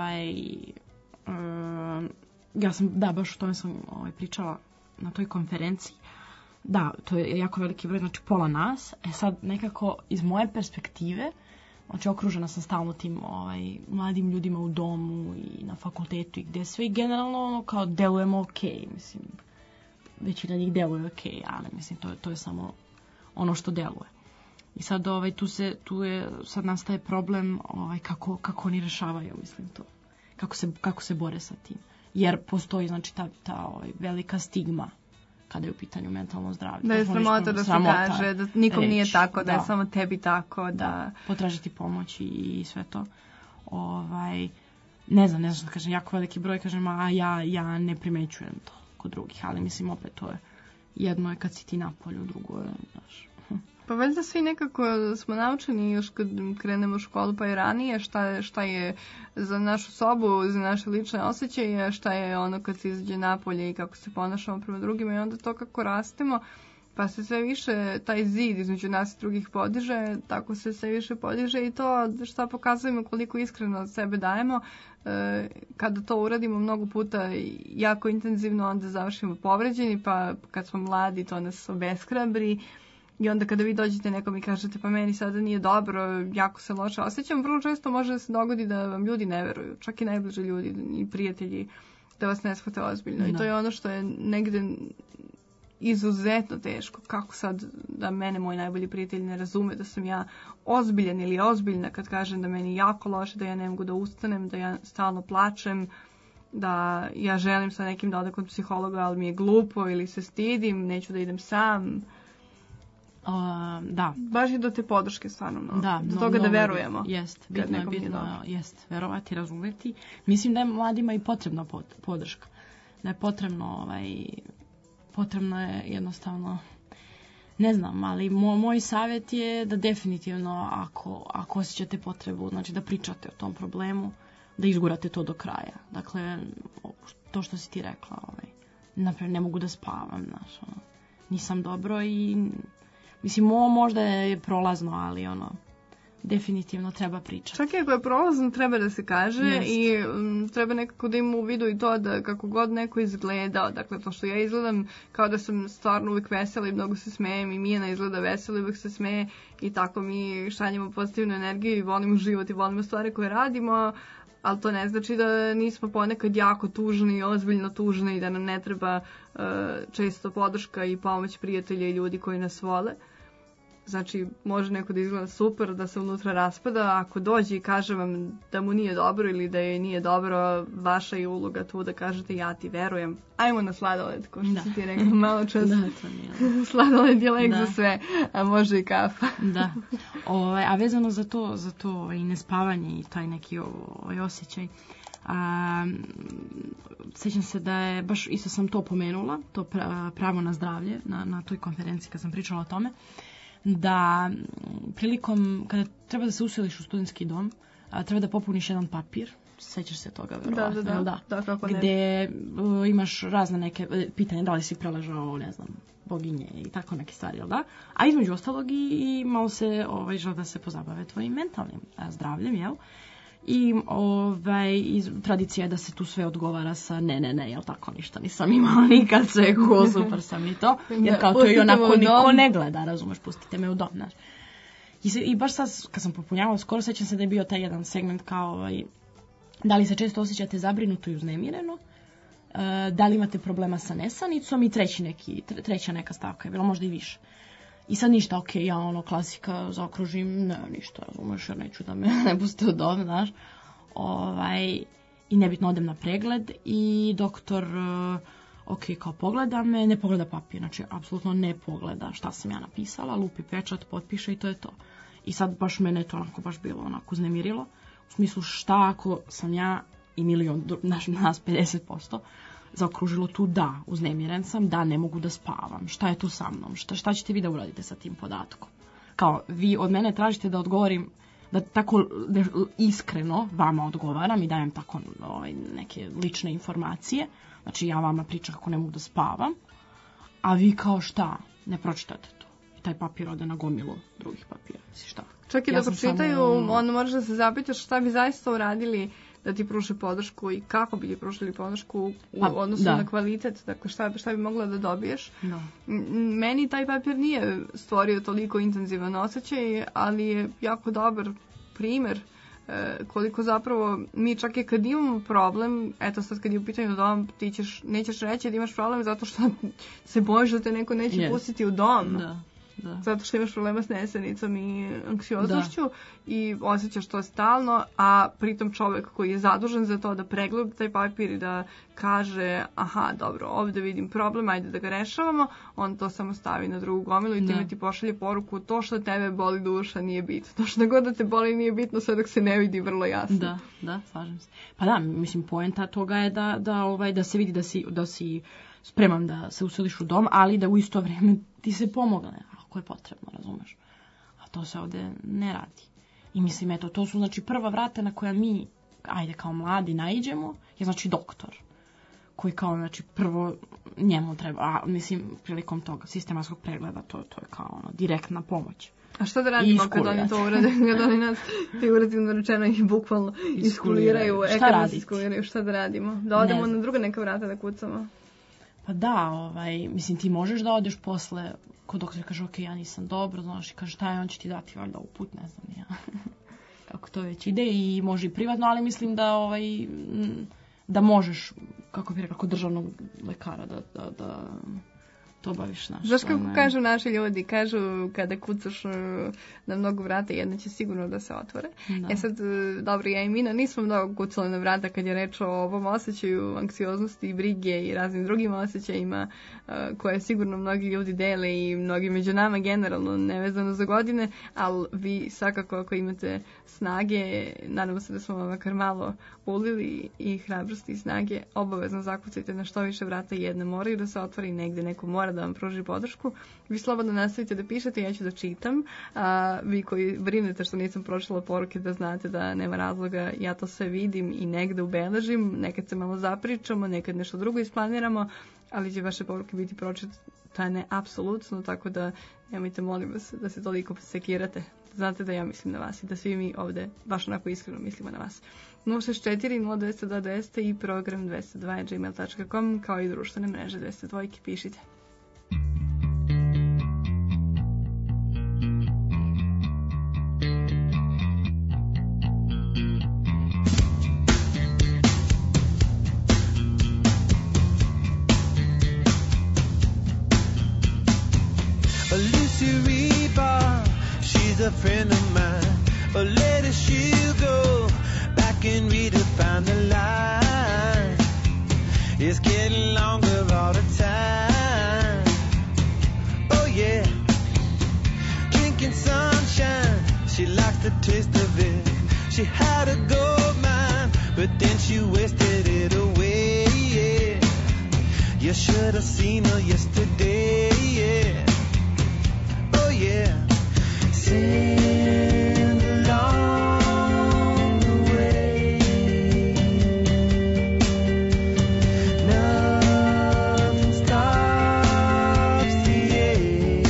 ja sam, baš o tome sam pričala na toj konferenciji. Da, to je jako veliki broj, znači pola nas. Sad nekako iz moje perspektive, znači okružena sam stalno tim mladim ljudima u domu i na fakultetu i gdje sve i generalno kao delujemo okej, mislim. Većina njih deluje okej, ali mislim to je samo ono što deluje. I sad tu je sad nastaje problem kako oni rešavaju, mislim to. Kako se bore sa tim. Jer postoji znači ta velika stigma kada je u pitanju mentalno zdravlje. Da je sramota da se kaže, da nikom nije tako, da je samo tebi tako, da potražiti pomoć i sve to. Ne znam što da kažem, jako veliki broj, kažem, a ja ne primećujem to kod drugih, ali mislim opet to je, jedno je kad si ti napolju, drugo je, znaš. Pa valjda svi nekako smo naučeni još kad krenemo u školu pa i ranije šta je za našu sobu, za naše lične osjećaje, šta je ono kad se izađe napolje i kako se ponašamo prema drugima i onda to kako rastemo pa se sve više taj zid između nas i drugih podiže, tako se sve više podiže i to šta pokazujemo koliko iskreno od sebe dajemo. Kada to uradimo mnogo puta jako intenzivno, onda završimo povređeni, pa kad smo mladi to nas obeshrabri. I onda kada vi dođete nekom i kažete pa meni sada nije dobro, jako se loše osjećam, vrlo često može da se dogodi da vam ljudi ne veruju, čak i najbliži ljudi i prijatelji da vas ne shvate ozbiljno. Da. I to je ono što je negde izuzetno teško. Kako sad da mene moj najbolji prijatelj ne razume da sam ja ozbiljan ili ozbiljna kad kažem da meni jako loše, da ja ne mogu da ustanem, da ja stalno plačem, da ja želim sa nekim da odem kod psihologa, ali mi je glupo ili se stidim, neću da idem sam. Da. Baš i do te podrške stvarno mnogo. Da, do toga da verujemo. Jest, bitno jest verovati, razumeti. Mislim da je mladima i potrebna podrška. Da je potrebno je jednostavno, ne znam, ali moj savjet je da definitivno ako osjećate potrebu, znači da pričate o tom problemu, da izgurate to do kraja. Dakle, to što si ti rekla, naprimjer, ne mogu da spavam, znaš, nisam dobro i mislim, ovo možda je prolazno, ali definitivno treba pričati. Čak i ako je prolazno, treba da se kaže i treba nekako da ima u vidu i to da kako god neko izgleda, dakle to što ja izgledam kao da sam stvarno uvijek vesela i mnogo se smejem i Mijana izgleda vesela i uvijek se smeje i tako mi šaljemo pozitivnu energiju i volimo život i volimo stvari koje radimo, ali to ne znači da nismo ponekad jako tužni, ozbiljno tužni i da nam ne treba često podrška i pomoć prijatelja i ljudi koji nas vole. Znači, može neko da izgleda super, da se unutra raspada, ako dođe i kaže vam da mu nije dobro ili da joj nije dobro, vaša je uloga tu da kažete ja ti verujem. Ajmo na sladoled, ko što si ti rekla malo čas. Da, to nije. Sladoled je lek za sve, a može i kafa. Da. A vezano za to i nespavanje i taj neki osjećaj, sjećam se da je, baš isto sam to pomenula, to pravo na zdravlje, na toj konferenciji kad sam pričala o tome, da prilikom kada treba da se useliš u studentski dom, treba da popuniš jedan papir, sećaš se toga verovatno, da, kako ne. Gde imaš razne neke pitanja, da li si preležao, ne znam, boginje i tako neke stvari, jel da? A između ostalog i malo se žele da se pozabave tvojim mentalnim zdravljem, jel? I tradicija je da se tu sve odgovara sa ne, jel tako, ništa nisam imala nikad, sve cool, super sam i to, jer kao to i onako niko ne gleda, razumeš, pustite me u dom, znaš. I baš sad, kad sam popunjavala, skoro sećam se da je bio taj jedan segment kao, da li se često osjećate zabrinuto i uznemireno, da li imate problema sa nesanicom i treća neka stavka je bila, možda i više. I sad ništa, ja klasika zaokružim, ne, ništa, razumeš, jer neću da me ne puste u dom, znaš. I nebitno odem na pregled i doktor, kao pogleda me, ne pogleda papir, znači apsolutno ne pogleda šta sam ja napisala, lupi pečat, potpiše i to je to. I sad baš mene to onako baš bilo onako uznemirilo. U smislu šta ako sam ja i milion, nas 50%, zaokružilo tu da, uznemiren sam, da ne mogu da spavam. Šta je tu sa mnom? Šta ćete vi da uradite sa tim podatkom? Kao, vi od mene tražite da odgovorim, da tako iskreno vama odgovaram i dajem tako neke lične informacije. Znači ja vama pričam kako ne mogu da spavam, a vi kao šta? Ne pročitate to. I taj papir ode na gomilu drugih papira. Šta? Čak i da pročitaju, onda moraš da se zapitaš šta bi zaista uradili da ti pruže podršku i kako bi ti pružili podršku u odnosu na kvalitet, dakle šta bi mogla da dobiješ. Da. Meni taj papir nije stvorio toliko intenzivan osjećaj, ali je jako dobar primer koliko zapravo mi čak i kad imamo problem, eto sad kad je u pitanju dom, ti nećeš reći da imaš problem zato što se bojiš da te neko neće pustiti u dom. Da. Da. Zato što imaš problema s nesanicom i anksioznošću i osjećaš to stalno, a pritom čovjek koji je zadužen za to da pregleda taj papir i da kaže aha, dobro, ovdje vidim problem, ajde da ga rešavamo, on to samo stavi na drugu gomilu i time ti pošalje poruku to što tebe boli duša nije bitno. To što god da te boli nije bitno sve dok se ne vidi vrlo jasno. Da, slažem se. Pa da, mislim, poenta toga je da se vidi da si spreman da se useliš u dom, ali da u isto vrijeme ti se pomogne. Je potrebno, razumeš? A to se ovdje ne radi. I mislim, eto, to su znači prva vrata na koja mi, ajde, kao mladi naiđemo, je znači doktor. Koji kao, znači, prvo njemu treba, a mislim, prilikom tog sistematskog pregleda, to je kao direktna pomoć. A što da radimo kad oni to urade? Kad oni nas, figurativno rečeno, i bukvalno iskuliraju. Šta da radimo? Da odemo na druga neka vrata da kucamo? Pa da, mislim, ti možeš da odeš posle kod doktora kaže, ok, ja nisam dobro, znaš, i kaže, šta je, on će ti dati valjda uput, ne znam ja. Kako to već ide i može i privatno, ali mislim da možeš, kako bih rekao, kod državnog lekara da to obaviš naš. Znaš kako kažu naši ljudi, kažu kada kucaš na mnogo vrata, jedna će sigurno da se otvore. Da. Sad, dobro, ja i Mina nismo mnogo kucali na vrata kad je reč o ovom osjećaju anksioznosti i brige i raznim drugim osjećajima koje sigurno mnogi ljudi dele i mnogi među nama generalno nevezano za godine, ali vi svakako ako imate snage, nadamo se da smo vam makar malo ulili i hrabrosti i snage, obavezno zakucajte na što više vrata, jedna moraju da se otvori, negde neko mora da vam pruži podršku. Vi slobodno nastavite da pišete, ja ću da čitam. Vi koji brinete što nisam pročitala poruke, da znate da nema razloga, ja to sve vidim i negde ubeležim, nekad se malo zapričamo, nekad nešto drugo isplaniramo, ali će vaše poruke biti pročitane apsolutno, tako da nemojte, molim vas, da se toliko sekirate. Znate da ja mislim na vas i da svi mi ovde baš onako iskreno mislimo na vas. 064 0202 200 i program 202@gmail.com kao i društvene mreže 202, pišite. She's a friend of mine. A lady, she'll go back and redefine the line. It's getting longer all the time. Oh yeah, drinking sunshine. She likes the taste of it. She had a gold mine, but then she wasted it away. Yeah, you should have seen her yesterday. Yeah, oh yeah. Send along the way. Nothing stops the ache.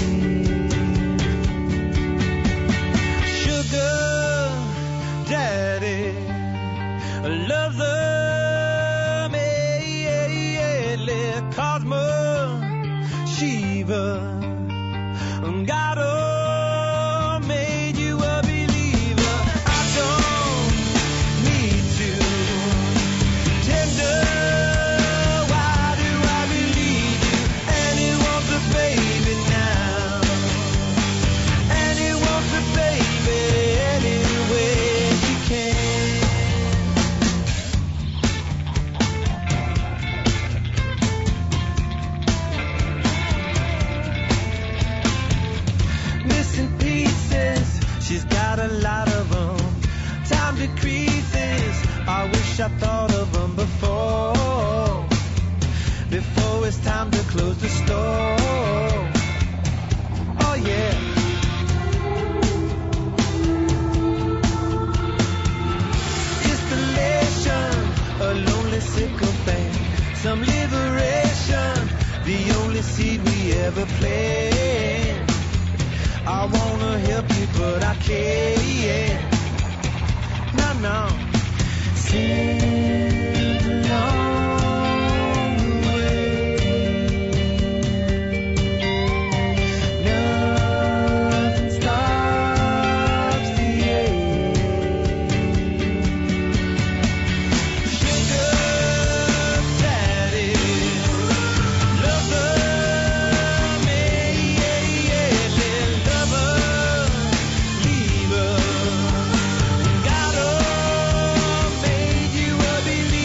Sugar daddy loves them, Cosmo. She She's got a lot of them. Time decreases. I wish I thought of them before it's time to close the store. Oh yeah. Installation, a lonely sycophant, some liberation, the only seed we ever played. I wanna help you, but I can't. No. Sing along the way. Nothing stops the ache. Sugar daddy, lover, lover, leaver. God made you a believer.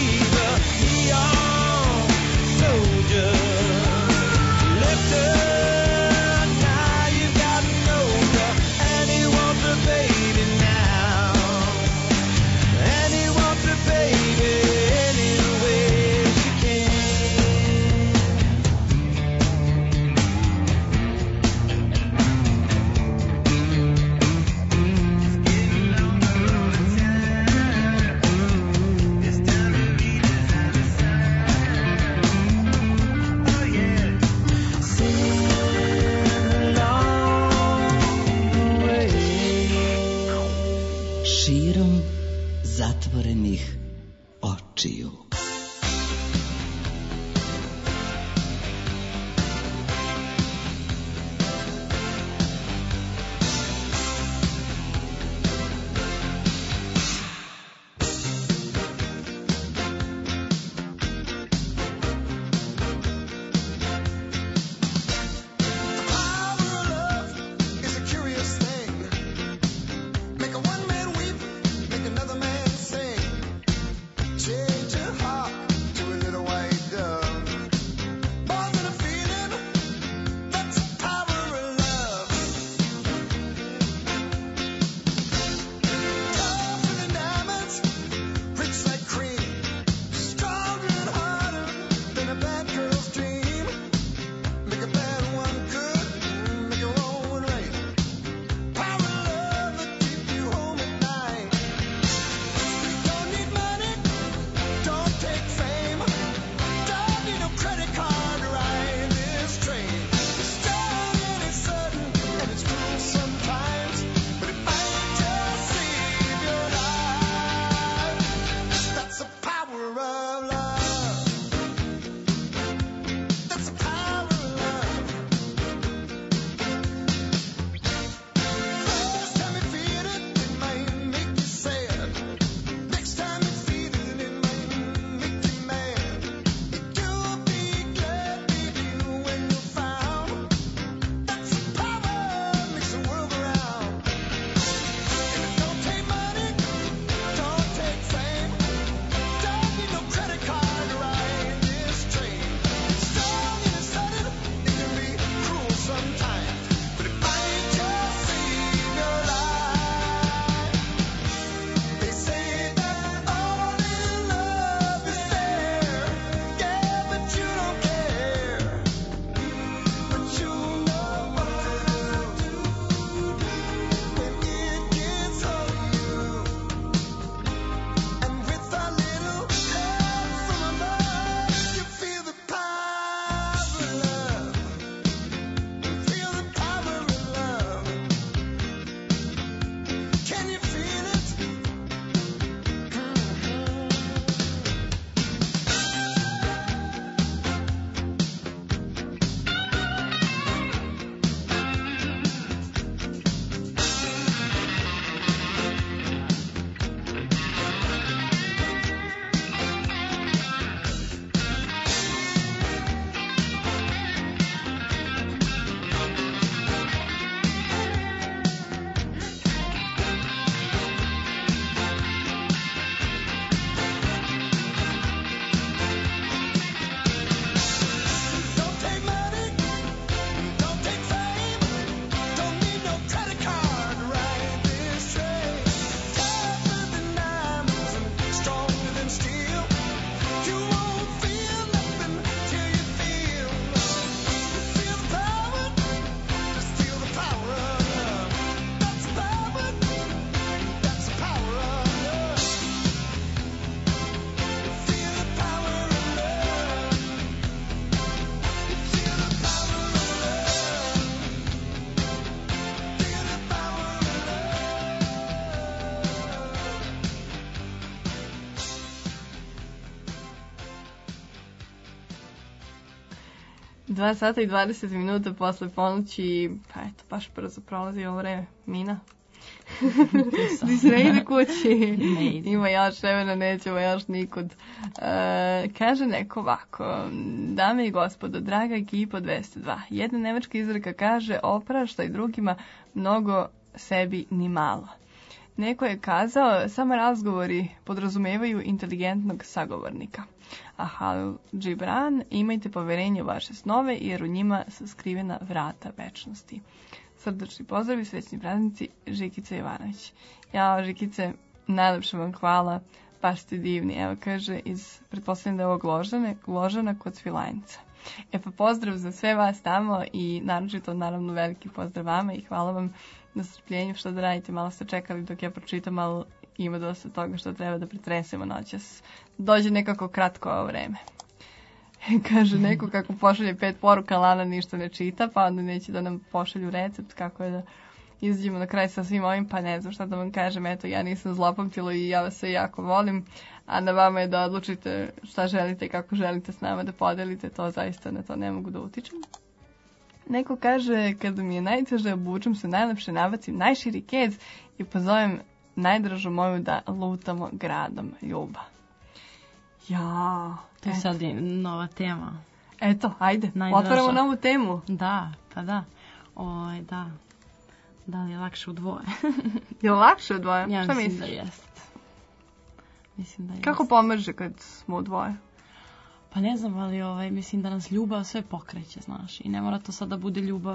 2 sata i 20 minuta posle ponoći, pa eto, baš brzo prolazi ovo vreme. Mina? Ti se ne ide kući? Ne ide. Ima još vremena, nećemo još nikud. Kaže neko ovako, dame i gospodo, draga ekipa 202, jedna nemačka izreka kaže, opraštaj drugima mnogo, sebi ni malo. Neko je kazao, samo razgovori podrazumevaju inteligentnog sagovornika. A Halil Gibran, imajte poverenje u vaše snove, jer u njima su skrivena vrata večnosti. Srdačni pozdrav i srećni praznici, Žikica Jovanović. Ja, Žikice, najlepše vam hvala, baš ste divni. Evo kaže, pretpostavljam da je ovo Ložana kod Svilajnca. Pa pozdrav za sve vas tamo i naročito, naravno, veliki pozdrav vama i hvala vam na strpljenju što da radite. Malo ste čekali dok ja pročitam, ali ima dosta toga što treba da pretresemo noćas. Dođe nekako kratko ovo vreme. Kaže neko kako pošalje 5 poruka, Lana ništa ne čita, pa onda neće da nam pošalju recept kako je da izađemo na kraj sa svim ovim, pa ne znam šta da vam kažem. Eto, ja nisam zlopamtila i ja vas sve jako volim, a na vama je da odlučite šta želite i kako želite s nama da podelite, to zaista na to ne mogu da utičem. Neko kaže, kada mi je najteže, obučem se najlepše, nabacim najširi kec i pozovem najdražu moju da lutamo gradom, Ljuba. Ja, to je sad nova tema. Eto, ajde, Najdraža. otvaramo novu temu. Da, pa da. Da. Da li je lakše u dvoje? Je li lakše u dvoje? Ja šta mislim misliš? da jest. Mislim da jest. Kako pomaže kad smo u dvoje? Pa ne znam, ali mislim da nas ljubav sve pokreće, znaš. I ne mora to sad da bude ljubav,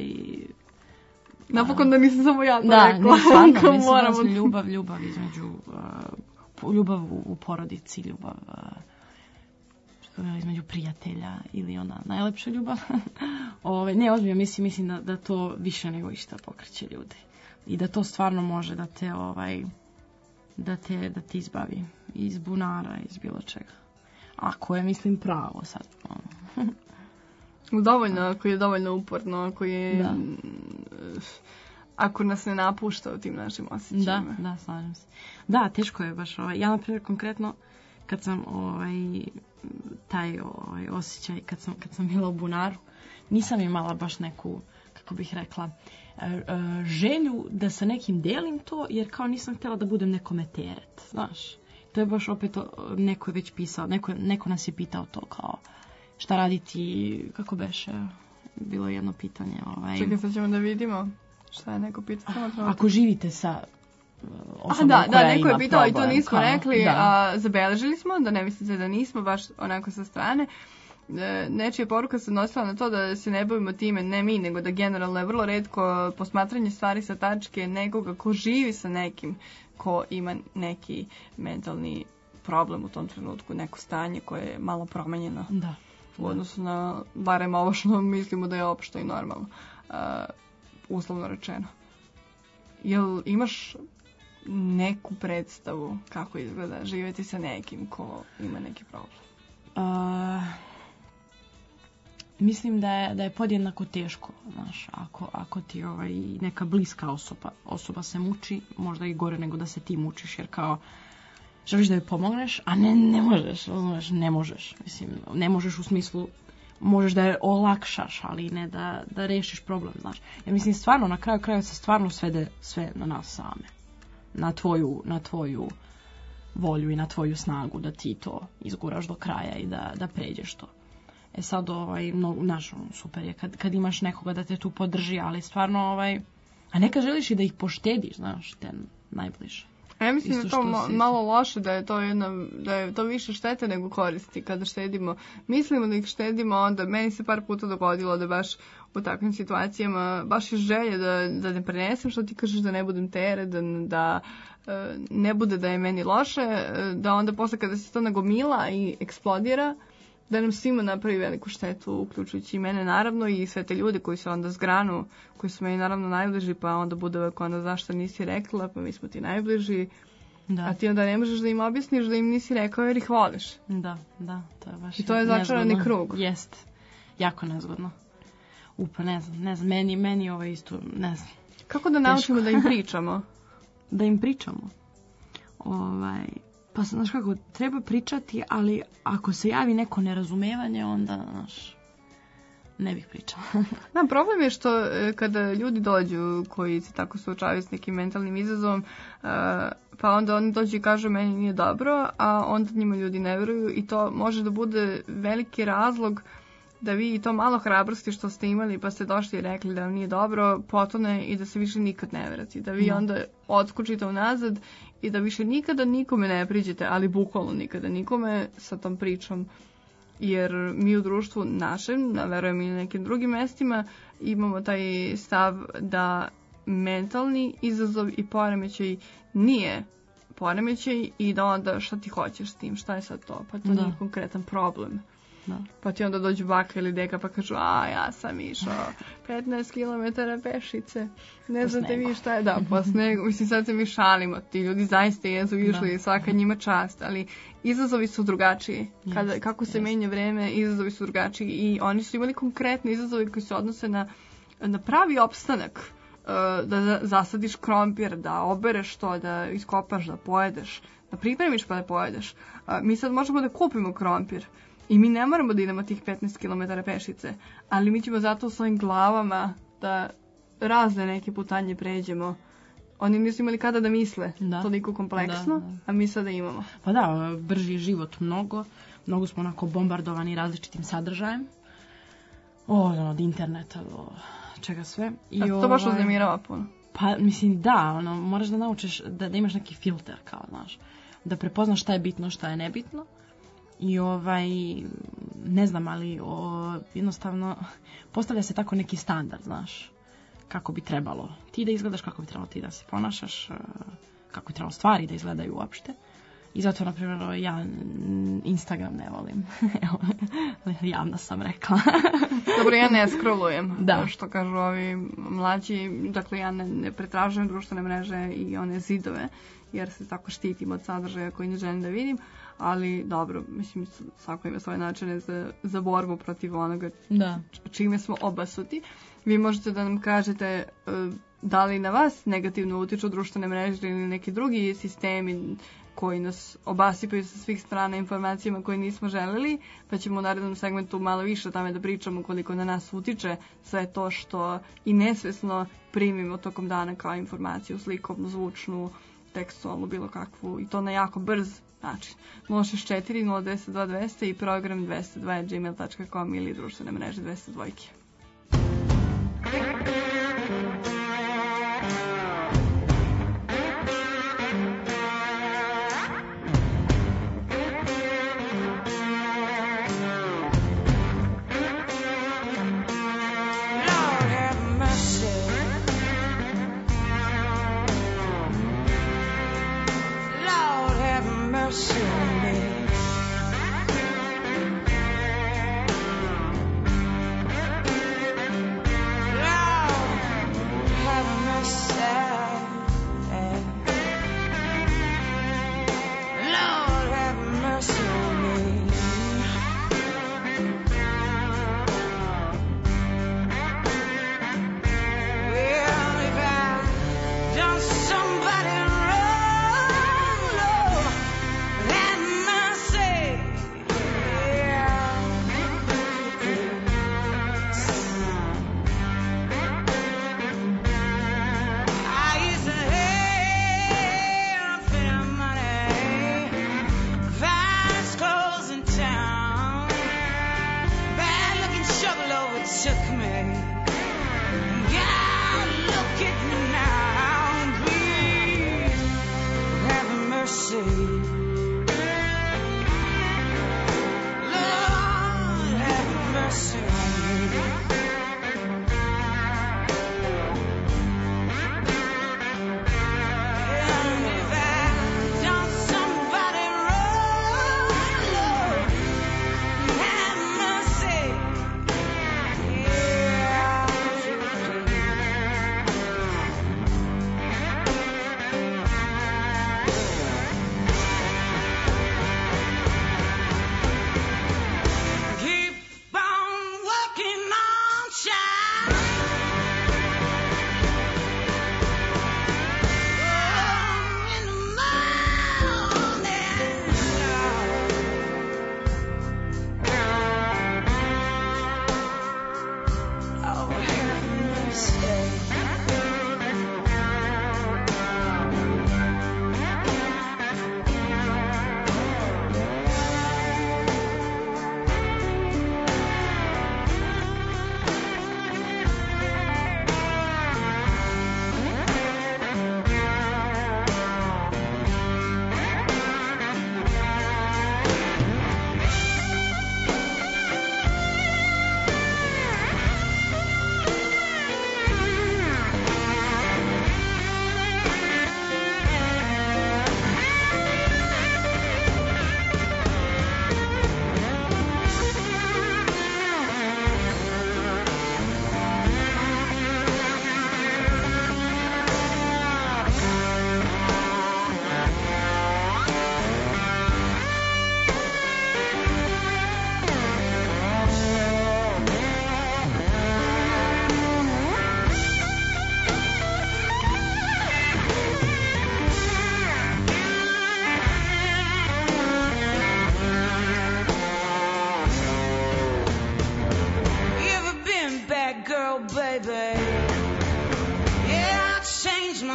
Napokon da nisam samo ja to da, rekla. Da, stvarno, mislim moramo... da ljubav između, ljubav u porodici, ljubav između prijatelja ili ona najlepša ljubav. Ne, ozbiljno, mislim da to više nego išta pokreće ljude. I da to stvarno može da te, da te izbavi iz bunara, iz bilo čega. Ako je, mislim, pravo sad. Dovoljno, ako je dovoljno uporno, ako je... Da. Ako nas ne napušta u tim našim osjećajima. Da, slažem se. Da, teško je baš. Ja, na primjer, konkretno, kad sam taj osjećaj, kad sam bila u bunaru, nisam imala baš neku, kako bih rekla, želju da sa nekim delim to, jer kao nisam htjela da budem nekome teret, znaš. To je baš opet, neko je već pisao, neko nas je pitao to kao, šta raditi, kako beše, bilo je jedno pitanje. Čekaj, sad ćemo da vidimo šta je neko pitao. Ako živite sa osobom koja da, neko ima je pitao problem, i to nismo rekli, da. Zabeležili smo, da ne mislite da nismo, baš onako sa strane. Nečija poruka se odnosila na to da se ne bavimo time, ne mi, nego da generalno je vrlo retko posmatranje stvari sa tačke nekoga ko živi sa nekim, ko ima neki mentalni problem u tom trenutku, neko stanje koje je malo promenjeno. Da. U odnosu na, barem ovo što mislimo da je opšto i normalno, uslovno rečeno. Jel imaš neku predstavu kako izgleda živjeti sa nekim ko ima neki problem? Mislim da je podjednako teško, znaš, ako ti neka bliska osoba se muči, možda i gore nego da se ti mučiš, jer kao želiš da joj pomogneš, a ne možeš, znaš, ne možeš. Mislim, ne možeš u smislu, možeš da je olakšaš, ali ne da rešiš problem, znaš. Ja mislim, stvarno, na kraju kraja se stvarno svede sve na nas same. Na tvoju volju i na tvoju snagu da ti to izguraš do kraja i da pređeš to. Sad, znaš, super je kad imaš nekoga da te tu podrži, ali stvarno, a neka želiš i da ih poštediš, znaš, te najbliže. Ja mislim da je to malo loše, da je to više štete nego koristi kada štedimo. Mislimo da ih štedimo, onda meni se par puta dogodilo da baš u takvim situacijama baš je želje da ne prenesem što ti kažeš, da ne budem teret, da ne bude da je meni loše, da onda posle kada se to nagomila i eksplodira, da nam svima napravi veliku štetu, uključujući i mene naravno i sve te ljude koji se onda zgranu, koji su meni naravno najbliži, pa onda bude uvek onda zašto nisi rekla, pa mi smo ti najbliži, da. A ti onda ne možeš da im objasniš da im nisi rekao jer ih voliš. Da, to je baš. I to je začarani krug. Jest, jako nezgodno. Ne znam, meni isto, ne znam. Kako da naučimo da im pričamo? Da im pričamo? Pa znaš kako, treba pričati, ali ako se javi neko nerazumevanje, onda, znaš, ne bih pričala. Da, problem je što kada ljudi dođu koji se tako suočavaju s nekim mentalnim izazovom, pa onda oni dođu i kažu meni nije dobro, a onda njima ljudi ne veruju i to može da bude veliki razlog da vi i to malo hrabrosti što ste imali pa ste došli i rekli da vam nije dobro, potone i da se više nikad ne vrati. Da vi onda odskočite unazad i da više nikada nikome ne priđete, ali bukvalno nikada nikome sa tom pričom. Jer mi u društvu našem, verujem i na nekim drugim mestima, imamo taj stav da mentalni izazov i poremećaj nije poremećaj i da onda šta ti hoćeš s tim, šta je sad to? Pa to nije konkretan problem. Da. Pa ti onda dođu baka ili deka pa kažu, ja sam išao 15 km pešice, ne znate vi šta je, po snegu, mislim sad se mi šalimo, ti ljudi zaista jesu išli, svaka njima čast, ali izazovi su drugačiji, kako se menja vreme, izazovi su drugačiji i oni su imali konkretne izazove koji se odnose na pravi opstanak, da zasadiš krompir, da obereš to, da iskopaš, da pojedeš, da pripremiš pa da pojedeš. Mi sad možemo da kupimo krompir, i mi ne moramo da idemo tih 15 km pešice, ali mi ćemo zato u svojim glavama da razne neke putanje pređemo. Oni nisu imali kada da misle toliko kompleksno, a mi sada imamo. Pa da, brži je život mnogo smo onako bombardovani različitim sadržajem. Od interneta do čega sve. I to baš uznemirava puno. Pa mislim moraš da naučiš da imaš neki filter kao, znaš, da prepoznaš šta je bitno, šta je nebitno. I ne znam, ali jednostavno postavlja se tako neki standard, znaš, kako bi trebalo ti da izgledaš, kako bi trebalo ti da se ponašaš, kako bi trebalo stvari da izgledaju uopšte. I zato, na primjer, ja Instagram ne volim. Javno sam rekla. Dobro, ja ne scrollujem, što kažu ovi mlađi. Dakle, ja ne pretražujem društvene mreže i one zidove, jer se tako štitim od sadržaja koji ne želim da vidim. Ali dobro, mislim, svako ima svoje načine za borbu protiv onoga čime smo obasuti. Vi možete da nam kažete da li na vas negativno utiču društvene mreže ili neki drugi sistemi koji nas obasipaju sa svih strana informacijama koje nismo želeli, pa ćemo u narednom segmentu malo više o tome da pričamo koliko na nas utiče sve to što i nesvesno primimo tokom dana kao informaciju, slikovnu, zvučnu, tekstualnu, bilo kakvu, i to na jako brz način. 064 010 2200 i program 202@gmail.com ili društvene mreže 202. Somebody wrong, Lord, have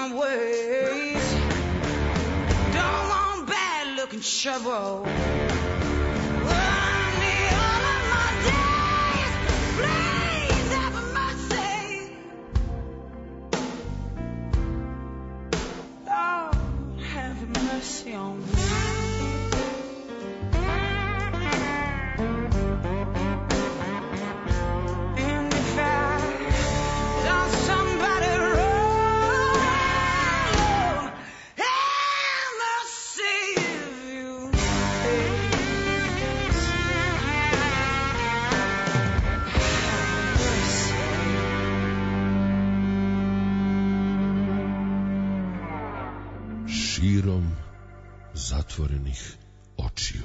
my ways. Don't want bad looking trouble. I need all of my days. Please have mercy. Lord, have mercy on me. Širom zatvorenih očiju.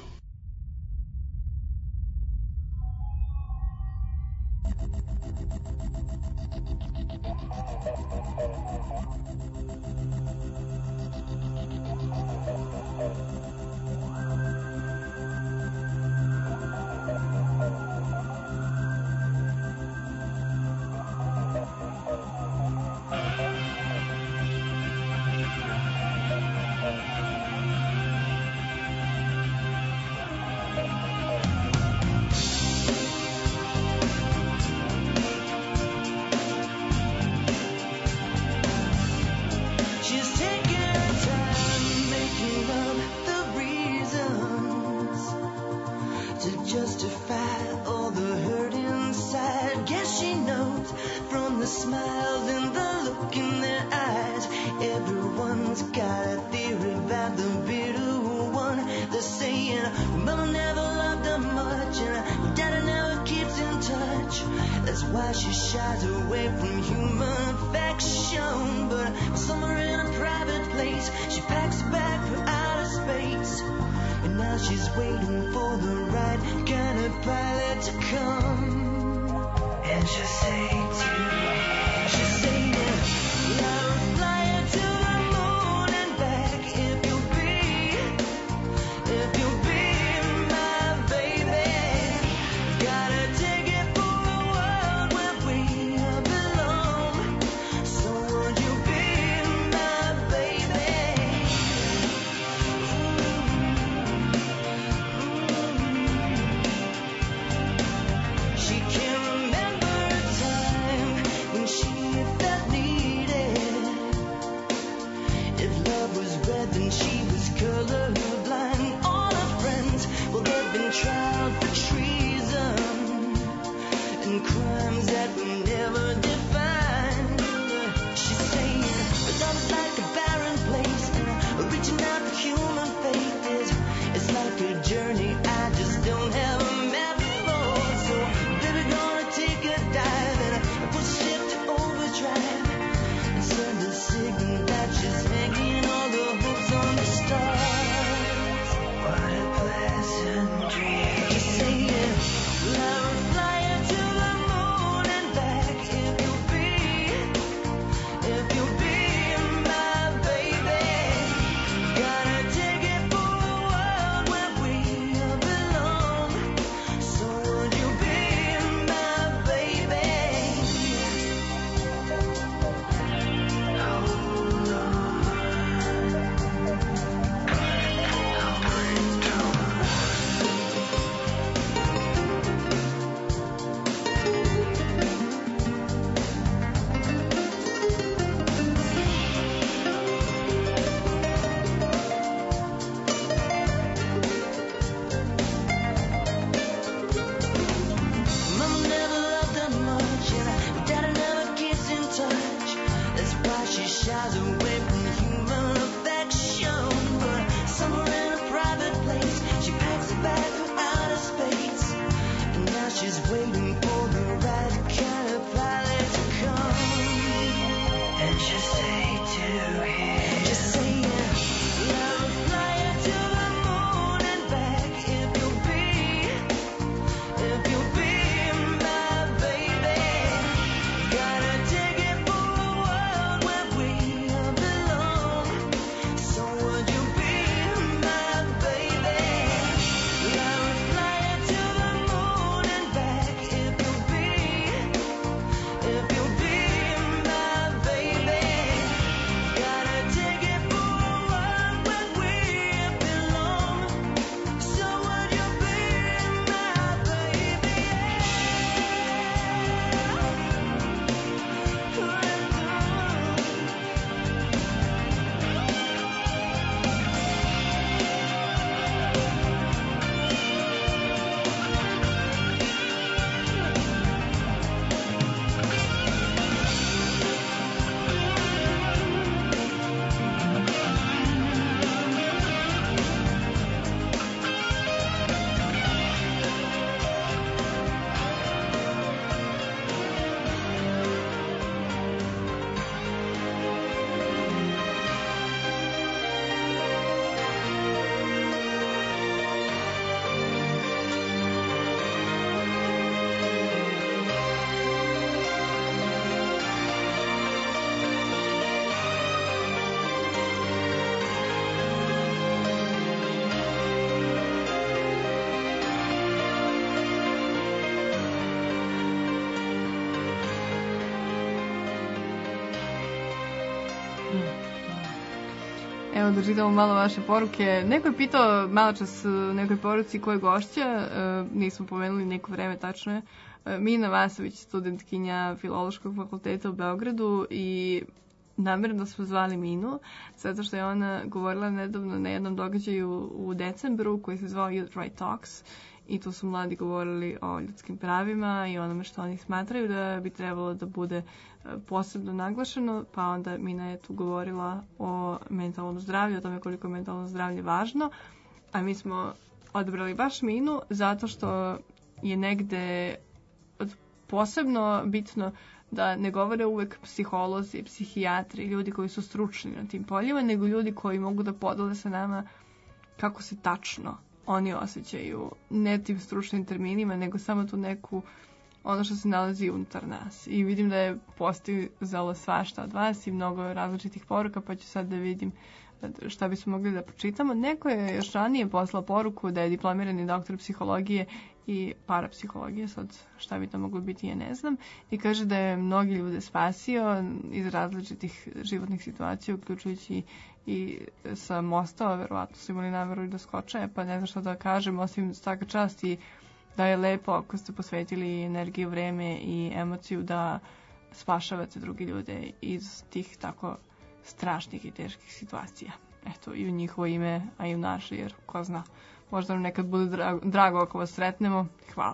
Evo da čitamo malo vaše poruke. Neko je pitao malo čas u nekoj poruci ko je gošća, nismo pomenuli neko vreme, tačno je. Mina Vasović, studentkinja Filološkog fakulteta u Beogradu i namjerno smo zvali Minu, zato što je ona govorila nedavno na jednom događaju u decembru koji se zvao Youth Right Talks i tu su mladi govorili o ljudskim pravima i onome što oni smatraju da bi trebalo da bude posebno naglašeno, pa onda Mina je tu govorila o mentalnom zdravlju, o tome koliko je mentalno zdravlje važno, a mi smo odabrali baš Minu zato što je negde posebno bitno da ne govore uvek psiholozi, psihijatri, ljudi koji su stručni na tim poljima, nego ljudi koji mogu da podele sa nama kako se tačno oni osjećaju, ne tim stručnim terminima, nego samo tu neku ono što se nalazi unutar nas. I vidim da je postizalo svašta od vas i mnogo različitih poruka, pa ću sad da vidim šta bismo mogli da pročitamo. Neko je još ranije poslao poruku da je diplomirani doktor psihologije i parapsihologije, sad šta bi to moglo biti, ja ne znam, i kaže da je mnogi ljude spasio iz različitih životnih situacija, uključujući i sa mostova, verovatno su imali nameru i da skoče, pa ne znam šta da kažem, osim svaka čast i da je lepo ako ste posvetili energiju, vreme i emociju da spašavate drugi ljude iz tih tako strašnih i teških situacija. Eto, i u njihovo ime, a i u naše, jer ko zna, možda nam nekad bude drago ako vas sretnemo. Hvala.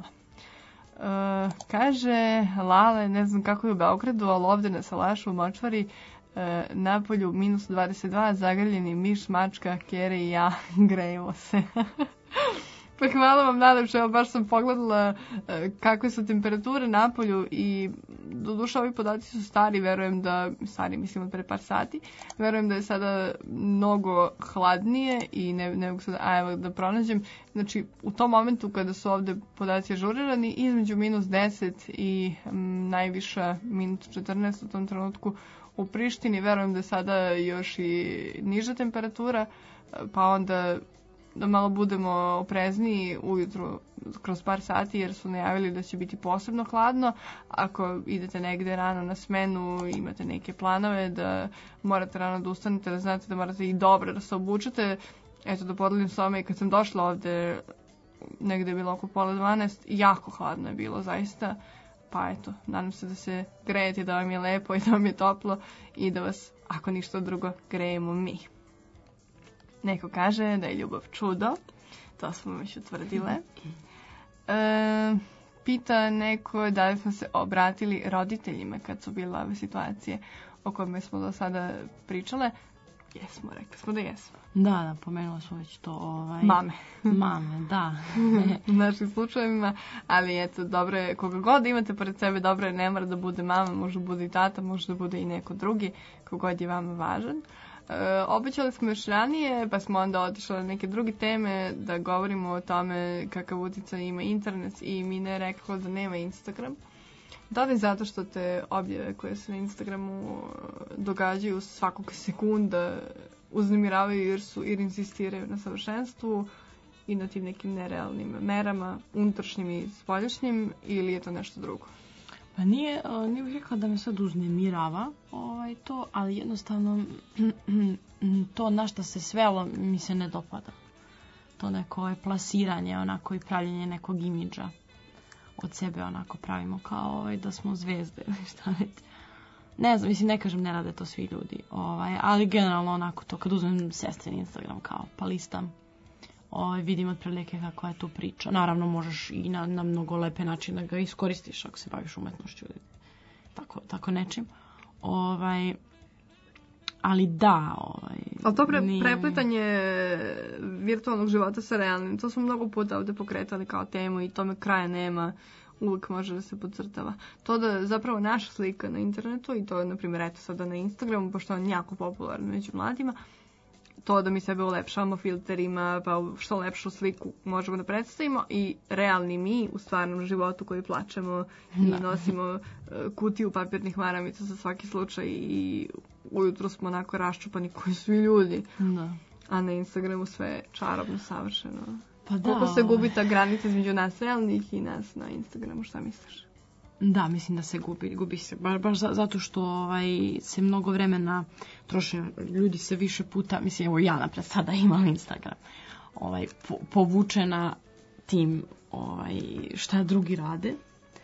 Kaže Lale, ne znam kako je u Beogradu, ali ovde na Salašu u Močvari napolju minus 22, zagrljeni miš, mačka, kere i ja grejemo se. Pa hvala vam najlepše, evo baš sam pogledala kakve su temperature napolju i doduše ovi podaci su stari, verujem da, stari mislim od pre par sati, verujem da je sada mnogo hladnije i ne mogu sada, evo da pronađem, znači u tom momentu kada su ovde podaci ažurirani, između minus 10 i najviša minus 14 u tom trenutku u Prištini, verujem da je sada još i niža temperatura, pa onda da malo budemo oprezniji ujutru kroz par sati jer su najavili da će biti posebno hladno. Ako idete negde rano na smenu, imate neke planove da morate rano da ustanete, da znate da morate i dobro da se obučete. Eto, da podelim s vama i kad sam došla ovde, negde je bilo oko 11:30, jako hladno je bilo zaista. Pa eto, nadam se da se grejete, da vam je lepo i da vam je toplo i da vas, ako ništa drugo, grejemo mi. Neko kaže da je ljubav čudo, to smo već utvrdile. Pita neko da li smo se obratili roditeljima kad su bile ove situacije o kojima smo do sada pričale. Jesmo, rekli smo da jesmo. Da, pomenula smo već to. Mame. Mame, da. U našim slučajevima, ali eto, dobro je, koga god imate pored sebe, dobro je, ne mora da bude mama, može da bude i tata, može da bude i neko drugi, kogod je vama važan. Obećali smo još ranije, pa smo onda otišli na neke druge teme da govorimo o tome kakav utjecaj ima internet i Mina je rekla da nema Instagram. Da li zato što te objave koje se na Instagramu događaju svakog sekunda uznemiravaju jer insistiraju na savršenstvu i na tim nekim nerealnim merama, unutrašnjim i spoljašnjim, ili je to nešto drugo? Pa nije bih rekla da me sad uznemirava to, ali jednostavno to na što se svelo mi se ne dopada. To neko je plasiranje, onako i pravljenje nekog imidža od sebe, onako pravimo kao da smo zvezde ili šta već. Ne znam, mislim, ne kažem, ne rade to svi ljudi, ali generalno onako to kad uzmem sestrin Instagram kao pa listam, vidim otprilike kakva je tu priča. Naravno, možeš i na mnogo lepe načine da ga iskoristiš ako se baviš umetnošću ili tako nečim. Ali da, ali to preplitanje virtualnog života sa realnim, to smo mnogo puta ovde pokretali kao temu i tome kraja nema, uvijek može da se podcrtava. To da zapravo naša slika na internetu, i to je, na primjer, eto sada na Instagramu, pošto on jako popularan među mladima, to da mi sebe ulepšavamo filterima, pa što lepšu sliku možemo da predstavimo, i realni mi u stvarnom životu koji plačemo i nosimo kutiju papirnih maramica za svaki slučaj i ujutro smo onako raščupani koji svi ljudi. Da. A na Instagramu sve je čarobno, savršeno. Pa da. Koliko se gubi ta granica između nas realnih i nas na Instagramu, šta misliš? Da, mislim da se gubi se, baš zato što se mnogo vremena troši, ljudi se više puta, mislim, evo ja napred sada imam Instagram, povučena tim šta drugi rade,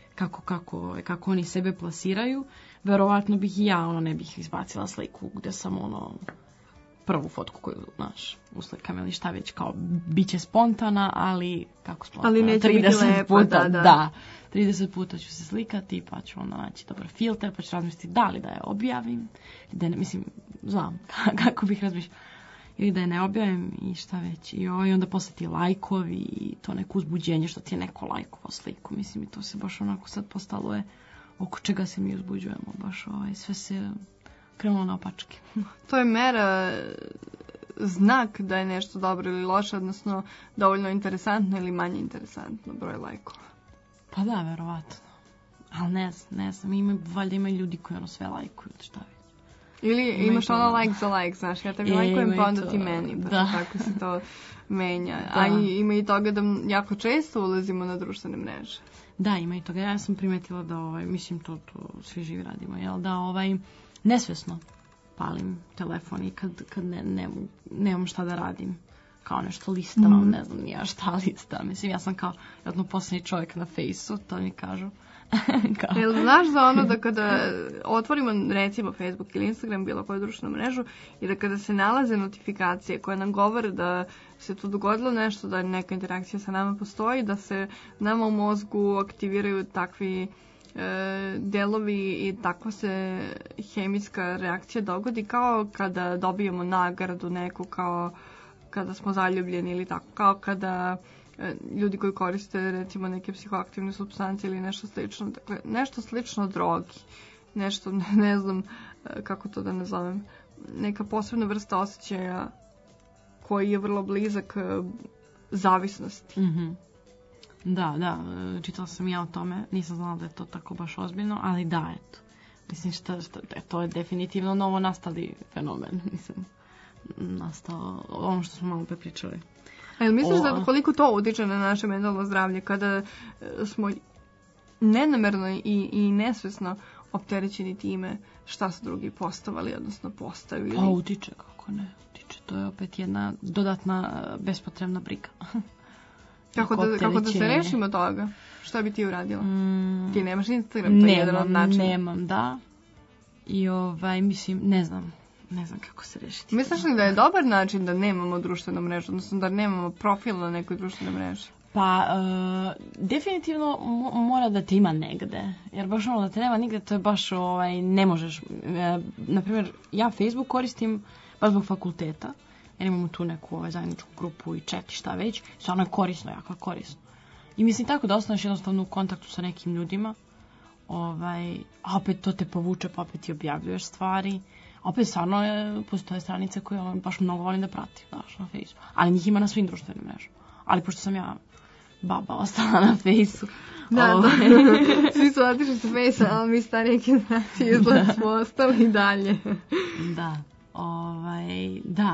kako oni sebe plasiraju, verovatno bih i ja ne bih izbacila sliku gde sam prvu fotku koju, uslikam ili šta već, kao bit će spontana, ali kako spontana? Ali neće biti lepa, puta, da. 30 puta ću se slikati, pa ću onda naći dobar filter, pa ću razmisliti da li da je objavim, mislim, znam kako bih razmišljala, ili da je ne objavim i šta već. I onda posle ti lajkovi i to neko uzbuđenje što ti je neko lajkovao sliku, mislim, i to se baš onako sad postalo je oko čega se mi uzbuđujemo, baš sve se krenulo na opačke. To je mera, znak da je nešto dobro ili loše, odnosno dovoljno interesantno ili manje interesantno, broj lajkova. Pa da, verovatno. Ali ne znam, valjda ima ljudi koji sve lajkuju, šta već. Ili imaš like za like, znaš, ja tebi lajkujem pa onda ti meni, pa tako se to menja. Da. A ima i toga da jako često ulazimo na društvene mreže. Da, ima i toga. Ja sam primetila da, mislim, to svi živi radimo, jel, da nesvesno palim telefon i kad nemam šta da radim. Kao nešto listam, ne znam ni ja šta listam. Mislim, ja sam kao jedno posljednji čovjek na Fejsu, to mi kažu. Jel znaš za ono da kada otvorimo recimo Facebook ili Instagram, bilo koju društvenu mrežu, i da kada se nalaze notifikacije koje nam govore da se tu dogodilo nešto, da neka interakcija sa nama postoji, da se nama u mozgu aktiviraju takvi delovi i takva se hemijska reakcija dogodi, kao kada dobijemo nagradu neku, kao kada smo zaljubljeni ili tako, kao kada ljudi koji koriste recimo neke psihoaktivne supstance ili nešto slično, dakle nešto slično drogi, nešto, ne znam kako to da nazovem, neka posebna vrsta osjećaja koji je vrlo blizak zavisnosti. Mm-hmm. Da, čitala sam ja o tome, nisam znala da je to tako baš ozbiljno, ali da, eto. Mislim, to je definitivno novo nastali fenomen, mislim, nastao ono što smo malo prepričali. A jel misliš da koliko to utiče na naše mentalno zdravlje kada smo nenamerno i nesvesno opterećeni time šta su drugi postavili, odnosno postavili? Pa utiče, kako ne, utiče. To je opet jedna dodatna bespotrebna briga. Kako da se rešimo toga? Šta bi ti uradila? Ti nemaš Instagram, to je jedan od načina. Nemam, da. I mislim, ne znam kako se rešiti. Misliš li da je dobar način da nemamo društvenu mrežu, odnosno da nemamo profil na nekoj društvenoj mreži? Pa, definitivno mora da te ima negde. Jer baš da te nema nigde, to je baš, ne možeš. Naprimjer, ja Facebook koristim baš zbog fakulteta. Jer imamo tu neku zajedničku grupu i chat i šta već. Stvarno je korisno, jako korisno. I mislim tako da ostaneš jednostavno u kontaktu sa nekim ljudima. A opet to te povuče, pa opet ti objavljuješ stvari. Opet stvarno postoje stranice koje baš mnogo volim da pratim, znaš, na Facebooku. Ali njih ima na svim društvenim mrežama. Ali pošto sam ja baba ostala na Facebooku. Da. Svi su otišli sa Facebooka, ali mi starije generacije izgleda smo ostali i dalje. Da. Da.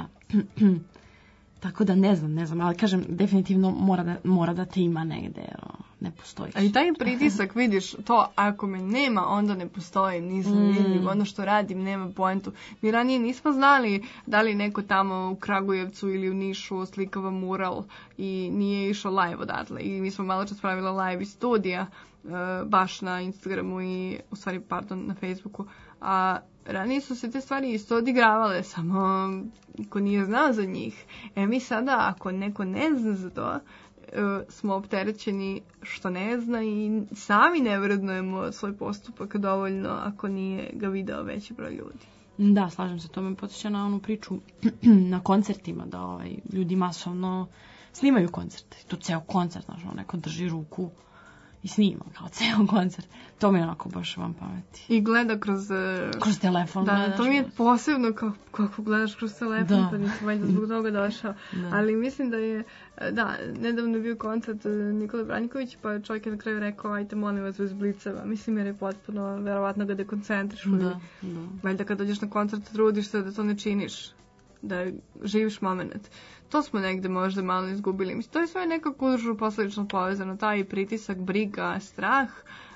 Tako da ne znam, ali kažem, definitivno mora da te ima negde, ne postoji. A i taj pritisak, vidiš, to ako me nema, onda ne postoji, nisam vidljiv, ono što radim nema poentu. Mi ranije nismo znali da li neko tamo u Kragujevcu ili u Nišu slikava mural i nije išao live odatle. I mi smo malo čas pravila live iz studija, baš na Instagramu i, na Facebooku, a ranije su se te stvari isto odigravale, samo ko nije znao za njih. Mi sada, ako neko ne zna za to, smo opterećeni što ne zna i sami ne vrednujemo svoj postupak dovoljno ako nije ga video veći broj ljudi. Da, slažem se, to me podsjeća na onu priču na koncertima, da ljudi masovno snimaju koncerte. To ceo koncert, znaš, neko drži ruku i snima kao ceo koncert. To mi je onako baš vam pameti. I gleda kroz telefon. Da, gledaš, to mi je posebno kako gledaš kroz telefon, pa nisam valjda zbog toga došao. Ali mislim da je, nedavno je bio koncert Nikole Branjković, pa čovjek je na kraju rekao, ajte molim vas bez bliceva. Mislim jer je potpuno, verovatno ga dekoncentriš. Da. Valjda kad dođeš na koncert trudiš se da to ne činiš, da živiš moment. To smo negde možda malo izgubili. Mislim, to je sve nekako uzročno posledično povezano. Taj pritisak, briga, strah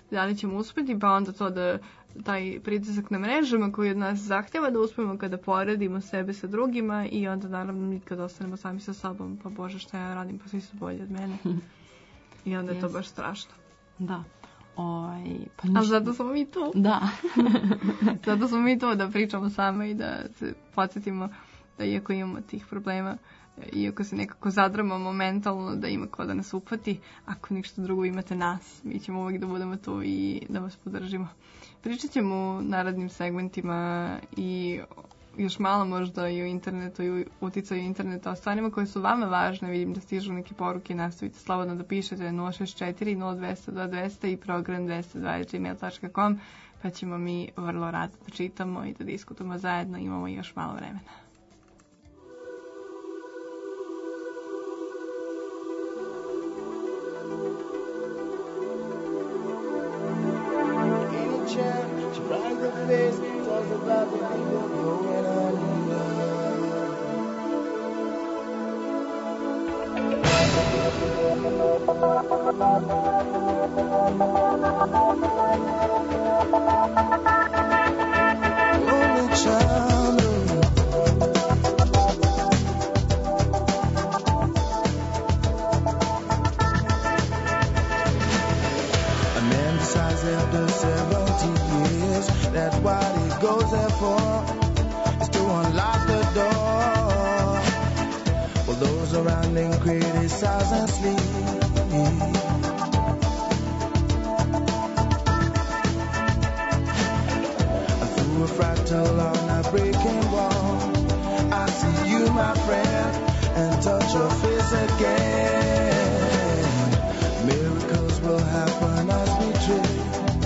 da li ćemo uspjeti, pa onda to da taj pritisak na mrežama koji od nas zahtjeva da uspijemo kada poredimo sebe sa drugima i onda naravno mi kad ostanemo sami sa sobom, pa Bože šta ja radim, pa svi su bolji od mene. I onda je to baš strašno. Da. Pa ali zato smo mi tu. Da. Zato smo mi tu da pričamo sama i da se podsjetimo da iako imamo tih problema, iako se nekako zadramamo mentalno, da ima ko da nas upati, ako ništa drugo imate nas, mi ćemo uvijek da budemo tu i da vas podržimo. Pričat ćemo u narednim segmentima i još malo možda i o internetu i o uticaju interneta, o stvarima koje su vama važne. Vidim da stižu neke poruke, nastavite slobodno da pišete 064 0200 2200 i program 220gmail.com, pa ćemo mi vrlo rado da čitamo i da diskutujemo zajedno, imamo još malo vremena. She fries her face, talks about the people going under. Only child. A man decides after 70 years, that's what he goes there for, is to unlock the door. Well, those around him criticize and sleep. Through a fractal on a breaking wall, I see you, my friend, and touch your face again. Miracles will happen as we dream.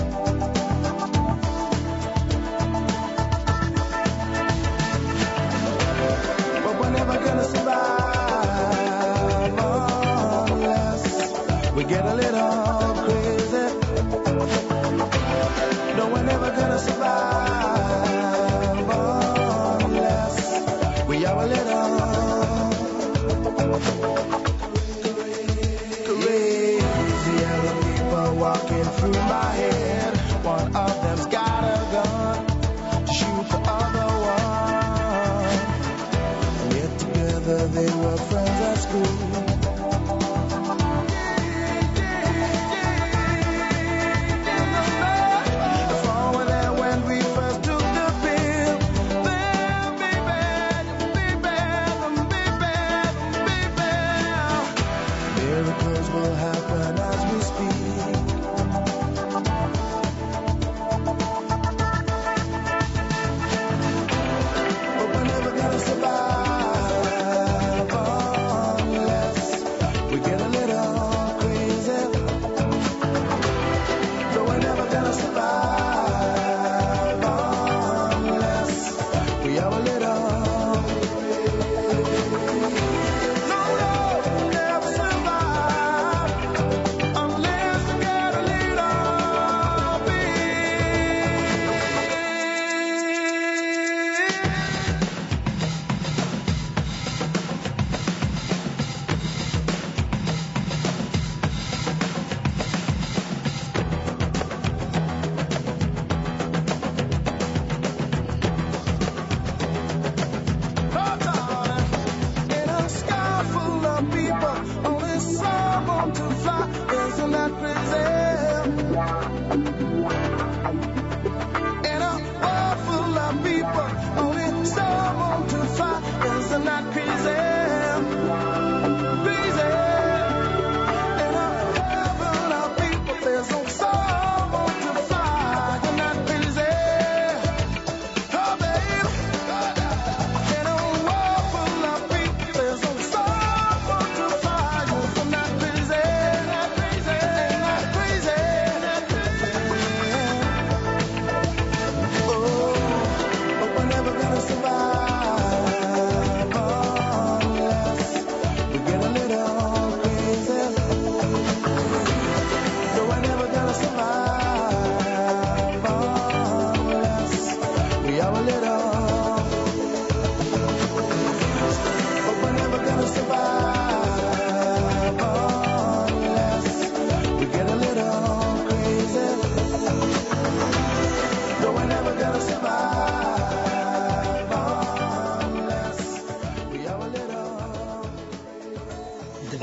But we're never gonna survive unless we get a little crazy. No, we're never gonna survive unless we are a little crazy. Other people walking through my head. One of them's got a gun to shoot the other one. Yet together they were friends at school.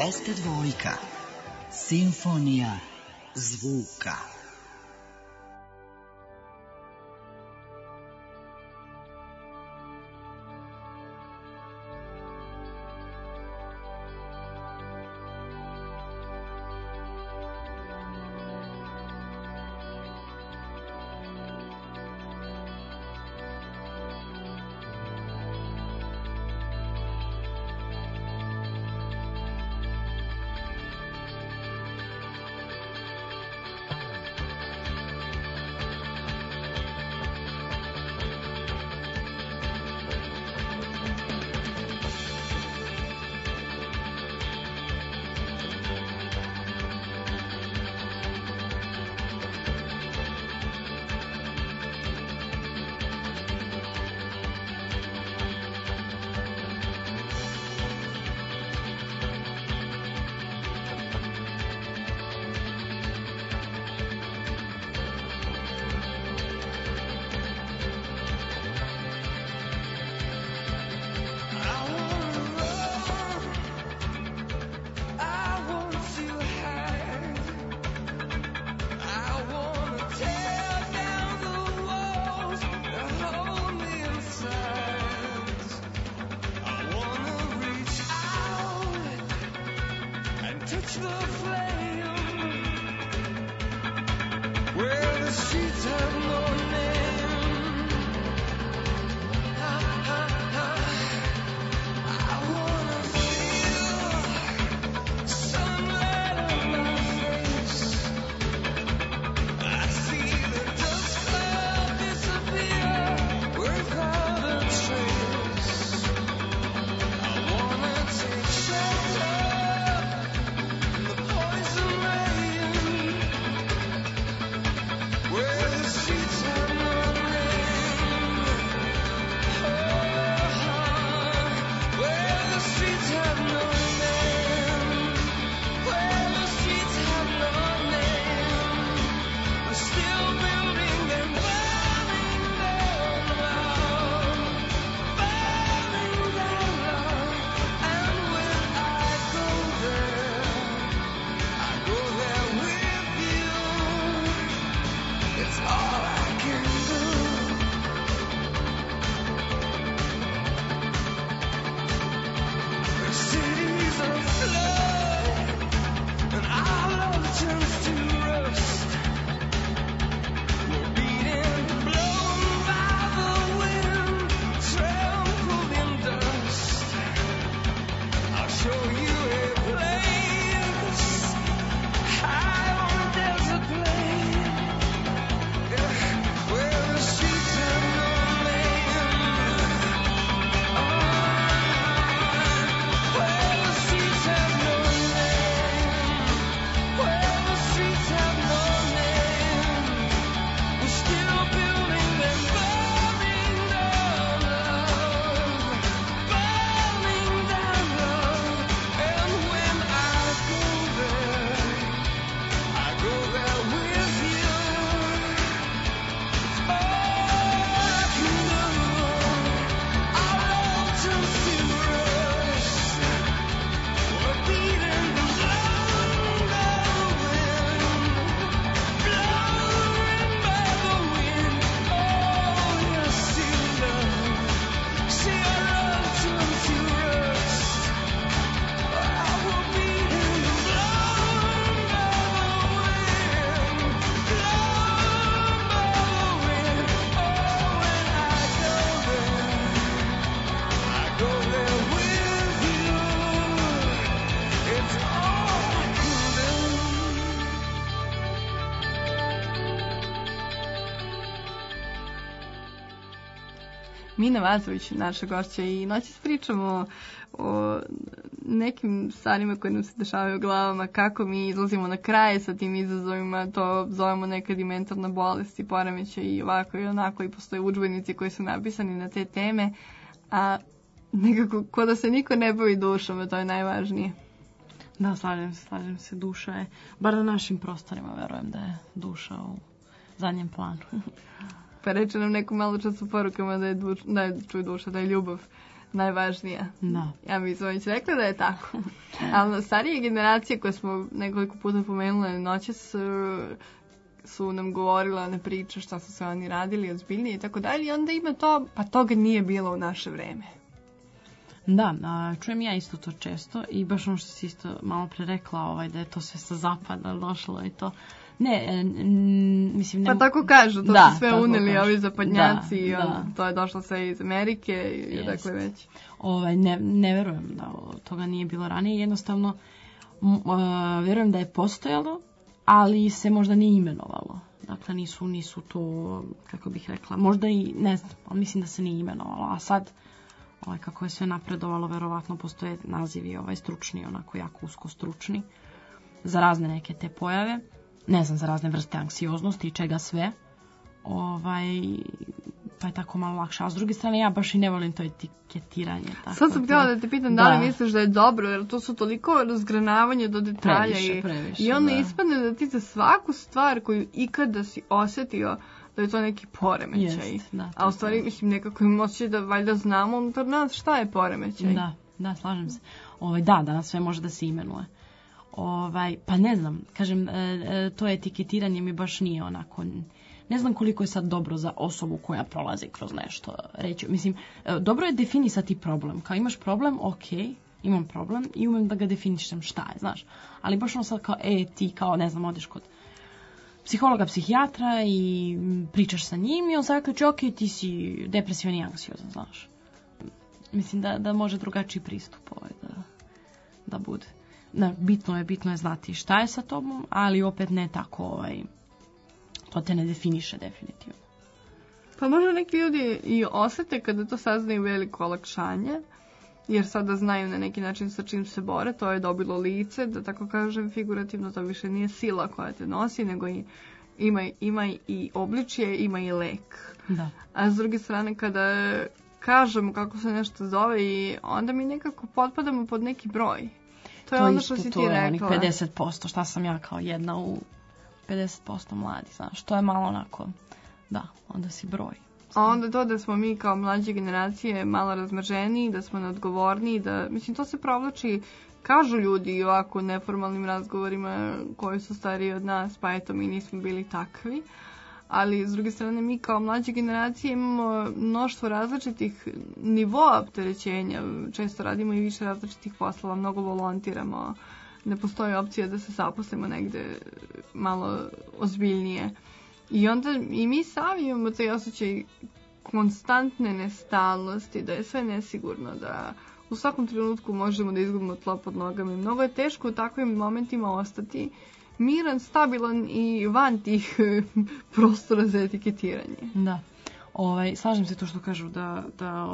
202. Simfonija zvuka. Mina Vazović, naša gošća, i noćas pričamo o nekim stvarima koje nam se dešavaju u glavama, kako mi izlazimo na kraj sa tim izazovima, to zovemo nekad i mentalna bolest i poremećaj i ovako i onako, i postoje udžbenici koji su napisani na te teme, a nekako ko da se niko ne bavi dušom, a to je najvažnije. Da, slažem se, duša je, bar na našim prostorima, verujem da je duša u zadnjem planu. Pa reče nam neko malo čas u porukama da je čuj duša, da je ljubav najvažnija. Da. Ja mi smo već rekli da je tako. Ali starije generacije koje smo nekoliko puta pomenule noćas su nam govorila ne priča šta su se oni radili, ozbiljnije i tako dalje. I onda ima to, pa toga nije bilo u naše vreme. Da, čujem ja isto to često i baš ono što si isto malo pre rekla, da je to sve sa zapada došlo i to. Ne, mislim... Pa tako kažu, to su sve uneli ovi zapadnjaci i to je došlo sve iz Amerike i dakle već. Ne verujem da toga nije bilo ranije, jednostavno verujem da je postojalo, ali se možda nije imenovalo. Dakle, nisu to, kako bih rekla, možda i, ne znam, ali mislim da se nije imenovalo, a sad... kako je sve napredovalo, verovatno postoje nazivi stručni, onako jako usko stručni, za razne neke te pojave, ne znam, za razne vrste anksioznosti i čega sve, pa je tako malo lakše. A s druge strane, ja baš i ne volim to etiketiranje. Tako, sad sam htjela da te pitam da li misliš da je dobro, jer to su toliko razgranavanje do detalja previše, i onda ispadne da ti za svaku stvar koju ikada si osjetio da je to neki poremećaj. A u stvari, mislim, nekako im osjećaj da valjda znamo unutar nas šta je poremećaj. Da, slažem se. Danas sve može da se imenuje. Pa ne znam, kažem, to etiketiranje mi baš nije onako... Ne znam koliko je sad dobro za osobu koja prolazi kroz nešto. Reći, mislim, dobro je definisati problem. Kao imaš problem, imam problem i umem da ga definišem šta je, znaš. Ali baš ono sad kao, ti kao, ne znam, odeš kod psihologa, psihijatra i pričaš sa njim i on zaključi, ti si depresivan i anksiozan, znaš. Mislim da može drugačiji pristup da bude. Bitno je znati šta je sa tobom, ali opet ne tako, to te ne definiše definitivno. Pa možda neki ljudi i osjete kada to saznaju veliko olakšanje, jer sada znaju na neki način sa čim se bore, to je dobilo lice, da tako kažem figurativno, to više nije sila koja te nosi, nego ima i obličje, ima i lek. Da. A s druge strane, kada kažemo kako se nešto zove, i onda mi nekako potpadamo pod neki broj. To je ono što si ti rekla. To je 50%, šta sam ja kao jedna u 50% mladi, znaš, to je malo onako, onda si broj. A onda to da smo mi kao mlađe generacije malo razmrženiji, da smo neodgovorniji, da, mislim, to se provlači, kažu ljudi i ovako neformalnim razgovorima koji su stariji od nas, pa eto, mi nismo bili takvi. Ali, s druge strane, mi kao mlađe generacije imamo mnoštvo različitih nivoa opterećenja. Često radimo i više različitih poslova, mnogo volontiramo. Ne postoji opcija da se zaposlimo negde malo ozbiljnije. I onda i mi sami imamo taj osjećaj konstantne nestalnosti, da je sve nesigurno, da u svakom trenutku možemo da izgubimo tlo pod nogama. Mnogo je teško u takvim momentima ostati miran, stabilan i van tih prostora za etiketiranje. Da. Slažem se to što kažu da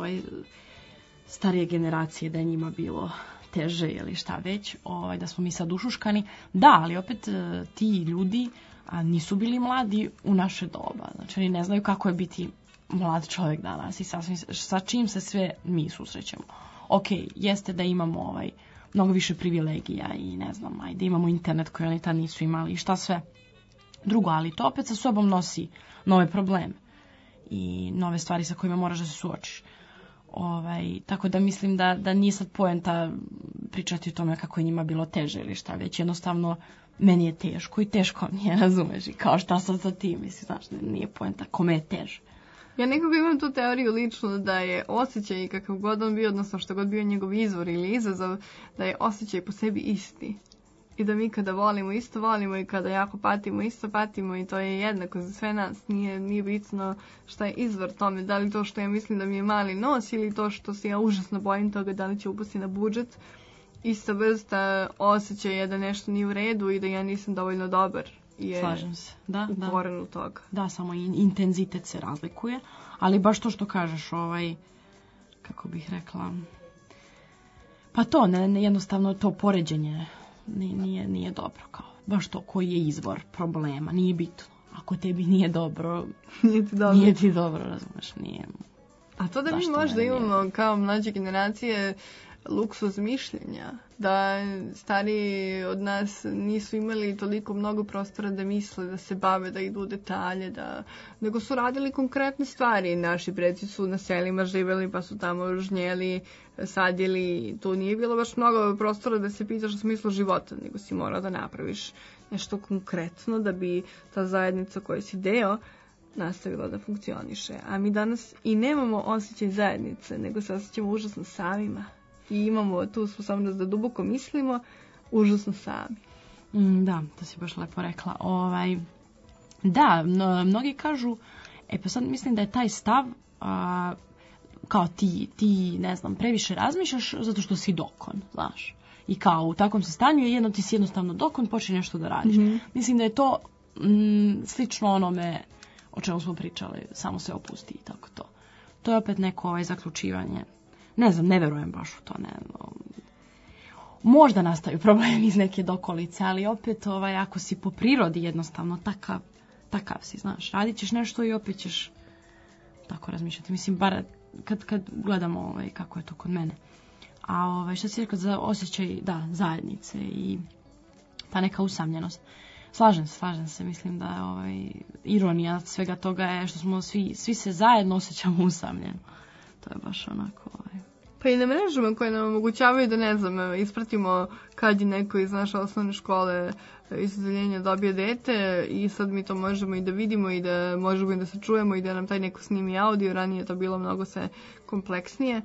starije generacije, da je njima bilo teže ili šta već, da smo mi sad ušuškani. Da, ali opet ti ljudi nisu bili mladi u naše doba. Znači, oni ne znaju kako je biti mlad čovjek danas i sa čim se sve mi susrećemo. Jeste da imamo mnogo više privilegija i ne znam, da imamo internet koji oni tad nisu imali i šta sve drugo, ali to opet sa sobom nosi nove probleme i nove stvari sa kojima moraš da se suočiš. Tako da mislim da nije sad poenta pričati o tome kako je njima bilo teže ili šta, već jednostavno meni je teško i teško nije, razumeš, i kao šta sad sa tim, mislim, znaš, nije poenta kome je teže. Ja nekako imam tu teoriju lično da je osjećaj kakav god on bio, odnosno što god bio njegov izvor ili izazov, da je osjećaj po sebi isti. I da mi kada volimo isto volimo i kada jako patimo isto patimo i to je jednako za sve nas. Nije bitno šta je izvor tome, da li to što ja mislim da mi je mali nos ili to što se ja užasno bojim toga da li će upasti na budžet. Ista vrsta osjećaja da nešto nije u redu i da ja nisam dovoljno dobar. Slažem se. U korenu toga. Da, samo intenzitet se razlikuje, ali baš to što kažeš, kako bih rekla, pa to, jednostavno to poređenje nije dobro, kao, baš to koji je izvor problema, nije bitno. Ako tebi nije dobro, nije ti dobro, razumeš, nije. A to da mi možda imamo kao mlađe generacije luksuz mišljenja, da stariji od nas nisu imali toliko mnogo prostora da misle, da se bave, da idu u detalje, nego su radili konkretne stvari. Naši preci su na selima živjeli, pa su tamo žnjeli, sadjeli. Tu nije bilo baš mnogo prostora da se pitaš u smislu života, nego si morao da napraviš nešto konkretno da bi ta zajednica koju si deo nastavila da funkcioniše. A mi danas i nemamo osjećaj zajednice, nego se osjećamo užasno samima. I imamo tu sposobnost da duboko mislimo, užasno sami. Da, to si baš lepo rekla. Da, mnogi kažu, pa sad mislim da je taj stav, kao ti, ne znam, previše razmišljaš zato što si dokon, znaš. I kao u takvom se stanju jedno ti si jednostavno dokon, počne nešto da radiš. Mislim da je to slično onome o čemu smo pričali, samo se opusti i tako to. To je opet neko zaključivanje. Ne znam, ne verujem baš u to, ne. Možda nastaju problemi iz neke dokolice, ali opet ako si po prirodi jednostavno takav si, znaš. Radit ćeš nešto i opet ćeš tako razmišljati. Mislim, bar kad gledamo kako je to kod mene. A što si rekao za osjećaj, zajednice i ta neka usamljenost. Slažem se, mislim da ironija svega toga je što smo svi se zajedno osjećamo usamljeno. To je baš onako... Pa i na mrežama koje nam omogućavaju da, ne znam, ispratimo kad je neko iz naše osnovne škole iz odeljenja dobio dete i sad mi to možemo i da vidimo i da možemo i da se čujemo i da nam taj neko snimi audio. Ranije je to bilo mnogo sve kompleksnije.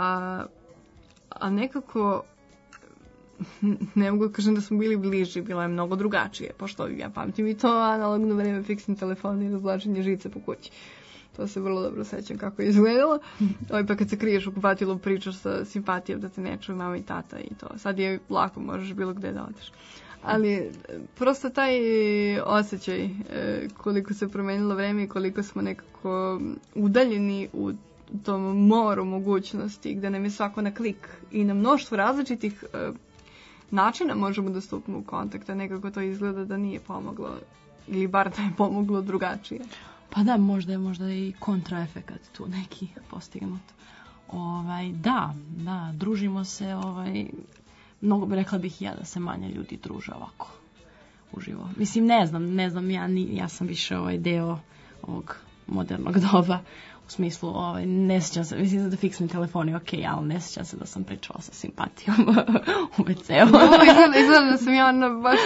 A nekako... Ne mogu da kažem da smo bili bliži, bilo je mnogo drugačije, pošto ja pamtim i to analogno vreme, fiksni telefon i razvlačenje žice po kući. To se vrlo dobro sećam kako je izgledalo. Pa kad se kriješ u kupatilu, pričaš sa simpatijom da te ne čuje mama i tata i to. Sad je lako, možeš bilo gde da odeš. Ali prosto taj osjećaj koliko se promenilo vreme i koliko smo nekako udaljeni u tom moru mogućnosti gde nam je svako na klik i na mnoštvo različitih načina možemo da stupimo u kontakt, a nekako to izgleda da nije pomoglo ili bar da je pomoglo drugačije. Pa da, možda i kontraefekat tu neki postignut. Da, družimo se, mnogo bi rekla bih ja da se manje ljudi druže ovako uživo. Mislim, ne znam, ja sam više deo ovog modernog doba. U smislu, ne sjećam se, mislim da fiksni telefon je okej, ali ne sjećam se da sam pričala sa simpatijom u WC-u. Izgleda da sam ja baš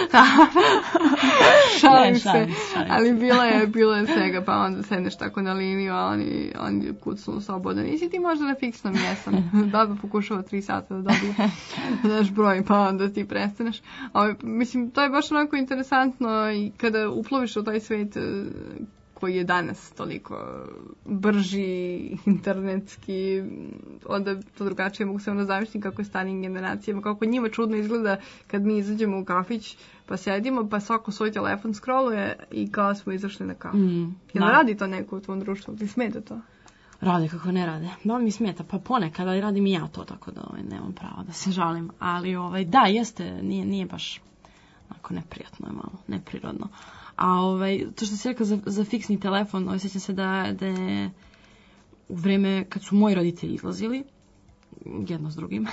šalim se, ali bilo je svega, pa onda sedneš tako na liniju, a oni kucnu slobodno. Nisi ti možda na fiksnom, jesam. Baba pokušava 3 sata da dobije naš broj, pa onda ti prestaneš. Mislim, to je baš onako interesantno i kada uploviš u taj svet koji je danas toliko brži, internetski, onda to drugačije mogu se ono zamisliti kako je starijim generacijama, kako njima čudno izgleda kad mi izađemo u kafić, pa sedimo, pa svako svoj telefon scrolluje i kao smo izašli na kafu. Jel radi to neko u tvom društvu? Ti smeta to? Rade kako ne rade. Da, mi smeta, pa ponekad, ali radim i ja to, tako da nemam pravo da se žalim. Ali da, jeste, nije baš onako neprijatno, je malo neprirodno. A to što si rekao za fiksni telefon, osjećam se da je u vreme kad su moji roditelji izlazili, jedno s drugim,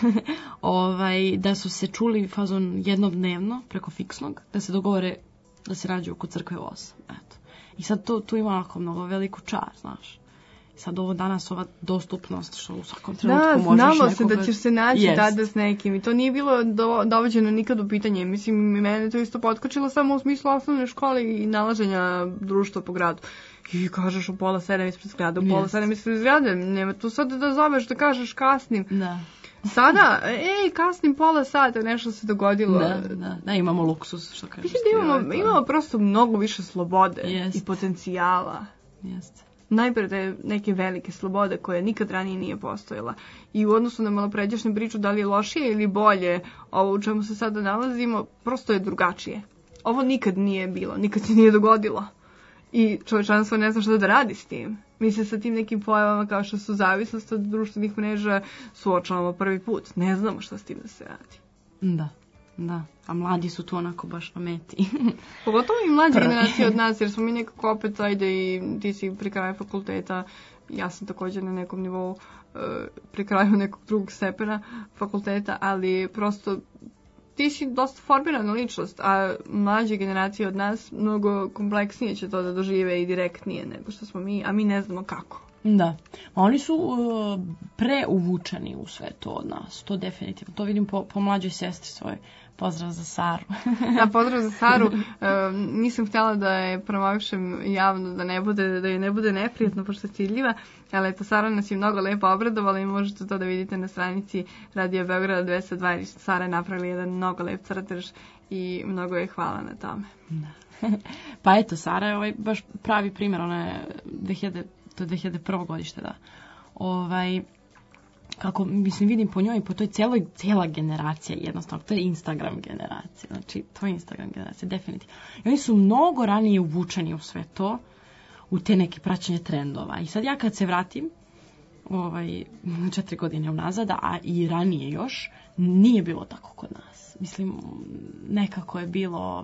da su se čuli fazon jednodnevno preko fiksnog, da se dogovore da se rađaju kod crkve u 8. Eto. I sad tu ima onako mnogo veliku čar, znaš. Sad ovo danas, ova dostupnost što u svakom trenutku možeš nekoga... Da, znamo se da ćeš se naći tada s nekim i to nije bilo dovođeno nikad u pitanje. Mislim, mene to isto potkočilo samo u smislu osnovne škole i nalaženja društva po gradu. I kažeš u 6:30 ispred zgrade, u 6:30 ispred zgrade. Nema tu sad da zoveš da kažeš kasnim. Da. Sada, kasnim 30 sata, nešto se dogodilo. Da, imamo luksus, što kažeš. Mislim da imamo prosto mnogo više slobode i potencijala. Jeste. Najpre neke velike slobode koje nikad ranije nije postojala. I u odnosu na malopređašnju priču da li je lošije ili bolje ovo u čemu se sada nalazimo, prosto je drugačije. Ovo nikad nije bilo, nikad se nije dogodilo. I čovječanstvo ne zna šta da radi s tim. Mi se sa tim nekim pojavama kao što su zavisnost od društvenih mreža suočavamo prvi put. Ne znamo šta s tim da se radi. Da, a mladi su tu onako baš na meti. Pogotovo i mlađe generacije od nas, jer smo mi nekako opet, ajde i ti si pri kraju fakulteta ja sam također na nekom nivou pri kraju nekog drugog stepena fakulteta, ali prosto ti si dosta formirana ličnost, a mlađe generacije od nas mnogo kompleksnije će to da dožive i direktnije nego što smo mi, a mi ne znamo kako. Da, oni su preuvučeni u sve to od nas, to definitivno. To vidim po mlađoj sestri svojoj. Pozdrav za Saru. Da, pozdrav za Saru. Nisam htjela da je promovišem javno, da je ne bude neprijatno, pošto je stidljiva, ali eto, Sara nas je mnogo lepo obradovala i možete to da vidite na stranici Radio Beograda 202, jer Sara je napravila jedan mnogo lep crtež i mnogo je hvala na tome. Pa eto, Sara je baš pravi primjer, ona je 2001. godište, da. Kako, mislim, vidim po njoj, po toj cijela generacija, jednostavno, to je Instagram generacija, znači, to je Instagram generacija, definitivno. I oni su mnogo ranije uvučeni u sve to, u te neke praćenje trendova. I sad ja kad se vratim, 4 godine unazad, a i ranije još, nije bilo tako kod nas. Mislim, nekako je bilo,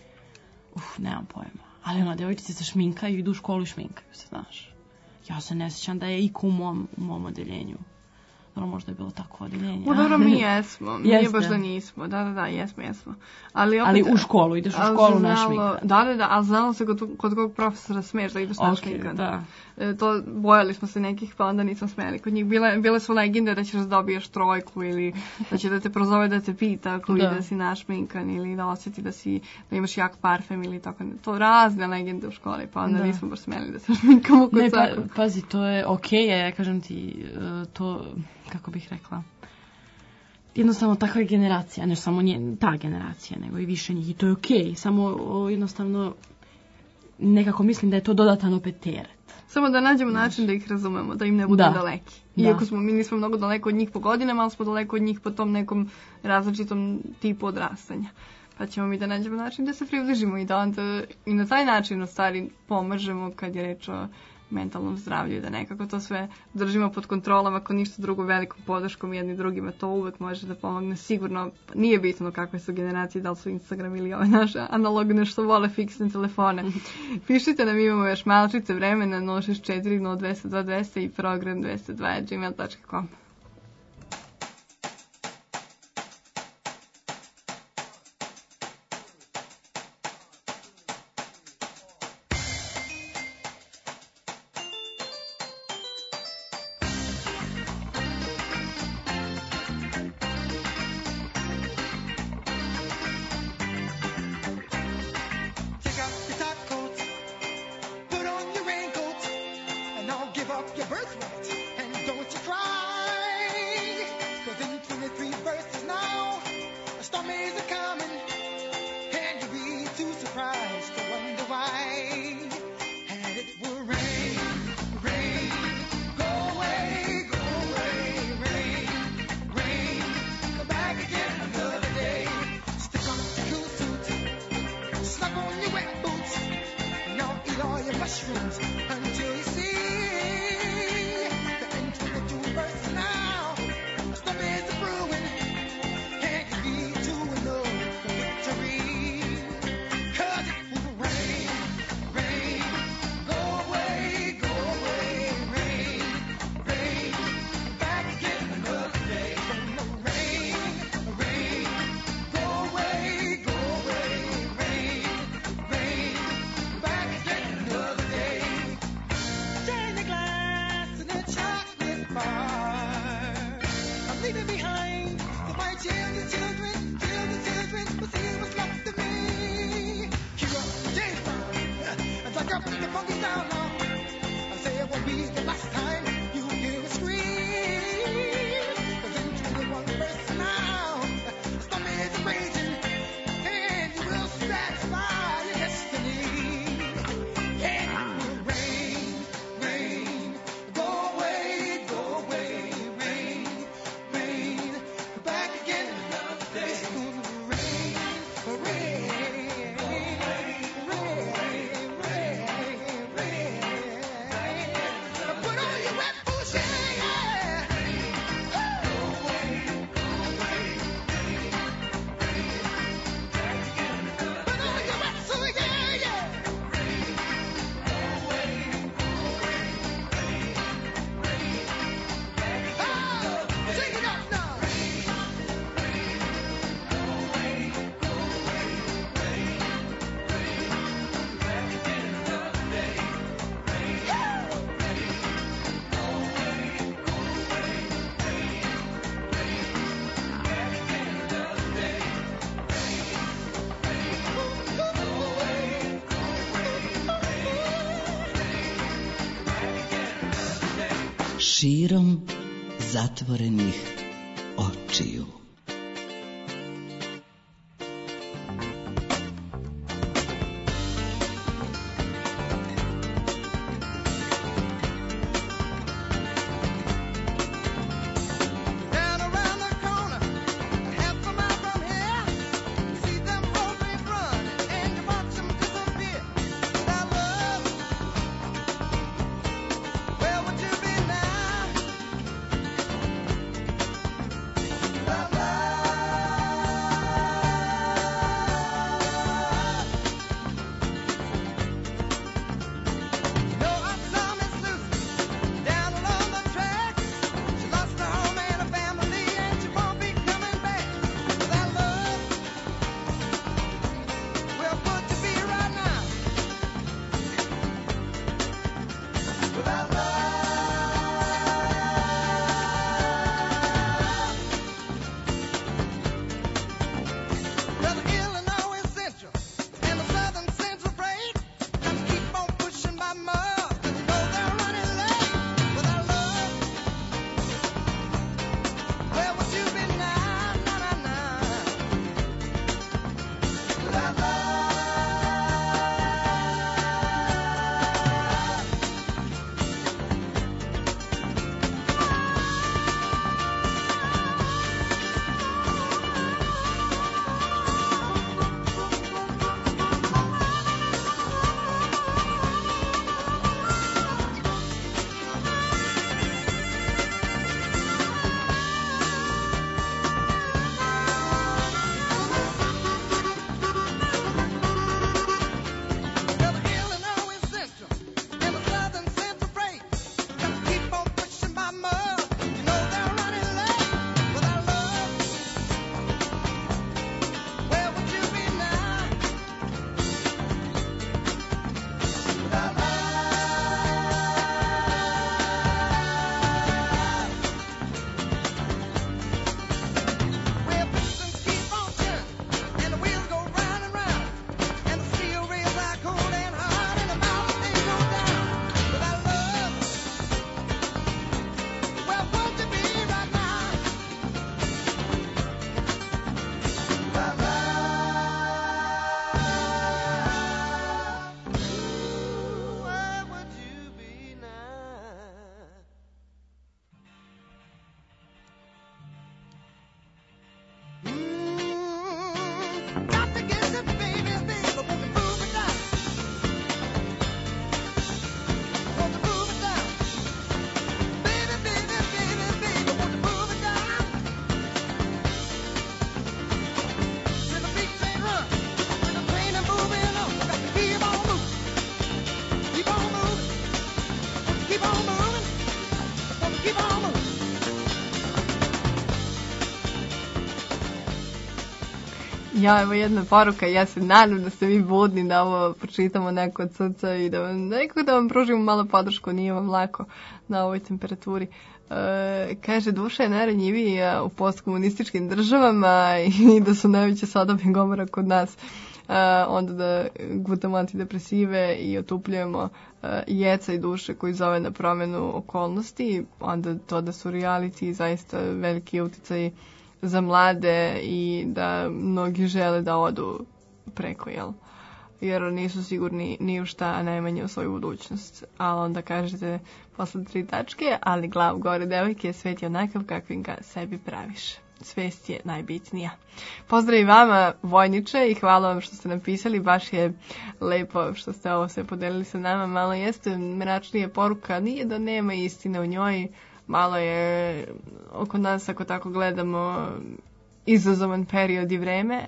nemam pojma. Ali djevojčice se šminkaju, idu u školu i šminkaju se, znaš. Ja se ne sjećam da je iko u mom odeljenju. Možda je bilo tako odeljenje. Dobro, mi jesmo. Nije baš da nismo. Da, jesmo. Ali u školu, ideš u školu našminkan. Da, ali znalo se kod kog profesora smiješ da ideš našminkan. Da. To bojali smo se nekih, pa onda nisam smjeli. Kod njih bile su legende da ćeš da dobiješ trojku ili da će da te prozove da te pita ako vidi da si našminkan ili da osjeti da imaš jak parfem ili tako. To razne legende u školi, pa onda nismo baš smjeli da se šminkamo kod svakog. Pazi, to je okej, ja kažem ti, to, kako bih rekla, jednostavno takva je generacija, ne samo ta generacija, nego i više njih, i to je okej, samo jednostavno nekako mislim da je to dodatan opet teret. Samo da nađemo način da ih razumemo, da im ne budu daleki. Iako mi nismo mnogo daleko od njih po godinama, ali smo daleko od njih po tom nekom različitom tipu odrastanja. Pa ćemo mi da nađemo način da se približimo i da onda i na taj način u stvari pomažemo kad je reč o mentalnom zdravlju i da nekako to sve držimo pod kontrolom, ako ništa drugo velikom podrškom jedni drugima, to uvek može da pomogne sigurno. Nije bitno kakve su generacije, da li su Instagram ili ove naše analogne što vole fiksne telefone. Pišite nam, imamo još malčice vremena 064 02 200 i program 202@gmail.com. Your birthright, and don't you cry. širom zatvorenih očiju. Ja, evo jedna poruka, ja se nadam da ste vi budni da ovo pročitamo neko od srca i da vam nekako da vam pružimo malo podršku, nije vam lako na ovoj temperaturi. Kaže, duša je najranjivija u postkomunističkim državama i da su najveće Sodom i Gomora kod nas. Onda da gutamo antidepresive i otupljujemo jeca i duše koji zove na promjenu okolnosti. Onda to da su reality zaista veliki uticaj za mlade i da mnogi žele da odu preko, jel? Jer nisu sigurni ni u šta, a najmanje u svoju budućnost. A onda kažete posle 3 tačke, ali glav gore devojke, svet je onakav kakvim ga sebi praviš. Svest je najbitnija. Pozdrav i vama, vojniče, i hvala vam što ste napisali, baš je lepo što ste ovo sve podelili sa nama. Malo jeste mračnija poruka, nije da nema istine u njoj, malo je oko nas, ako tako gledamo, izazovan period i vreme,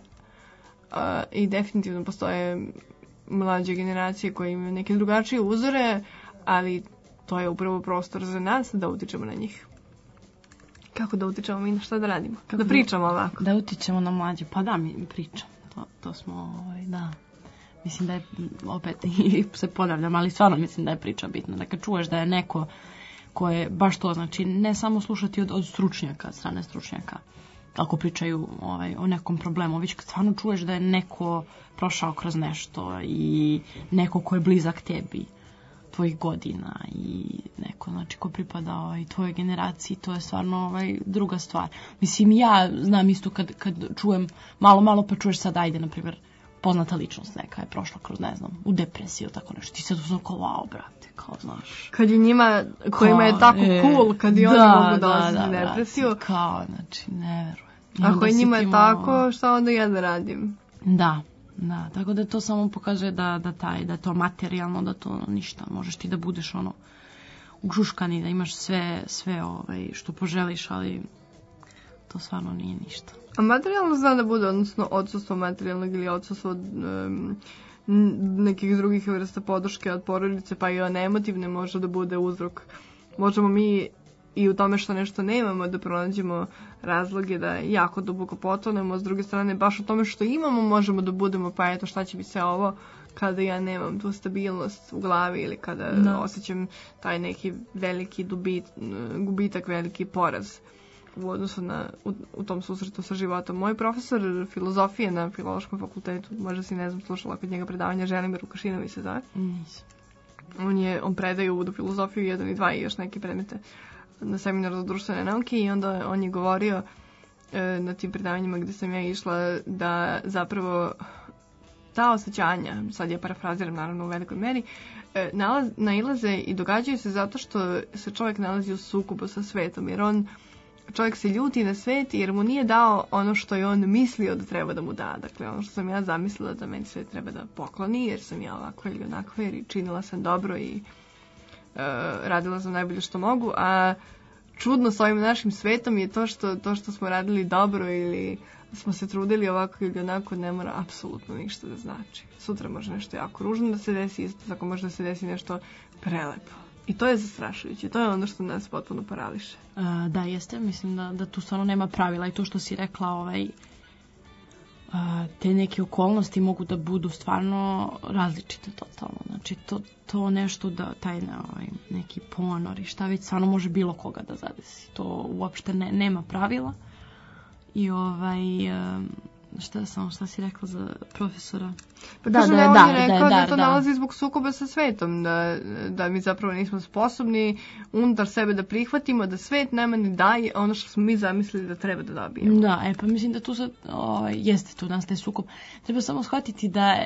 i definitivno postoje mlađe generacije koje imaju neke drugačije uzore, ali to je upravo prostor za nas da utičemo na njih. Kako da utičemo mi, na šta da radimo? Da pričamo ovako. Da utičemo na mlađe. Pa da, mi pričamo. To smo, da. Mislim da je, opet se ponavljam, ali stvarno mislim da je priča bitna. Da kad čuješ da je neko ko je baš to, znači ne samo slušati od stručnjaka, od strane stručnjaka, ako pričaju o nekom problemu, već kad stvarno čuješ da je neko prošao kroz nešto i neko ko je blizak tebi. tvojih godina i neko, znači, ko pripada tvojoj generaciji, to je stvarno druga stvar. Mislim, ja znam isto kad čujem malo pa čuješ sad, ajde, na primjer, poznata ličnost neka je prošla kroz, ne znam, u depresiju, tako nešto. Ti sad uzmano kao, wow, brate, kao, znaš. Kad je njima, kojima je tako cool, kad i oni mogu dolaziti u depresiju. Brate, kao, znači, ne verujem. Ako je njima tako, šta onda ja da radim? Da, tako da to samo pokazuje da je to materijalno, da to ništa. Možeš ti da budeš ušuškani, da imaš sve što poželiš, ali to stvarno nije ništa. A materijalno zna da bude, odnosno odsustvo materijalnog ili odsustvo nekih drugih vrsta podrške od porodice, pa i one emotivne može da bude uzrok. Možemo mi i u tome što nešto nemamo da pronađemo razloge da jako duboko potonemo, s druge strane baš u tome što imamo možemo da budemo, pa eto šta će mi se ovo kada ja nemam tu stabilnost u glavi ili kada osjećam taj neki veliki gubitak, veliki poraz u odnosu u tom susretu sa životom. Moj profesor filozofije na Filološkom fakultetu, možda si ne znam slušala kod njega predavanja, Želimir Vukašinović se zove. On predaje uvod u filozofiju 1 i 2 i još neke predmete na seminaru za društvene nauke i onda on je govorio na tim predavanjima gdje sam ja išla da zapravo ta osjećanja, sad ja parafraziram naravno u velikoj meri, nailaze i događaju se zato što se čovjek nalazi u sukobu sa svetom, jer čovjek se ljuti na svet jer mu nije dao ono što je on mislio da treba da mu da. Dakle, ono što sam ja zamislila da meni svet treba da pokloni, jer sam ja ovako ili onako, jer činila sam dobro i radila sam najbolje što mogu, a čudno s ovim našim svetom je to što smo radili dobro ili smo se trudili ovako ili onako ne mora apsolutno ništa da znači. Sutra može nešto jako ružno da se desi, isto tako može da se desi nešto prelepo. I to je zastrašujuće, to je ono što nas potpuno parališe. Da, jeste, mislim da tu stvarno nema pravila i to što si rekla, te neke okolnosti mogu da budu stvarno različite totalno. Znači to nešto da taj neki ponor i šta već stvarno može bilo koga da zadesi. To uopšte nema pravila. I šta si rekla za profesora? Pa da on je rekao da to nalazi zbog sukoba sa svetom, da mi zapravo nismo sposobni unutar sebe da prihvatimo, da svet nama ne daje ono što smo mi zamislili da treba da dobijemo. Da, pa mislim da tu sad jeste tu nastaje sukob. Treba samo shvatiti da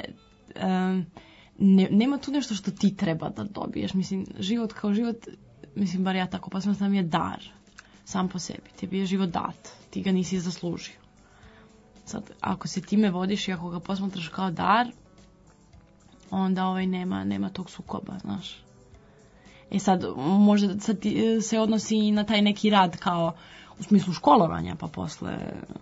nema tu nešto što ti treba da dobiješ. Mislim, život kao život, mislim, bar ja tako posmatram, je dar sam po sebi. Tebi je život dat, ti ga nisi zaslužio. Sad, ako se time vodiš i ako ga posmatraš kao dar, onda nema tog sukoba, znaš. Sad, možda sad se odnosi i na taj neki rad kao u smislu školovanja, pa posle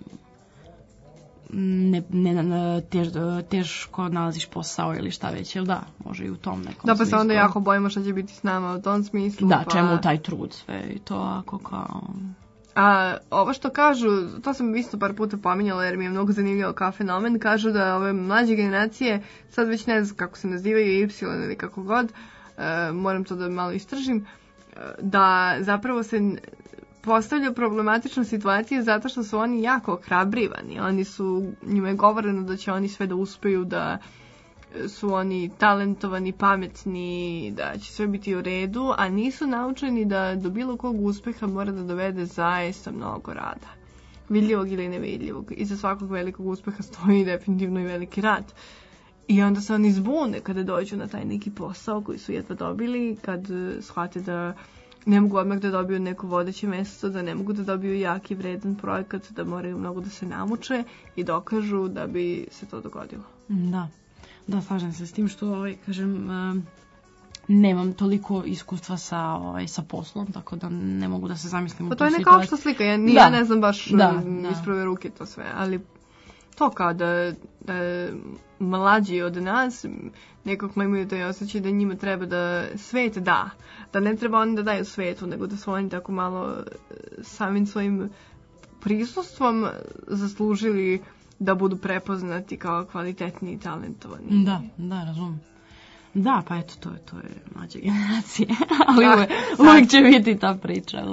teško nalaziš posao ili šta već, jel da? Može i u tom nekom smislu. Da, pa se onda jako bojimo šta će biti s nama u tom smislu. Da, čemu taj trud sve i to ako kao... A ovo što kažu, to sam isto par puta pominjala jer mi je mnogo zanimljivo kao fenomen, kažu da ove mlađe generacije, sad već ne znam kako se nazivaju, Y ili kako god, moram to da malo istražim, da zapravo se postavlja problematična situacija zato što su oni jako ohrabrivani. Njima je govoreno da će oni sve da uspeju, da su oni talentovani, pametni, da će sve biti u redu, a nisu naučeni da do bilo kog uspeha mora da dovede zaista mnogo rada. Vidljivog ili nevidljivog. Iza svakog velikog uspeha stoji definitivno i veliki rad. I onda se oni zbune kada dođu na taj neki posao koji su jedva dobili, kad shvate da ne mogu odmah da dobiju neko vodeće mjesto, da ne mogu da dobiju jaki vredan projekat, da moraju mnogo da se namuče i dokažu da bi se to dogodilo. Da, slažem se s tim što, kažem, nemam toliko iskustva sa poslom, tako da ne mogu da se zamislim u tu situaciju. Pa to je neka opšta slika, ja ne znam baš iz prve ruke to sve, ali to kao da mlađi od nas nekako imaju taj osjećaj da njima treba da svet da ne treba oni da daju svetu, nego da su oni tako malo samim svojim prisustvom zaslužili da budu prepoznati kao kvalitetni i talentovani. Da, razumem. Da, pa eto, to je mlađe generacije. Ali uvijek će biti ta priča.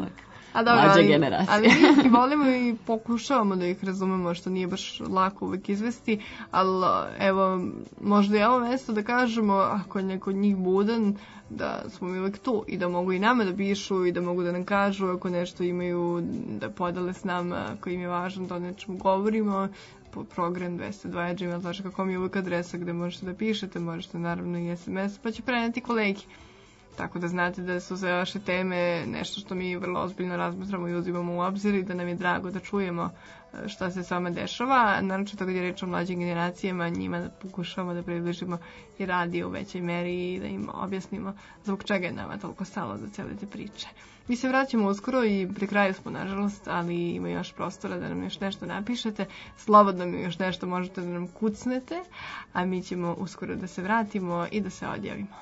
mlađe generacije. Ali mi volimo i pokušavamo da ih razumemo, što nije baš lako uvek izvesti, ali evo, možda je ovo mesto da kažemo, ako je neko od njih budan, da smo mi uvek tu i da mogu i nama da pišu i da mogu da nam kažu ako nešto imaju da podele s nama, ako im je važno da o nečemu govorimo. Program 202.gmail.com je uvek adresa gde možete da pišete, možete naravno i SMS, pa će preneti kolegi. Tako da znate da su sve vaše teme nešto što mi vrlo ozbiljno razmatramo i uzimamo u obzir i da nam je drago da čujemo šta se s vama dešava. Naravno kad je reč o mlađim generacijama, njima pokušavamo da približimo i radio u većoj meri i da im objasnimo zbog čega je nama toliko stalo do cele te priče. Mi se vraćamo uskoro i pri kraju smo, nažalost, ali ima još prostora da nam još nešto napišete. Slobodno mi još nešto možete da nam kucnete, a mi ćemo uskoro da se vratimo i da se odjavimo.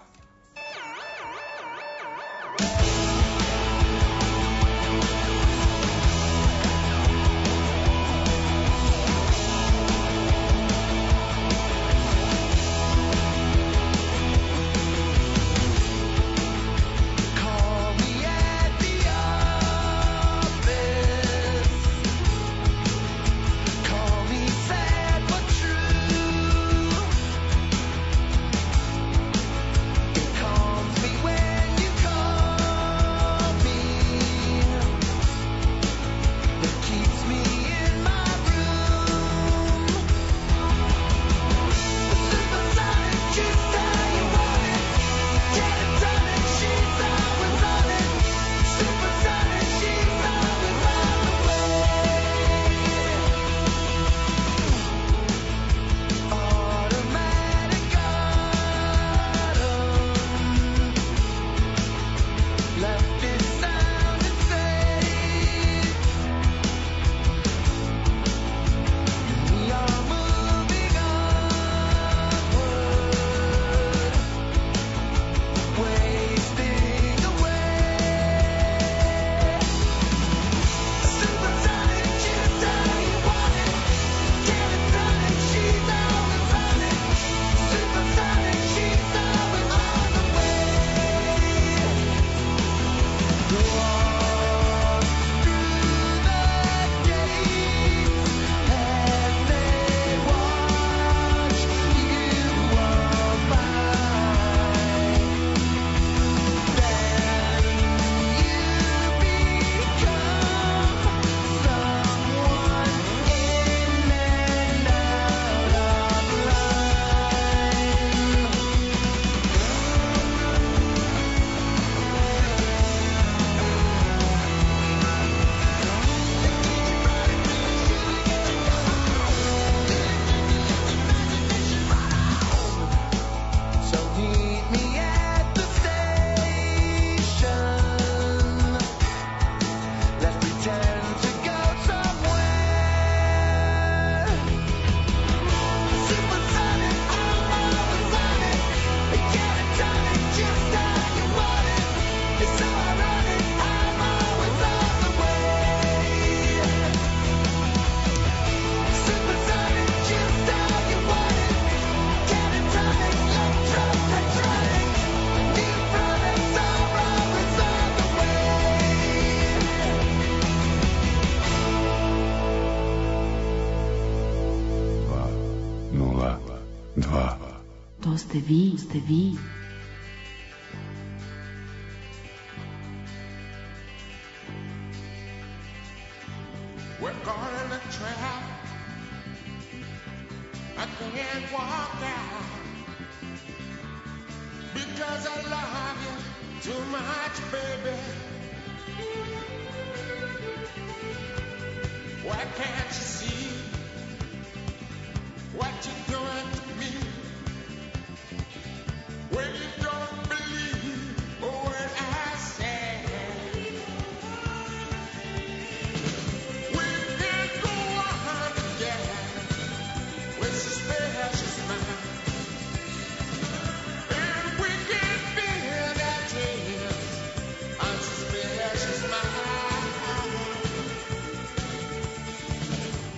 To ste vi. We're caught in a trap. I can't walk out because I love you too much, baby. Why can't you see what you're doing to me? When you don't believe what I say. We can go on together with suspicious mind, and we can feel that tears on suspicious mind.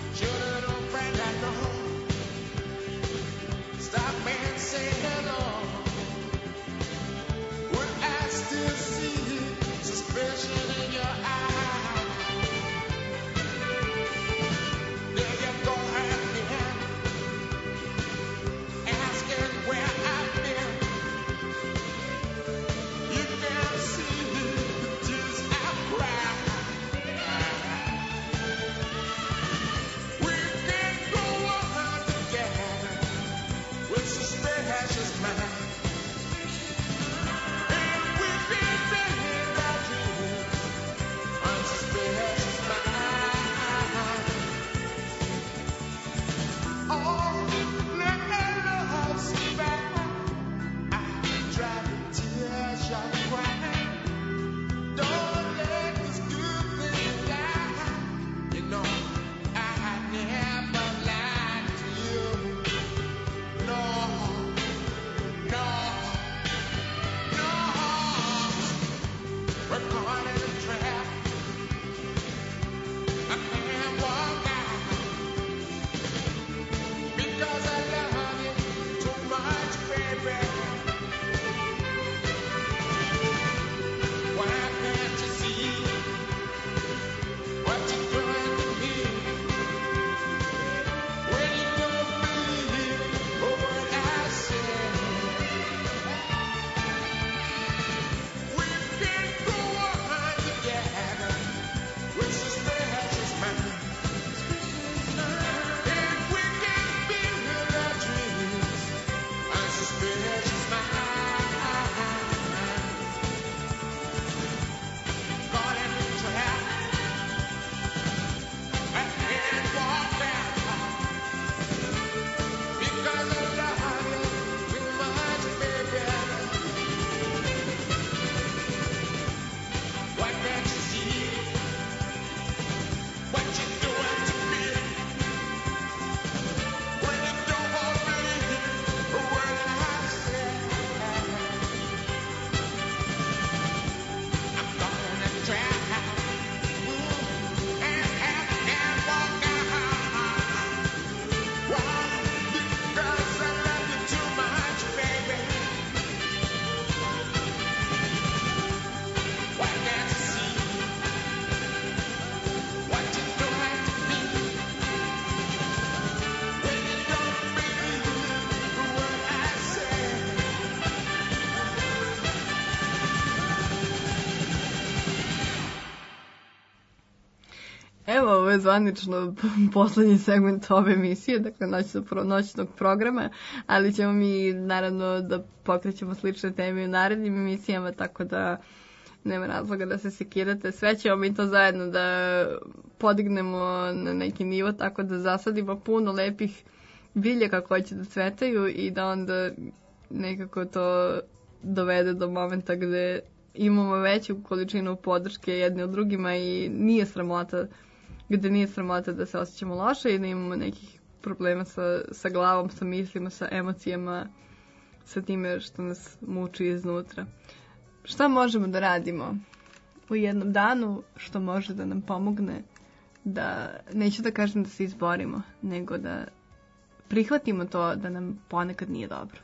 je zvanično poslednji segment ove emisije, dakle noćnog programa, ali ćemo mi naravno da pokrećemo slične teme u narednim emisijama, tako da nema razloga da se sekirate. Sve ćemo mi to zajedno da podignemo na neki nivo, tako da zasadimo puno lepih biljaka koje će da cvetaju i da onda nekako to dovede do momenta gde imamo veću količinu podrške jedni od drugima i nije sramota da se osjećamo loše i da imamo nekih problema sa glavom, sa mislima, sa emocijama, sa time što nas muči iznutra. Šta možemo da radimo u jednom danu što može da nam pomogne da, neću da kažem da se izborimo, nego da prihvatimo to da nam ponekad nije dobro?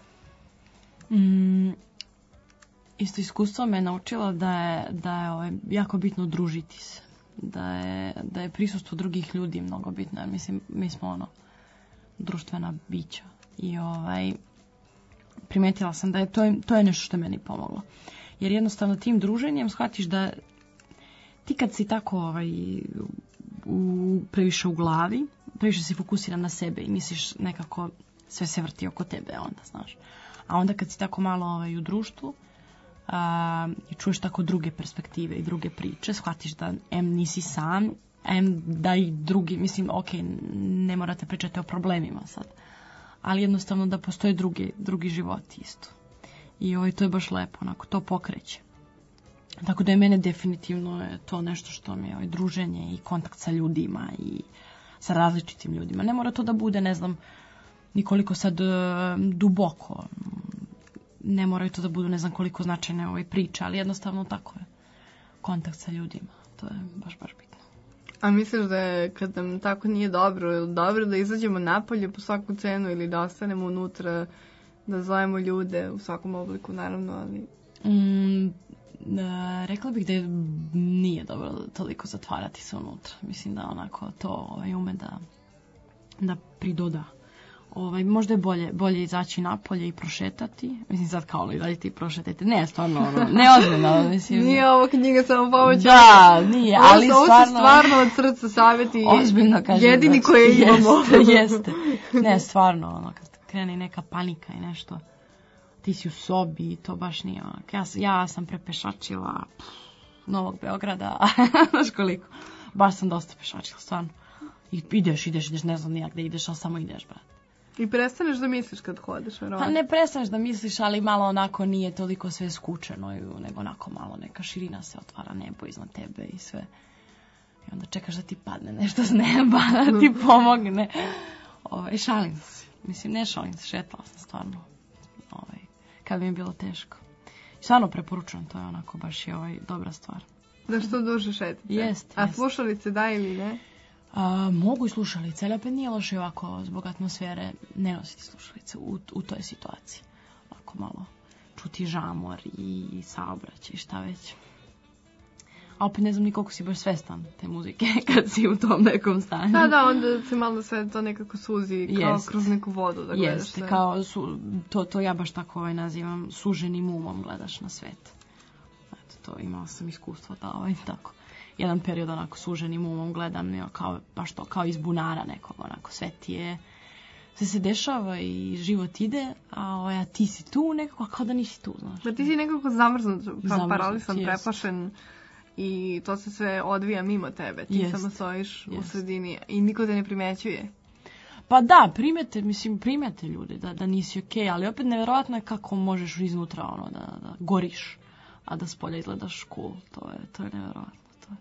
Isto iskustvo me naučila da je jako bitno družiti se. Da je prisustvo drugih ljudi mnogo bitno. Mislim, mi smo društvena bića. I primetila sam da je to je nešto što je meni pomoglo. Jer jednostavno tim druženjem shvatiš da ti kad si tako previše u glavi, previše si fokusiran na sebe i misliš nekako sve se vrti oko tebe onda, znaš. A onda kad si tako malo u društvu i čuješ tako druge perspektive i druge priče, shvatiš da nisi sam, da i drugi, mislim, ok, ne morate pričati o problemima sad, ali jednostavno da postoje drugi životi isto. I to je baš lepo, onako, to pokreće. Tako da je mene definitivno to nešto što mi je druženje i kontakt sa ljudima i sa različitim ljudima. Ne mora to da bude, ne znam, nikoliko sad duboko. Ne moraju to da budu ne znam koliko značajne priče, ali jednostavno tako je. Kontakt sa ljudima, to je baš bitno. A misliš da je kad nam tako nije dobro da izađemo napolje po svaku cenu ili da ostanemo unutra, da zovemo ljude u svakom obliku, naravno, ali... Rekla bih da nije dobro toliko zatvarati se unutra. Mislim da onako to ume da pridoda. Možda je bolje izaći napolje i prošetati. Mislim sad kao li radite i prošetajte. Ne, stvarno, neozbiljno. Mislim. Nije ovo knjiga samo pomoći. Da, nije, ali stvarno... Ovo su stvarno od srca savjeti. Ozbiljno kažem. Jedini koje imamo. Jeste. Ne, stvarno, kad krene neka panika i nešto, ti si u sobi i to baš nije onako. Ja sam prepešačila Novog Beograda, znaš koliko. Baš sam dosta pešačila, stvarno. I ideš, ne znam nijak gde ideš, ali samo ideš, brate. I prestaneš da misliš kad hodeš, verovatno? Pa ne prestaneš da misliš, ali malo onako nije toliko sve skučeno, nego onako malo neka širina se otvara, nebo iznad tebe i sve. I onda čekaš da ti padne nešto s neba, da ti pomogne. Šalim se. Mislim, ne šalim se, šetala sam stvarno. Kad mi je bilo teško. I stvarno preporučujem, to je onako baš dobra stvar. Da što duže šetate? Jeste. A slušalice da ili ne? Mogu i slušalice, ali opet nije loše ovako zbog atmosfere ne nositi slušalice u toj situaciji. Ovako malo čuti žamor i saobraćaj, šta već. A opet ne znam ni koliko si baš svestan te muzike kad si u tom nekom stanju. Da, onda se malo sve to nekako suzi kao kroz neku vodu da gledaš. Jeste, kao to ja baš tako nazivam suženim umom gledaš na svet. Eto, to imala sam iskustvo da tako. Jedan period onako suženim umom gledam kao iz bunara nekog, onako sve se dešava i život ide, a ti si tu nekako, kao da nisi tu, znaš. Da ti si nekako zamrznut, paralisan, preplašen i to se sve odvija mimo tebe. Ti samo stojiš u sredini i niko te ne primećuje. Pa da, primete ljude da nisi okej, ali opet nevjerovatno je kako možeš iznutra da goriš, a da s polja izgledaš cool. To je nevjerovatno.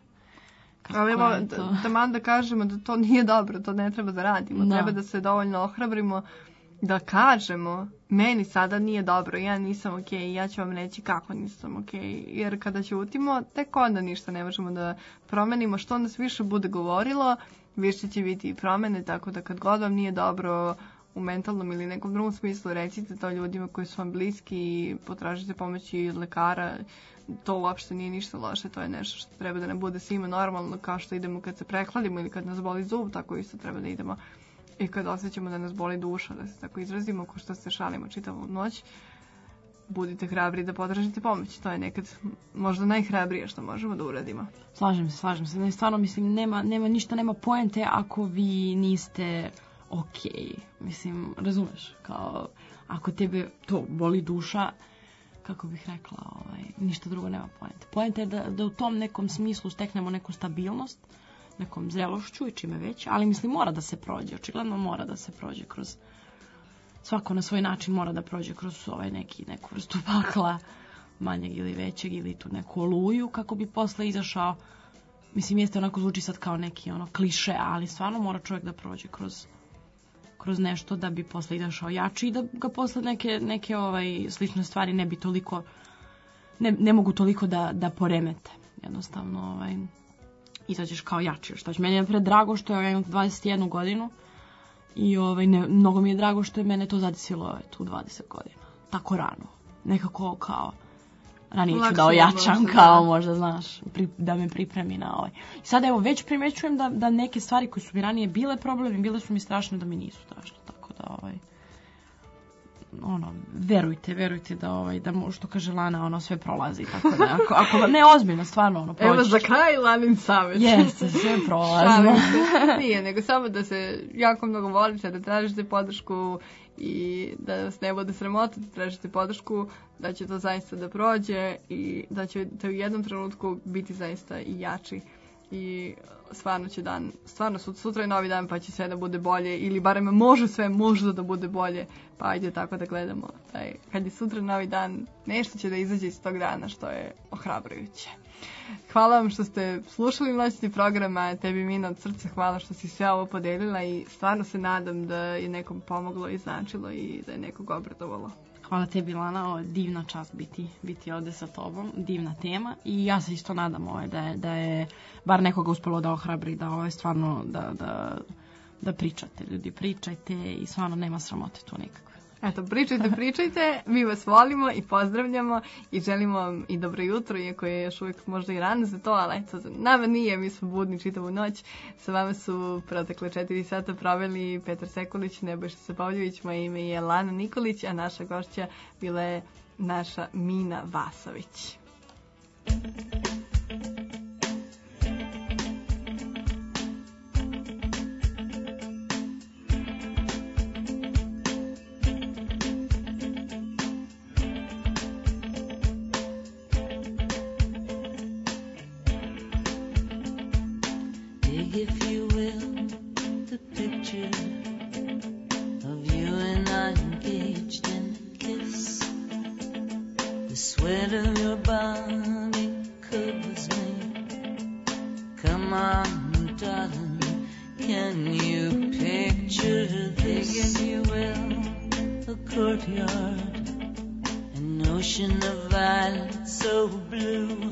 Ali evo, taman da kažemo da to nije dobro, to ne treba da radimo. Da. Treba da se dovoljno ohrabrimo da kažemo, meni sada nije dobro, ja nisam okej, ja ću vam reći kako nisam okej. Jer kada ćutimo, tek onda ništa ne možemo da promenimo. Što nas više bude govorilo, više će biti i promene, tako da kad god vam nije dobro u mentalnom ili nekom drugom smislu, recite to ljudima koji su vam bliski i potražite pomoći od lekara. To uopšte nije ništa loše, to je nešto što treba da ne bude svima normalno, kao što idemo kad se prehladimo ili kad nas boli zub, tako isto treba da idemo i kad osjećamo da nas boli duša, da se tako izrazimo, ko što se šalimo čitavu noć. budite hrabri da potražite pomoć. To je nekad možda najhrabrije što možemo da uradimo. Slažem se. Ne, stvarno, mislim, nema poente ako vi niste okej. Mislim, razumeš, kao, ako tebe to boli duša, kako bih rekla, ništa drugo nema poente. Poenta je da u tom nekom smislu steknemo neku stabilnost, nekom zrelošću i čime već, ali mislim mora da se prođe, očigledno mora da se prođe kroz, svako na svoj način mora da prođe kroz neku vrstu pakla, manjeg ili većeg, ili tu neku oluju, kako bi posle izašao, mislim jeste onako zvuči sad kao neki kliše, ali stvarno mora čovjek da prođe kroz nešto da bi posle izašao jači i da ga posle neke slične stvari ne bi toliko, ne mogu toliko da poremete. Jednostavno, izađeš kao jači. Meni je napred drago što je 21 godinu i mnogo mi je drago što je mene to zadesilo tu 20 godina. Tako rano. Nekako kao ranije ću da ojačam, kao možda, znaš, da me pripremi na Sada evo, već primećujem da neke stvari koje su mi ranije bile problemi, bile su mi strašne da mi nisu strašne. Tako da, verujte da što kaže Lana, sve prolazi. Tako da, ako ne, ozbiljno, stvarno, proći. Evo za kraj Lanin savjet. Jeste, sve prolazi. Nije, nego samo da se jako mnogo volite, da tražite podršku i da vas ne bude sramota da tražite podršku, da će to zaista da prođe i da ćete u jednom trenutku biti zaista i jači i stvarno će sutra je novi dan pa će sve da bude bolje ili barem može sve možda da bude bolje, pa ajde tako da gledamo. Kad je sutra novi dan, nešto će da izađe iz tog dana što je ohrabrujuće. Hvala vam što ste slušali noćni program, a tebi Mina od srca hvala što si sve ovo podelila i stvarno se nadam da je nekom pomoglo i značilo i da je nekog obradovalo. Hvala tebi, Lana, ovo je divna čast biti ovde sa tobom, divna tema i ja se isto nadam da je bar nekoga uspelo da ohrabri, da stvarno da pričate, ljudi, pričajte i stvarno nema sramote tu nikakve. Eto, pričajte, mi vas volimo i pozdravljamo i želimo vam i dobro jutro, iako je još uvijek možda i rano za to, ali eto, nama nije, mi smo budni čitavu noć. Sa vama su protekle 4 sata proveli Petar Sekulić, Nebojša Sapavljević, moje ime je Lana Nikolić, a naša gošća bila je naša Mina Vasović. If you will, the picture of you and I engaged in a kiss. The sweat of your body covers me. Come on, darling, can you picture this? If you will, a courtyard, an ocean of violet so blue.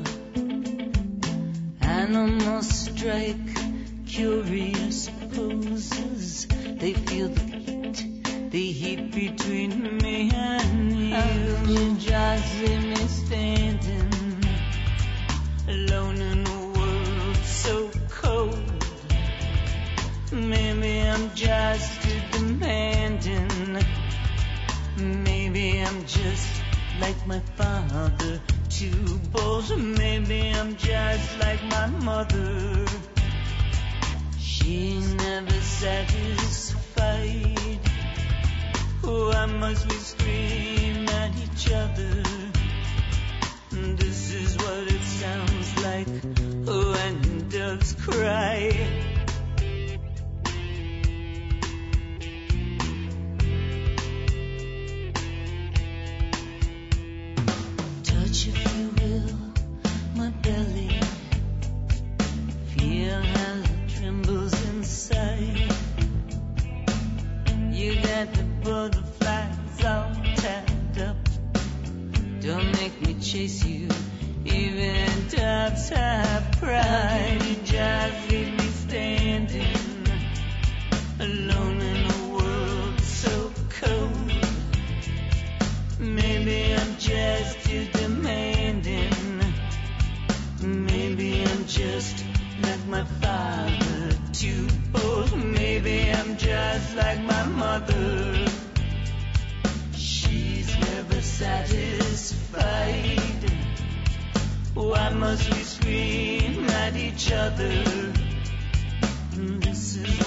Animals strike curious poses. They feel the heat between me and you. You just leave me standing alone in a world so cold. Maybe I'm just too demanding. Maybe I'm just like my father, too bold. Maybe I'm just like my mother. She's never satisfied. Why must we scream at each other? This is what it sounds like when doves cry. Touch, if you will, my belly. Feel how it trembles inside. You got the butterflies all tied up. Don't make me chase you, even doves have pride. You just leave me standing alone in a world so cold. Maybe I'm just too demanding. Maybe I'm just like my father, too bold. Maybe I'm just like my mother. She's never satisfied. fighting? Why must we scream at each other? This is